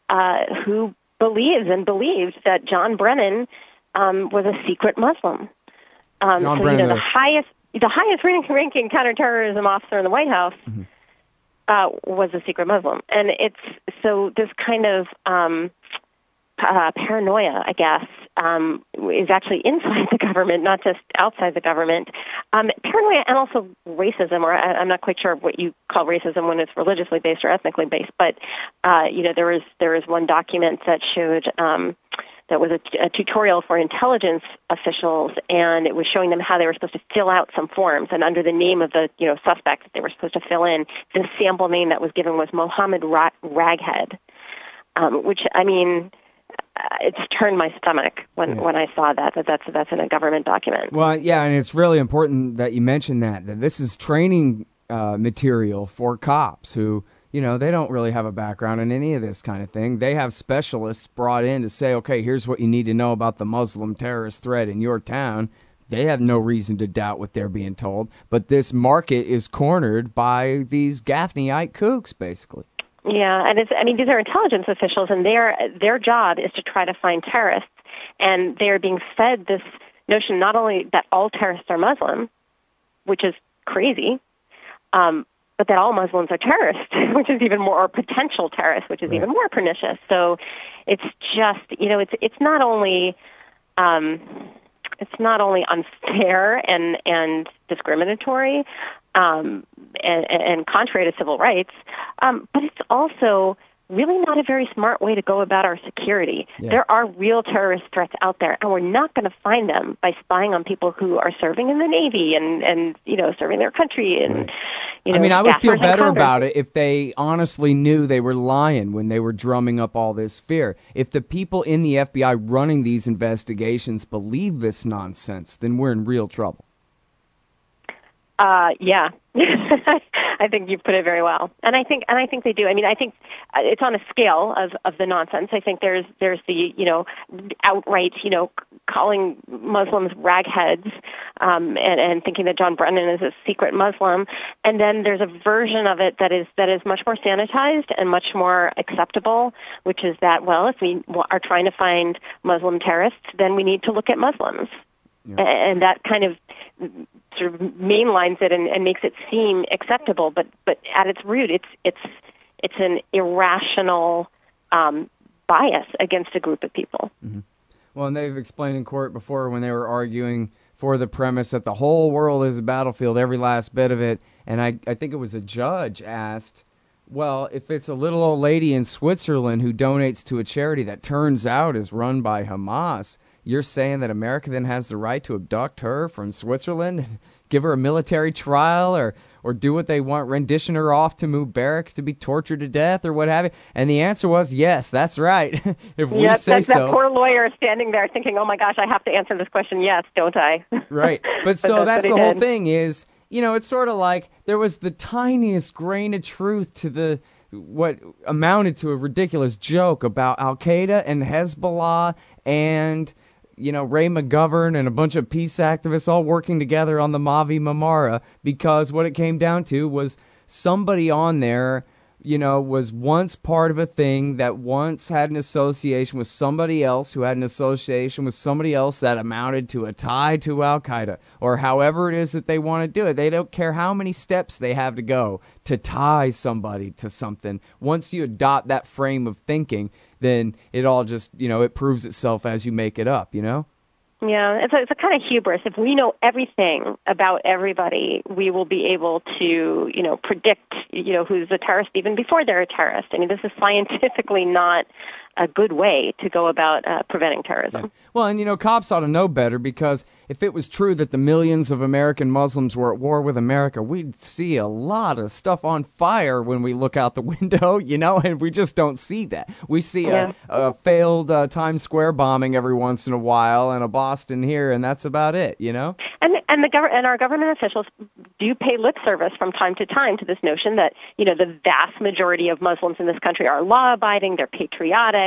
believed that John Brennan was a secret Muslim. John Brennan, the highest ranking counterterrorism officer in the White House. Mm-hmm. Was a secret Muslim. And it's so this kind of paranoia, I guess, is actually inside the government, not just outside the government. Paranoia and also racism, or I'm not quite sure what you call racism when it's religiously based or ethnically based, but there was one document that showed that was a tutorial for intelligence officials, and it was showing them how they were supposed to fill out some forms, and under the name of the suspect that they were supposed to fill in, the sample name that was given was Mohammed Raghead, which, it's turned my stomach when I saw that's in a government document. Well, yeah, and it's really important that you mention that this is training material for cops who, they don't really have a background in any of this kind of thing. They have specialists brought in to say, okay, here's what you need to know about the Muslim terrorist threat in your town. They have no reason to doubt what they're being told. But this market is cornered by these Gaffneyite kooks, basically. Yeah, and these are intelligence officials, and their job is to try to find terrorists. And they are being fed this notion not only that all terrorists are Muslim, which is crazy, but that all Muslims are terrorists, which is even more, or potential terrorists, which is even more pernicious. So it's just, it's not only, it's not only unfair and discriminatory and contrary to civil rights, but it's also really not a very smart way to go about our security. Yeah. There are real terrorist threats out there, and we're not going to find them by spying on people who are serving in the Navy and serving their country. And right. I would feel better about it if they honestly knew they were lying when they were drumming up all this fear. If the people in the FBI running these investigations believe this nonsense, then we're in real trouble. Yeah. I think you put it very well, and I think they do. I think it's on a scale of the nonsense. I think there's the outright calling Muslims ragheads and thinking that John Brennan is a secret Muslim, and then there's a version of it that is much more sanitized and much more acceptable, which is that if we are trying to find Muslim terrorists, then we need to look at Muslims. Yeah. And that kind of sort of mainlines it and makes it seem acceptable, but at its root, it's an irrational bias against a group of people. Mm-hmm. Well, and they've explained in court before when they were arguing for the premise that the whole world is a battlefield, every last bit of it, and I think it was a judge asked, well, if it's a little old lady in Switzerland who donates to a charity that turns out is run by Hamas, you're saying that America then has the right to abduct her from Switzerland, give her a military trial, or do what they want, rendition her off to Mubarak to be tortured to death or what have you? And the answer was, yes, that's right. If we say so. That poor lawyer standing there thinking, oh my gosh, I have to answer this question, yes, don't I? Right. But so that's the whole thing is, it's sort of like there was the tiniest grain of truth to what amounted to a ridiculous joke about Al-Qaeda and Hezbollah and Ray McGovern and a bunch of peace activists all working together on the Mavi Marmara, because what it came down to was somebody on there, was once part of a thing that once had an association with somebody else who had an association with somebody else that amounted to a tie to Al-Qaeda, or however it is that they want to do it. They don't care how many steps they have to go to tie somebody to something. Once you adopt that frame of thinking, then it all just, it proves itself as you make it up, Yeah, it's a kind of hubris. If we know everything about everybody, we will be able to, predict, who's a terrorist even before they're a terrorist. This is scientifically not a good way to go about preventing terrorism. Yeah. Well, and, cops ought to know better, because if it was true that the millions of American Muslims were at war with America, we'd see a lot of stuff on fire when we look out the window, and we just don't see that. We see a failed Times Square bombing every once in a while and a Boston here, and that's about it, And our government officials do pay lip service from time to time to this notion that, the vast majority of Muslims in this country are law-abiding, they're patriotic.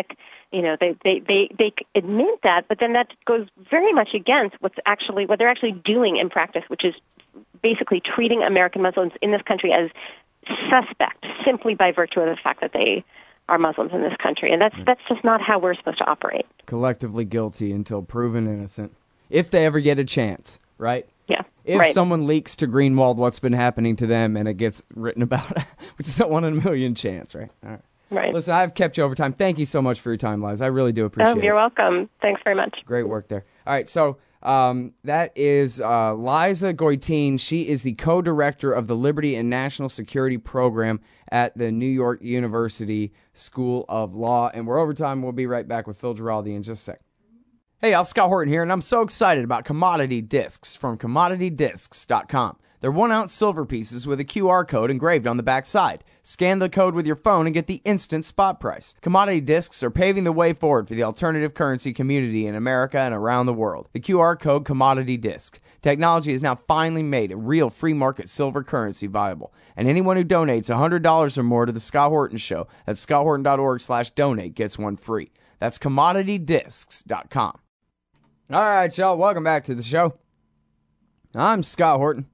They admit that, but then that goes very much against what they're actually doing in practice, which is basically treating American Muslims in this country as suspect simply by virtue of the fact that they are Muslims in this country. And that's just not how we're supposed to operate. Collectively guilty until proven innocent, if they ever get a chance, right? Yeah. If someone leaks to Greenwald what's been happening to them and it gets written about, which is a 1 in a million chance, right? All right. Right. Listen, I've kept you over time. Thank you so much for your time, Liza. I really do appreciate it. You're welcome. Thanks very much. Great work there. All right, so that is Liza Goitein. She is the co-director of the Liberty and National Security Program at the New York University School of Law. And we're over time. We'll be right back with Phil Giraldi in just a sec. Hey, y'all, Scott Horton here, and I'm so excited about Commodity Discs from CommodityDiscs.com. They're 1-ounce silver pieces with a QR code engraved on the back side. Scan the code with your phone and get the instant spot price. Commodity Discs are paving the way forward for the alternative currency community in America and around the world. The QR code Commodity Disc. Technology has now finally made a real free market silver currency viable. And anyone who donates $100 or more to the Scott Horton Show at scotthorton.org/donate gets one free. That's CommodityDiscs.com. All right, y'all, welcome back to the show. I'm Scott Horton.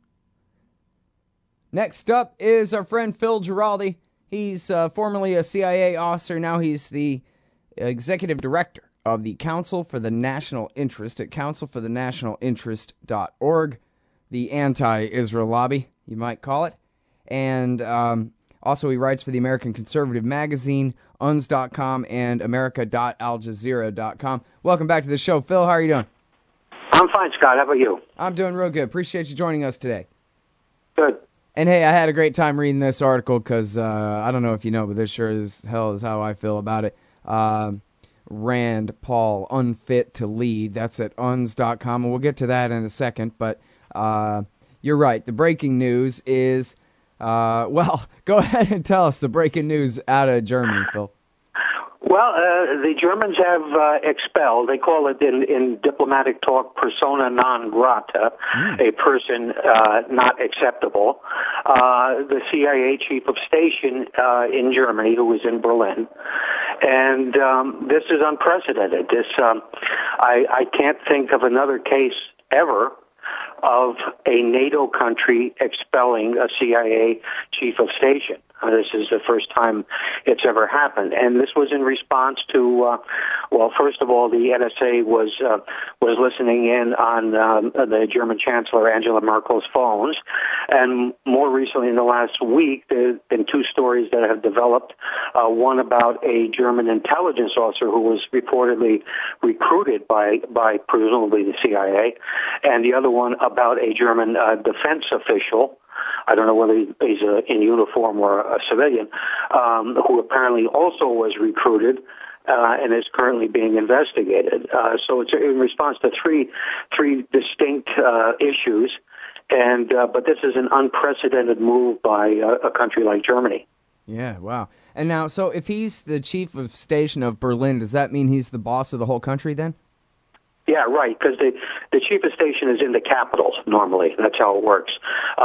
Next up is our friend Phil Giraldi. He's formerly a CIA officer. Now he's the executive director of the Council for the National Interest at councilforthenationalinterest.org, the anti-Israel lobby, you might call it. And also he writes for the American Conservative Magazine, UNS.com, and America.aljazeera.com. Welcome back to the show, Phil. How are you doing? I'm fine, Scott. How about you? I'm doing real good. Appreciate you joining us today. Good. And hey, I had a great time reading this article because I don't know if you know, but this sure as hell is how I feel about it. Rand Paul, unfit to lead. That's at uns.com, and we'll get to that in a second. But you're right. The breaking news is, well, go ahead and tell us the breaking news out of Germany, Phil. Well, the Germans have expelled, they call it in diplomatic talk, persona non grata, a person not acceptable, the CIA chief of station in Germany, who was in Berlin. And this is unprecedented. I can't think of another case ever of a NATO country expelling a CIA chief of station. This is the first time it's ever happened, and this was in response to, well, first of all, the NSA was listening in on the German Chancellor Angela Merkel's phones, and more recently, in the last week, there have been two stories that have developed. One about a German intelligence officer who was reportedly recruited by presumably the CIA, and the other one about a German defense official. I don't know whether he's in uniform or a civilian, who apparently also was recruited and is currently being investigated. So it's in response to three distinct issues, and but this is an unprecedented move by a country like Germany. Yeah, wow. And now, so if he's the chief of station of Berlin, does that mean he's the boss of the whole country then? Yeah, right, because the chief of station is in the capital normally. That's how it works.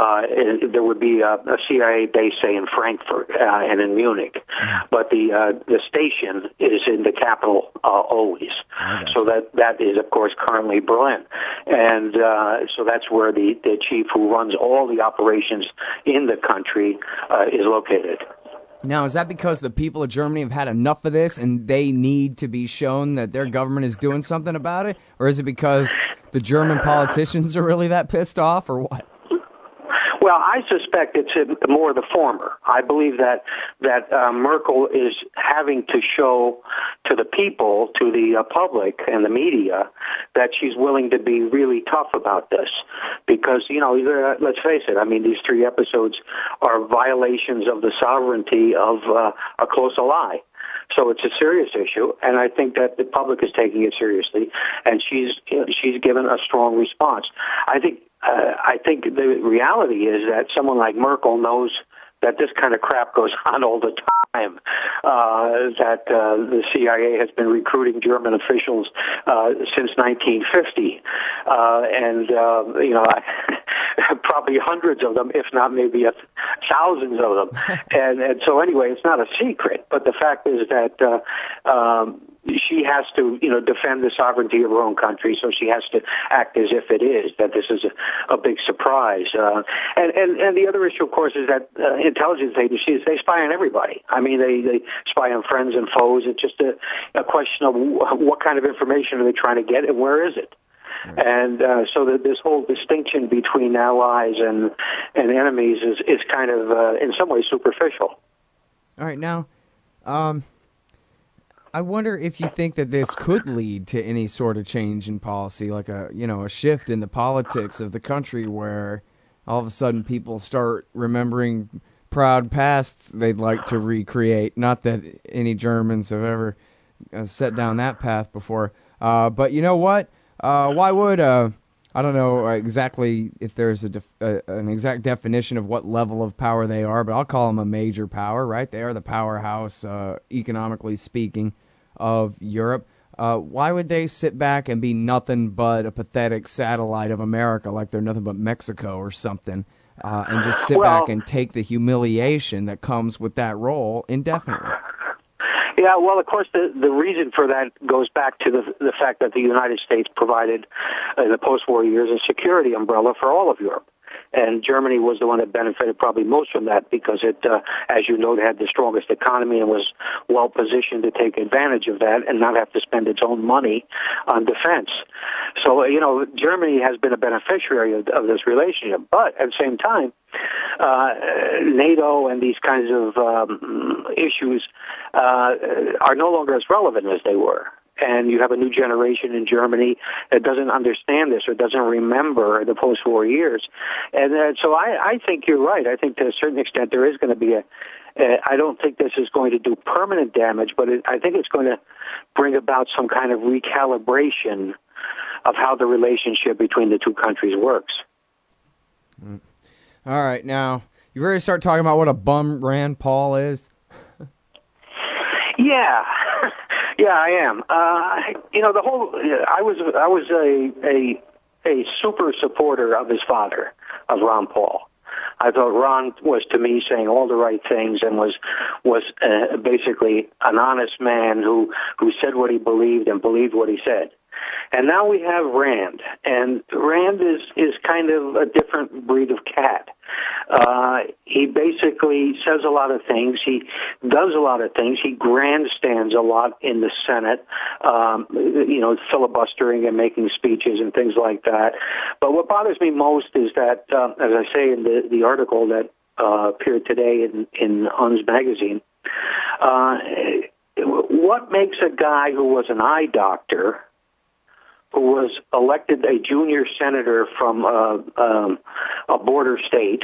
There would be a CIA base, say, in Frankfurt and in Munich, but the station is in the capital always. So that is, of course, currently Berlin. And so that's where the chief who runs all the operations in the country is located. Now, is that because the people of Germany have had enough of this and they need to be shown that their government is doing something about it? Or is it because the German politicians are really that pissed off, or what? Well, I suspect it's more the former. I believe that Merkel is having to show to the people, to the public and the media, that she's willing to be really tough about this. Because, you know, let's face it, I mean, these three episodes are violations of the sovereignty of a close ally. So it's a serious issue, and I think that the public is taking it seriously, and she's given a strong response. I think the reality is that someone like Merkel knows that this kind of crap goes on all the time, that the CIA has been recruiting German officials since 1950, and you know, probably hundreds of them, if not maybe thousands of them. and so anyway, it's not a secret, but the fact is that she has to, you know, defend the sovereignty of her own country, so she has to act as if it is, that this is a big surprise. And the other issue, of course, is that intelligence agencies, they spy on everybody. I mean, they spy on friends and foes. It's just a question of what kind of information are they trying to get and where is it? And so that this whole distinction between allies and enemies is kind of, in some ways, superficial. All right, now, I wonder if you think that this could lead to any sort of change in policy, like a shift in the politics of the country where all of a sudden people start remembering proud pasts they'd like to recreate. Not that any Germans have ever set down that path before. But you know what? Why would, I don't know exactly if there's an exact definition of what level of power they are, but I'll call them a major power, right? They are the powerhouse, economically speaking, of Europe. Why would they sit back and be nothing but a pathetic satellite of America, like they're nothing but Mexico or something, and just sit back and take the humiliation that comes with that role indefinitely? Yeah, well, of course, the reason for that goes back to the fact that the United States provided, in the post-war years, a security umbrella for all of Europe. And Germany was the one that benefited probably most from that because it, as you know, had the strongest economy and was well positioned to take advantage of that and not have to spend its own money on defense. So, you know, Germany has been a beneficiary of this relationship. But at the same time, NATO and these kinds of issues are no longer as relevant as they were. and you have a new generation in Germany that doesn't understand this or doesn't remember the post-war years. And so I think you're right. I think to a certain extent there is going to be I don't think this is going to do permanent damage, but I think it's going to bring about some kind of recalibration of how the relationship between the two countries works. All right, now, you ready to start talking about what a bum Rand Paul is? Yeah. Yeah, I am. The whole I was a super supporter of his father, of Ron Paul. I thought Ron was, to me, saying all the right things and was basically an honest man who said what he believed and believed what he said. And now we have Rand, and Rand is kind of a different breed of cat. He basically says a lot of things. He does a lot of things. He grandstands a lot in the Senate, filibustering and making speeches and things like that. But what bothers me most is that, as I say in the article that appeared today in Unz magazine, what makes a guy who was an eye doctor, who was elected a junior senator from a border state,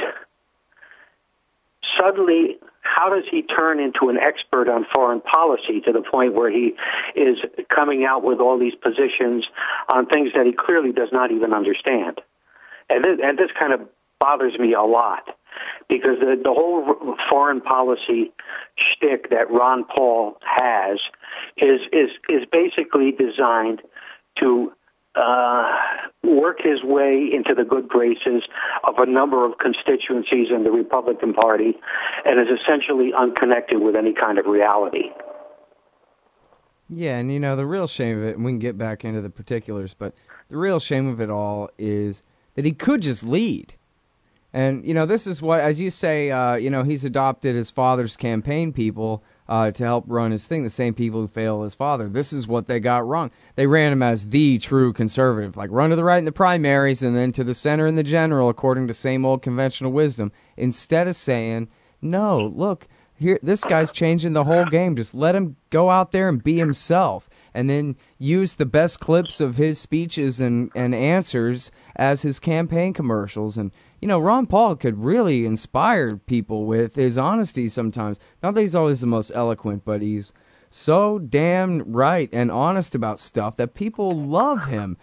suddenly, how does he turn into an expert on foreign policy to the point where he is coming out with all these positions on things that he clearly does not even understand? And this kind of bothers me a lot, because the whole foreign policy shtick that Ron Paul has is basically designed to work his way into the good graces of a number of constituencies in the Republican Party, and is essentially unconnected with any kind of reality. Yeah, and the real shame of it, and we can get back into the particulars, but the real shame of it all is that he could just lead. And, this is what, as you say, he's adopted his father's campaign people to help run his thing, the same people who failed his father. This is what they got wrong. They ran him as the true conservative, like run to the right in the primaries and then to the center in the general, according to same old conventional wisdom, instead of saying, no, look, here, this guy's changing the whole game. Just let him go out there and be himself, and then use the best clips of his speeches and answers as his campaign commercials. And Ron Paul could really inspire people with his honesty sometimes. Not that he's always the most eloquent, but he's so damn right and honest about stuff that people love him,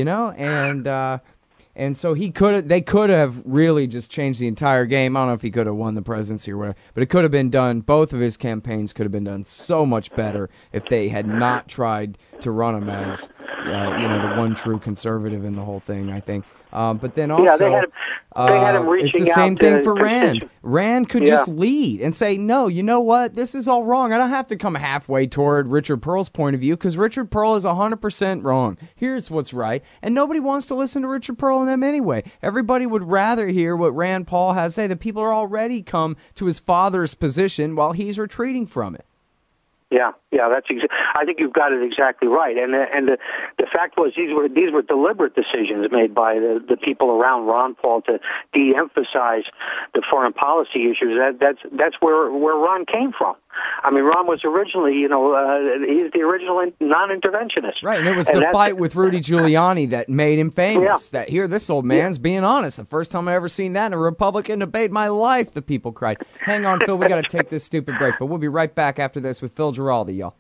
and so they could have really just changed the entire game. I don't know if he could have won the presidency or whatever, but it could have been done. Both of his campaigns could have been done so much better if they had not tried to run him as, the one true conservative in the whole thing, I think. But then also, they had him reaching it's the same out thing to for Rand. Rand could just lead and say, no, you know what? This is all wrong. I don't have to come halfway toward Richard Pearl's point of view, because Richard Pearl is 100% wrong. Here's what's right. And nobody wants to listen to Richard Pearl and them anyway. Everybody would rather hear what Rand Paul has to say. The people are already come to his father's position while he's retreating from it. Yeah, I think you've got it exactly right. And the fact was, these were deliberate decisions made by the people around Ron Paul to de-emphasize the foreign policy issues. That's where Ron came from. I mean, Ron was originally, he's the original non-interventionist. Right, and it was the fight with Rudy Giuliani that made him famous. Yeah. That here, this old man's being honest. The first time I ever seen that in a Republican debate in my life, the people cried. Hang on, Phil, we got to take this stupid break, but we'll be right back after this with Phil Giraldi, y'all.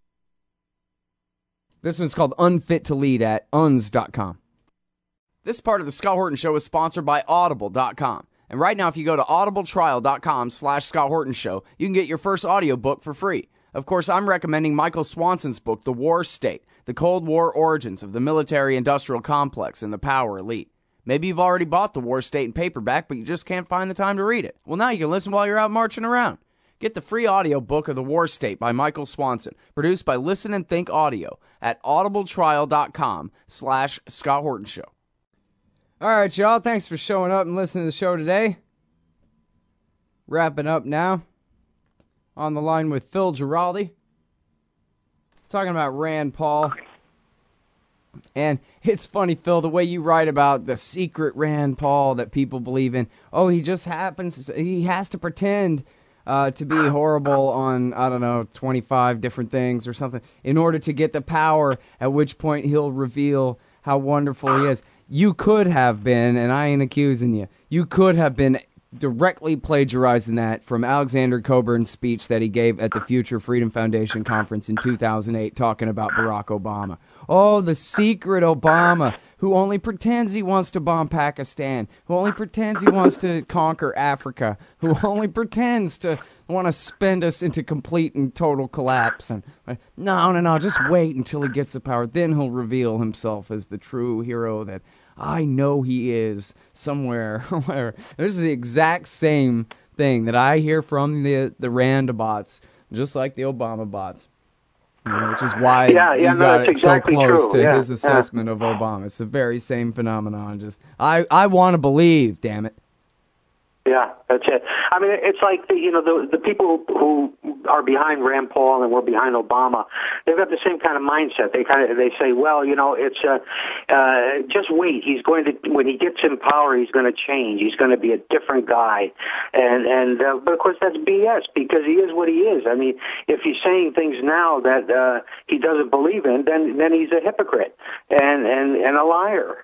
This one's called Unfit to Lead at unz.com. This part of the Scott Horton Show is sponsored by Audible.com. And right now, if you go to audibletrial.com/Scott Horton Show, you can get your first audiobook for free. Of course, I'm recommending Michael Swanson's book, The War State, The Cold War Origins of the Military-Industrial Complex and the Power Elite. Maybe you've already bought The War State in paperback, but you just can't find the time to read it. Well, now you can listen while you're out marching around. Get the free audiobook of The War State by Michael Swanson, produced by Listen and Think Audio at audibletrial.com/Scott Horton Show. All right, y'all. Thanks for showing up and listening to the show today. Wrapping up now. On the line with Phil Giraldi. Talking about Rand Paul. And it's funny, Phil, the way you write about the secret Rand Paul that people believe in. Oh, he has to pretend to be horrible on, I don't know, 25 different things or something, in order to get the power, at which point he'll reveal how wonderful he is. You could have been, and I ain't accusing you, you could have been directly plagiarizing that from Alexander Coburn's speech that he gave at the Future Freedom Foundation conference in 2008 talking about Barack Obama. Oh, the secret Obama, who only pretends he wants to bomb Pakistan, who only pretends he wants to conquer Africa, who only pretends to want to spend us into complete and total collapse. And no, just wait until he gets the power. Then he'll reveal himself as the true hero that I know he is somewhere. This is the exact same thing that I hear from the Rand bots, just like the Obama bots. Which is why you got it exactly so close true. to his assessment of Obama. It's the very same phenomenon. Just I want to believe, damn it. Yeah, that's it. I mean, it's like the people who are behind Rand Paul and were behind Obama. They've got the same kind of mindset. They say, well, it's just wait. He's going to, when he gets in power, he's going to change. He's going to be a different guy. But of course that's BS, because he is what he is. I mean, if he's saying things now that he doesn't believe in, then he's a hypocrite and a liar.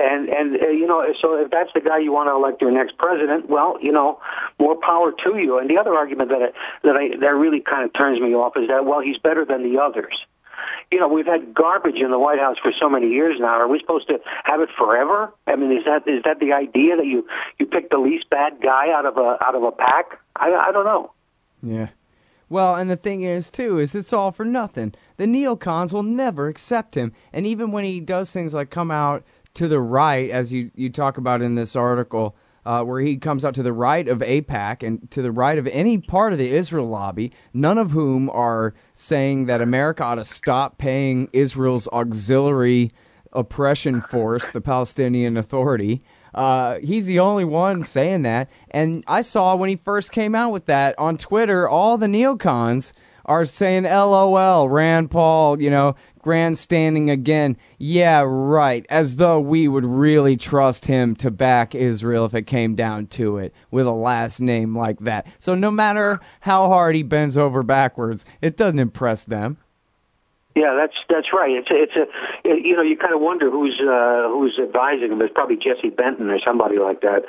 So if that's the guy you want to elect your next president, well, more power to you. And the other argument that really kind of turns me off is that, well, he's better than the others. We've had garbage in the White House for so many years now. Are we supposed to have it forever? I mean, is that the idea that you pick the least bad guy out of a pack? I don't know. Yeah. Well, and the thing is, too, is it's all for nothing. The neocons will never accept him. And even when he does things like come out to the right, as you talk about in this article, where he comes out to the right of AIPAC and to the right of any part of the Israel lobby, none of whom are saying that America ought to stop paying Israel's auxiliary oppression force, the Palestinian Authority. He's the only one saying that. And I saw when he first came out with that on Twitter, all the neocons are saying, LOL, Rand Paul, grandstanding again. Yeah, right. As though we would really trust him to back Israel if it came down to it, with a last name like that. So no matter how hard he bends over backwards, it doesn't impress them. Yeah, that's right. You kind of wonder who's advising him. It's probably Jesse Benton or somebody like that.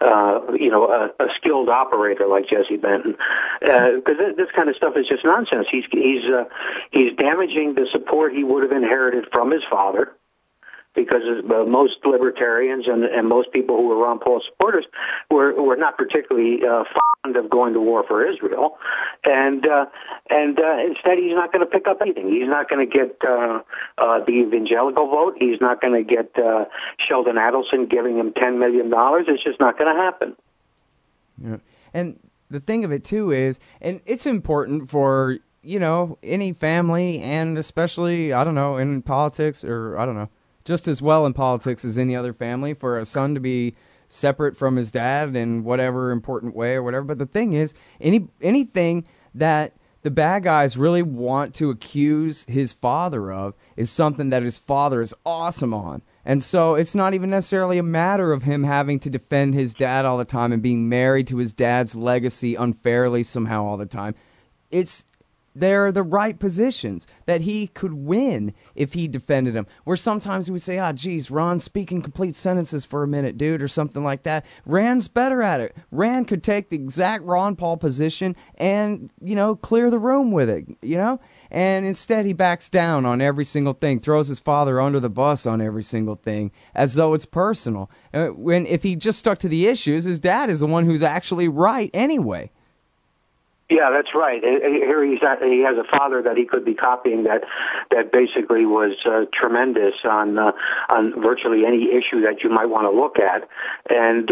A skilled operator like Jesse Benton, because this kind of stuff is just nonsense. He's damaging the support he would have inherited from his father, because most libertarians and most people who were Ron Paul supporters were not particularly fond of going to war for Israel, and instead he's not going to pick up anything. He's not going to get the evangelical vote. He's not going to get Sheldon Adelson giving him $10 million. It's just not going to happen. Yeah. And the thing of it too is, and it's important for any family, and especially in politics, or just as well in politics as any other family, for a son to be separate from his dad in whatever important way or whatever. But the thing is, anything that the bad guys really want to accuse his father of is something that his father is awesome on. And so it's not even necessarily a matter of him having to defend his dad all the time and being married to his dad's legacy unfairly somehow all the time. They're the right positions that he could win if he defended them. Where sometimes we say, geez, Ron's speaking complete sentences for a minute, dude, or something like that. Rand's better at it. Rand could take the exact Ron Paul position and, clear the room with it, And instead he backs down on every single thing, throws his father under the bus on every single thing, as though it's personal. If he just stuck to the issues, his dad is the one who's actually right anyway. Yeah, that's right. Here he has a father that he could be copying that basically was tremendous on virtually any issue that you might want to look at, and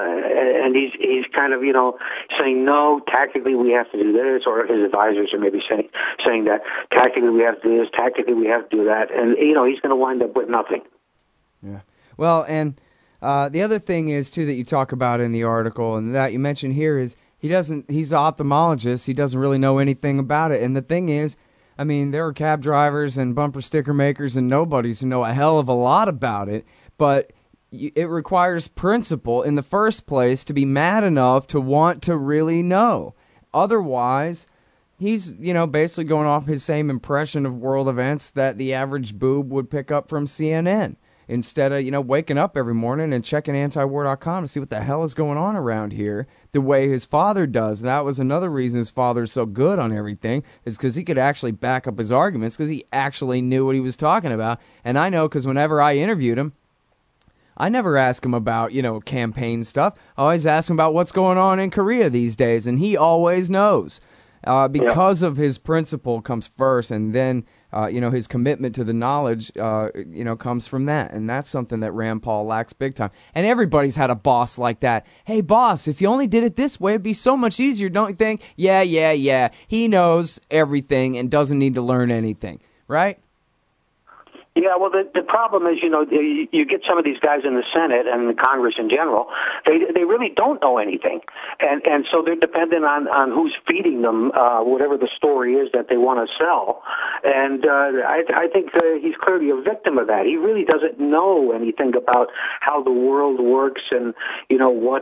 he's kind of saying no, tactically we have to do this, or his advisors are maybe saying that tactically we have to do this, tactically we have to do that, and he's going to wind up with nothing. Yeah. Well, and the other thing is too that you talk about in the article and that you mentioned here is, he's an ophthalmologist. He doesn't really know anything about it. And the thing is, there are cab drivers and bumper sticker makers and nobodies who know a hell of a lot about it, but it requires principle in the first place to be mad enough to want to really know. otherwise, he's, basically going off his same impression of world events that the average boob would pick up from CNN. Instead of, waking up every morning and checking antiwar.com to see what the hell is going on around here the way his father does. That was another reason his father's so good on everything, is because he could actually back up his arguments, because he actually knew what he was talking about. And I know because whenever I interviewed him, I never ask him about, campaign stuff. I always ask him about what's going on in Korea these days, and he always knows. Because of his principle comes first, and then, his commitment to the knowledge, comes from that. And that's something that Rand Paul lacks big time. And everybody's had a boss like that. Hey, boss, if you only did it this way, it'd be so much easier, don't you think? Yeah. He knows everything and doesn't need to learn anything, right? Yeah, well, the problem is, you get some of these guys in the Senate and the Congress in general, they really don't know anything. And so they're dependent on who's feeding them whatever the story is that they want to sell. And I think he's clearly a victim of that. He really doesn't know anything about how the world works and, what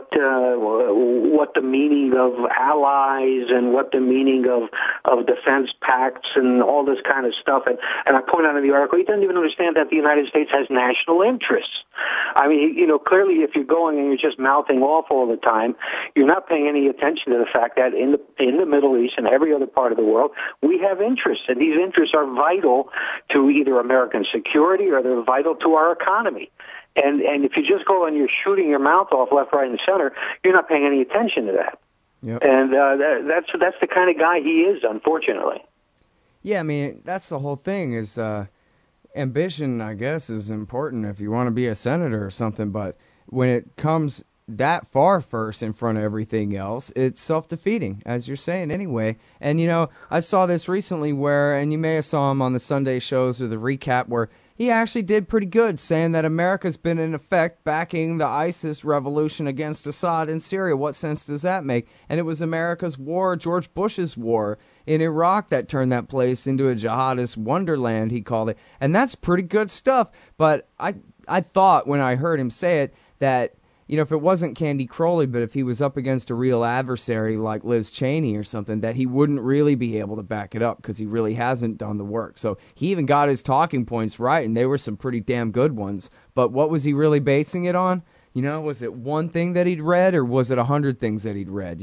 the meaning of allies and what the meaning of defense pacts and all this kind of stuff. And I point out in the article, he doesn't even understand that the United States has national interests. I mean, clearly if you're going and you're just mouthing off all the time, you're not paying any attention to the fact that in the Middle East and every other part of the world, we have interests, and these interests are vital to either American security or they're vital to our economy. And if you just go and you're shooting your mouth off left, right, and center, you're not paying any attention to that. Yep. And that's the kind of guy he is, unfortunately. Yeah, I mean, that's the whole thing is ambition, I guess, is important if you want to be a senator or something, but when it comes that far first in front of everything else, it's self-defeating, as you're saying anyway. And, I saw this recently and you may have saw him on the Sunday shows or the recap, where he actually did pretty good, saying that America's been in effect backing the ISIS revolution against Assad in Syria. What sense does that make? And it was America's war, George Bush's war in Iraq, that turned that place into a jihadist wonderland, he called it. And that's pretty good stuff. But I thought when I heard him say it that, if it wasn't Candy Crowley, but if he was up against a real adversary like Liz Cheney or something, that he wouldn't really be able to back it up because he really hasn't done the work. So he even got his talking points right, and they were some pretty damn good ones. But what was he really basing it on? Was it one thing that he'd read, or was it 100 things that he'd read,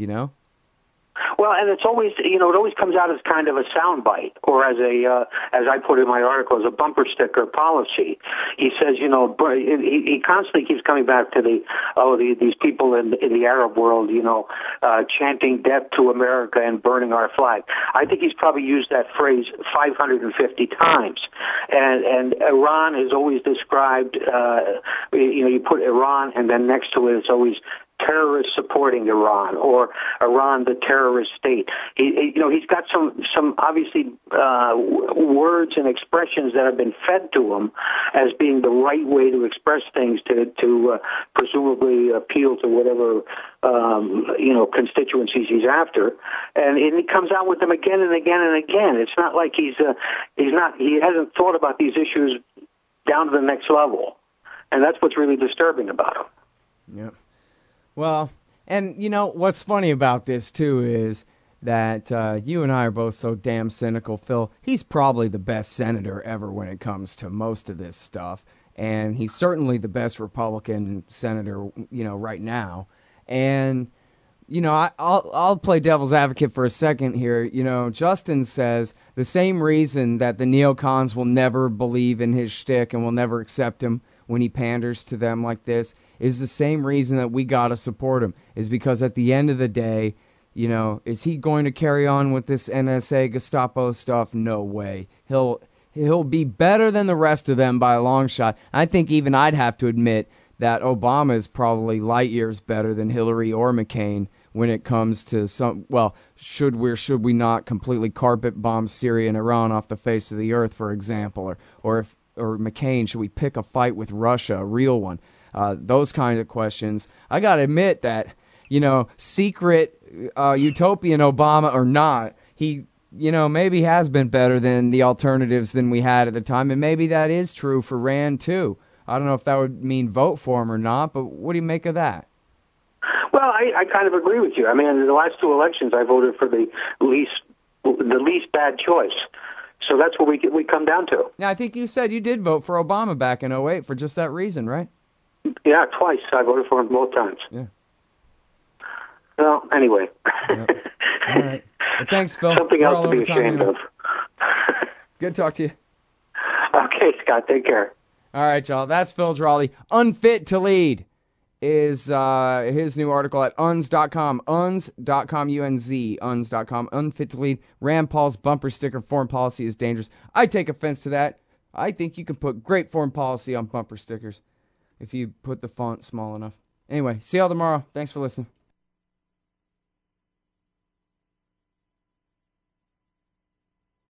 Well, and it's always, it always comes out as kind of a soundbite, or as as I put in my article, as a bumper sticker policy. He says, he constantly keeps coming back to these people in the Arab world, chanting death to America and burning our flag. I think he's probably used that phrase 550 times. And Iran is always described, you put Iran and then next to it, it's always terrorists supporting Iran, or Iran the terrorist state. He's got some obviously words and expressions that have been fed to him as being the right way to express things to presumably appeal to whatever constituencies he's after, and he comes out with them again and again and again. It's not like he hasn't thought about these issues down to the next level, and that's what's really disturbing about him. Yeah. Well, and what's funny about this, too, is that you and I are both so damn cynical, Phil. He's probably the best senator ever when it comes to most of this stuff, and he's certainly the best Republican senator, right now. And, I'll play devil's advocate for a second here. Justin says the same reason that the neocons will never believe in his shtick and will never accept him when he panders to them like this is the same reason that we got to support him, is because at the end of the day, is he going to carry on with this NSA Gestapo stuff? No way. He'll be better than the rest of them by a long shot. I think even I'd have to admit that Obama is probably light years better than Hillary or McCain when it comes to should we not completely carpet bomb Syria and Iran off the face of the earth, for example, or McCain, should we pick a fight with Russia, a real one? Those kind of questions. I got to admit that, secret utopian Obama or not, he, maybe has been better than the alternatives than we had at the time. And maybe that is true for Rand, too. I don't know if that would mean vote for him or not, but what do you make of that? Well, Well, I kind of agree with you. I mean, in the last two elections, I voted for the least bad choice. So that's what we come down to. Yeah, I think you said you did vote for Obama back in 2008 for just that reason, right? Yeah, twice. I voted for him both times. Yeah. Well, anyway. Yep. All right. Well, thanks, Phil. Something We're else all to be over time ashamed here. of. Good to talk to you. Okay, Scott, take care. All right, y'all. That's Phil Drawley. Unfit to Lead is his new article at unz.com. Unz.com, U-N-Z, unz.com. Unfit to Lead. Rand Paul's bumper sticker, foreign policy is dangerous. I take offense to that. I think you can put great foreign policy on bumper stickers if you put the font small enough. Anyway, see y'all tomorrow. Thanks for listening.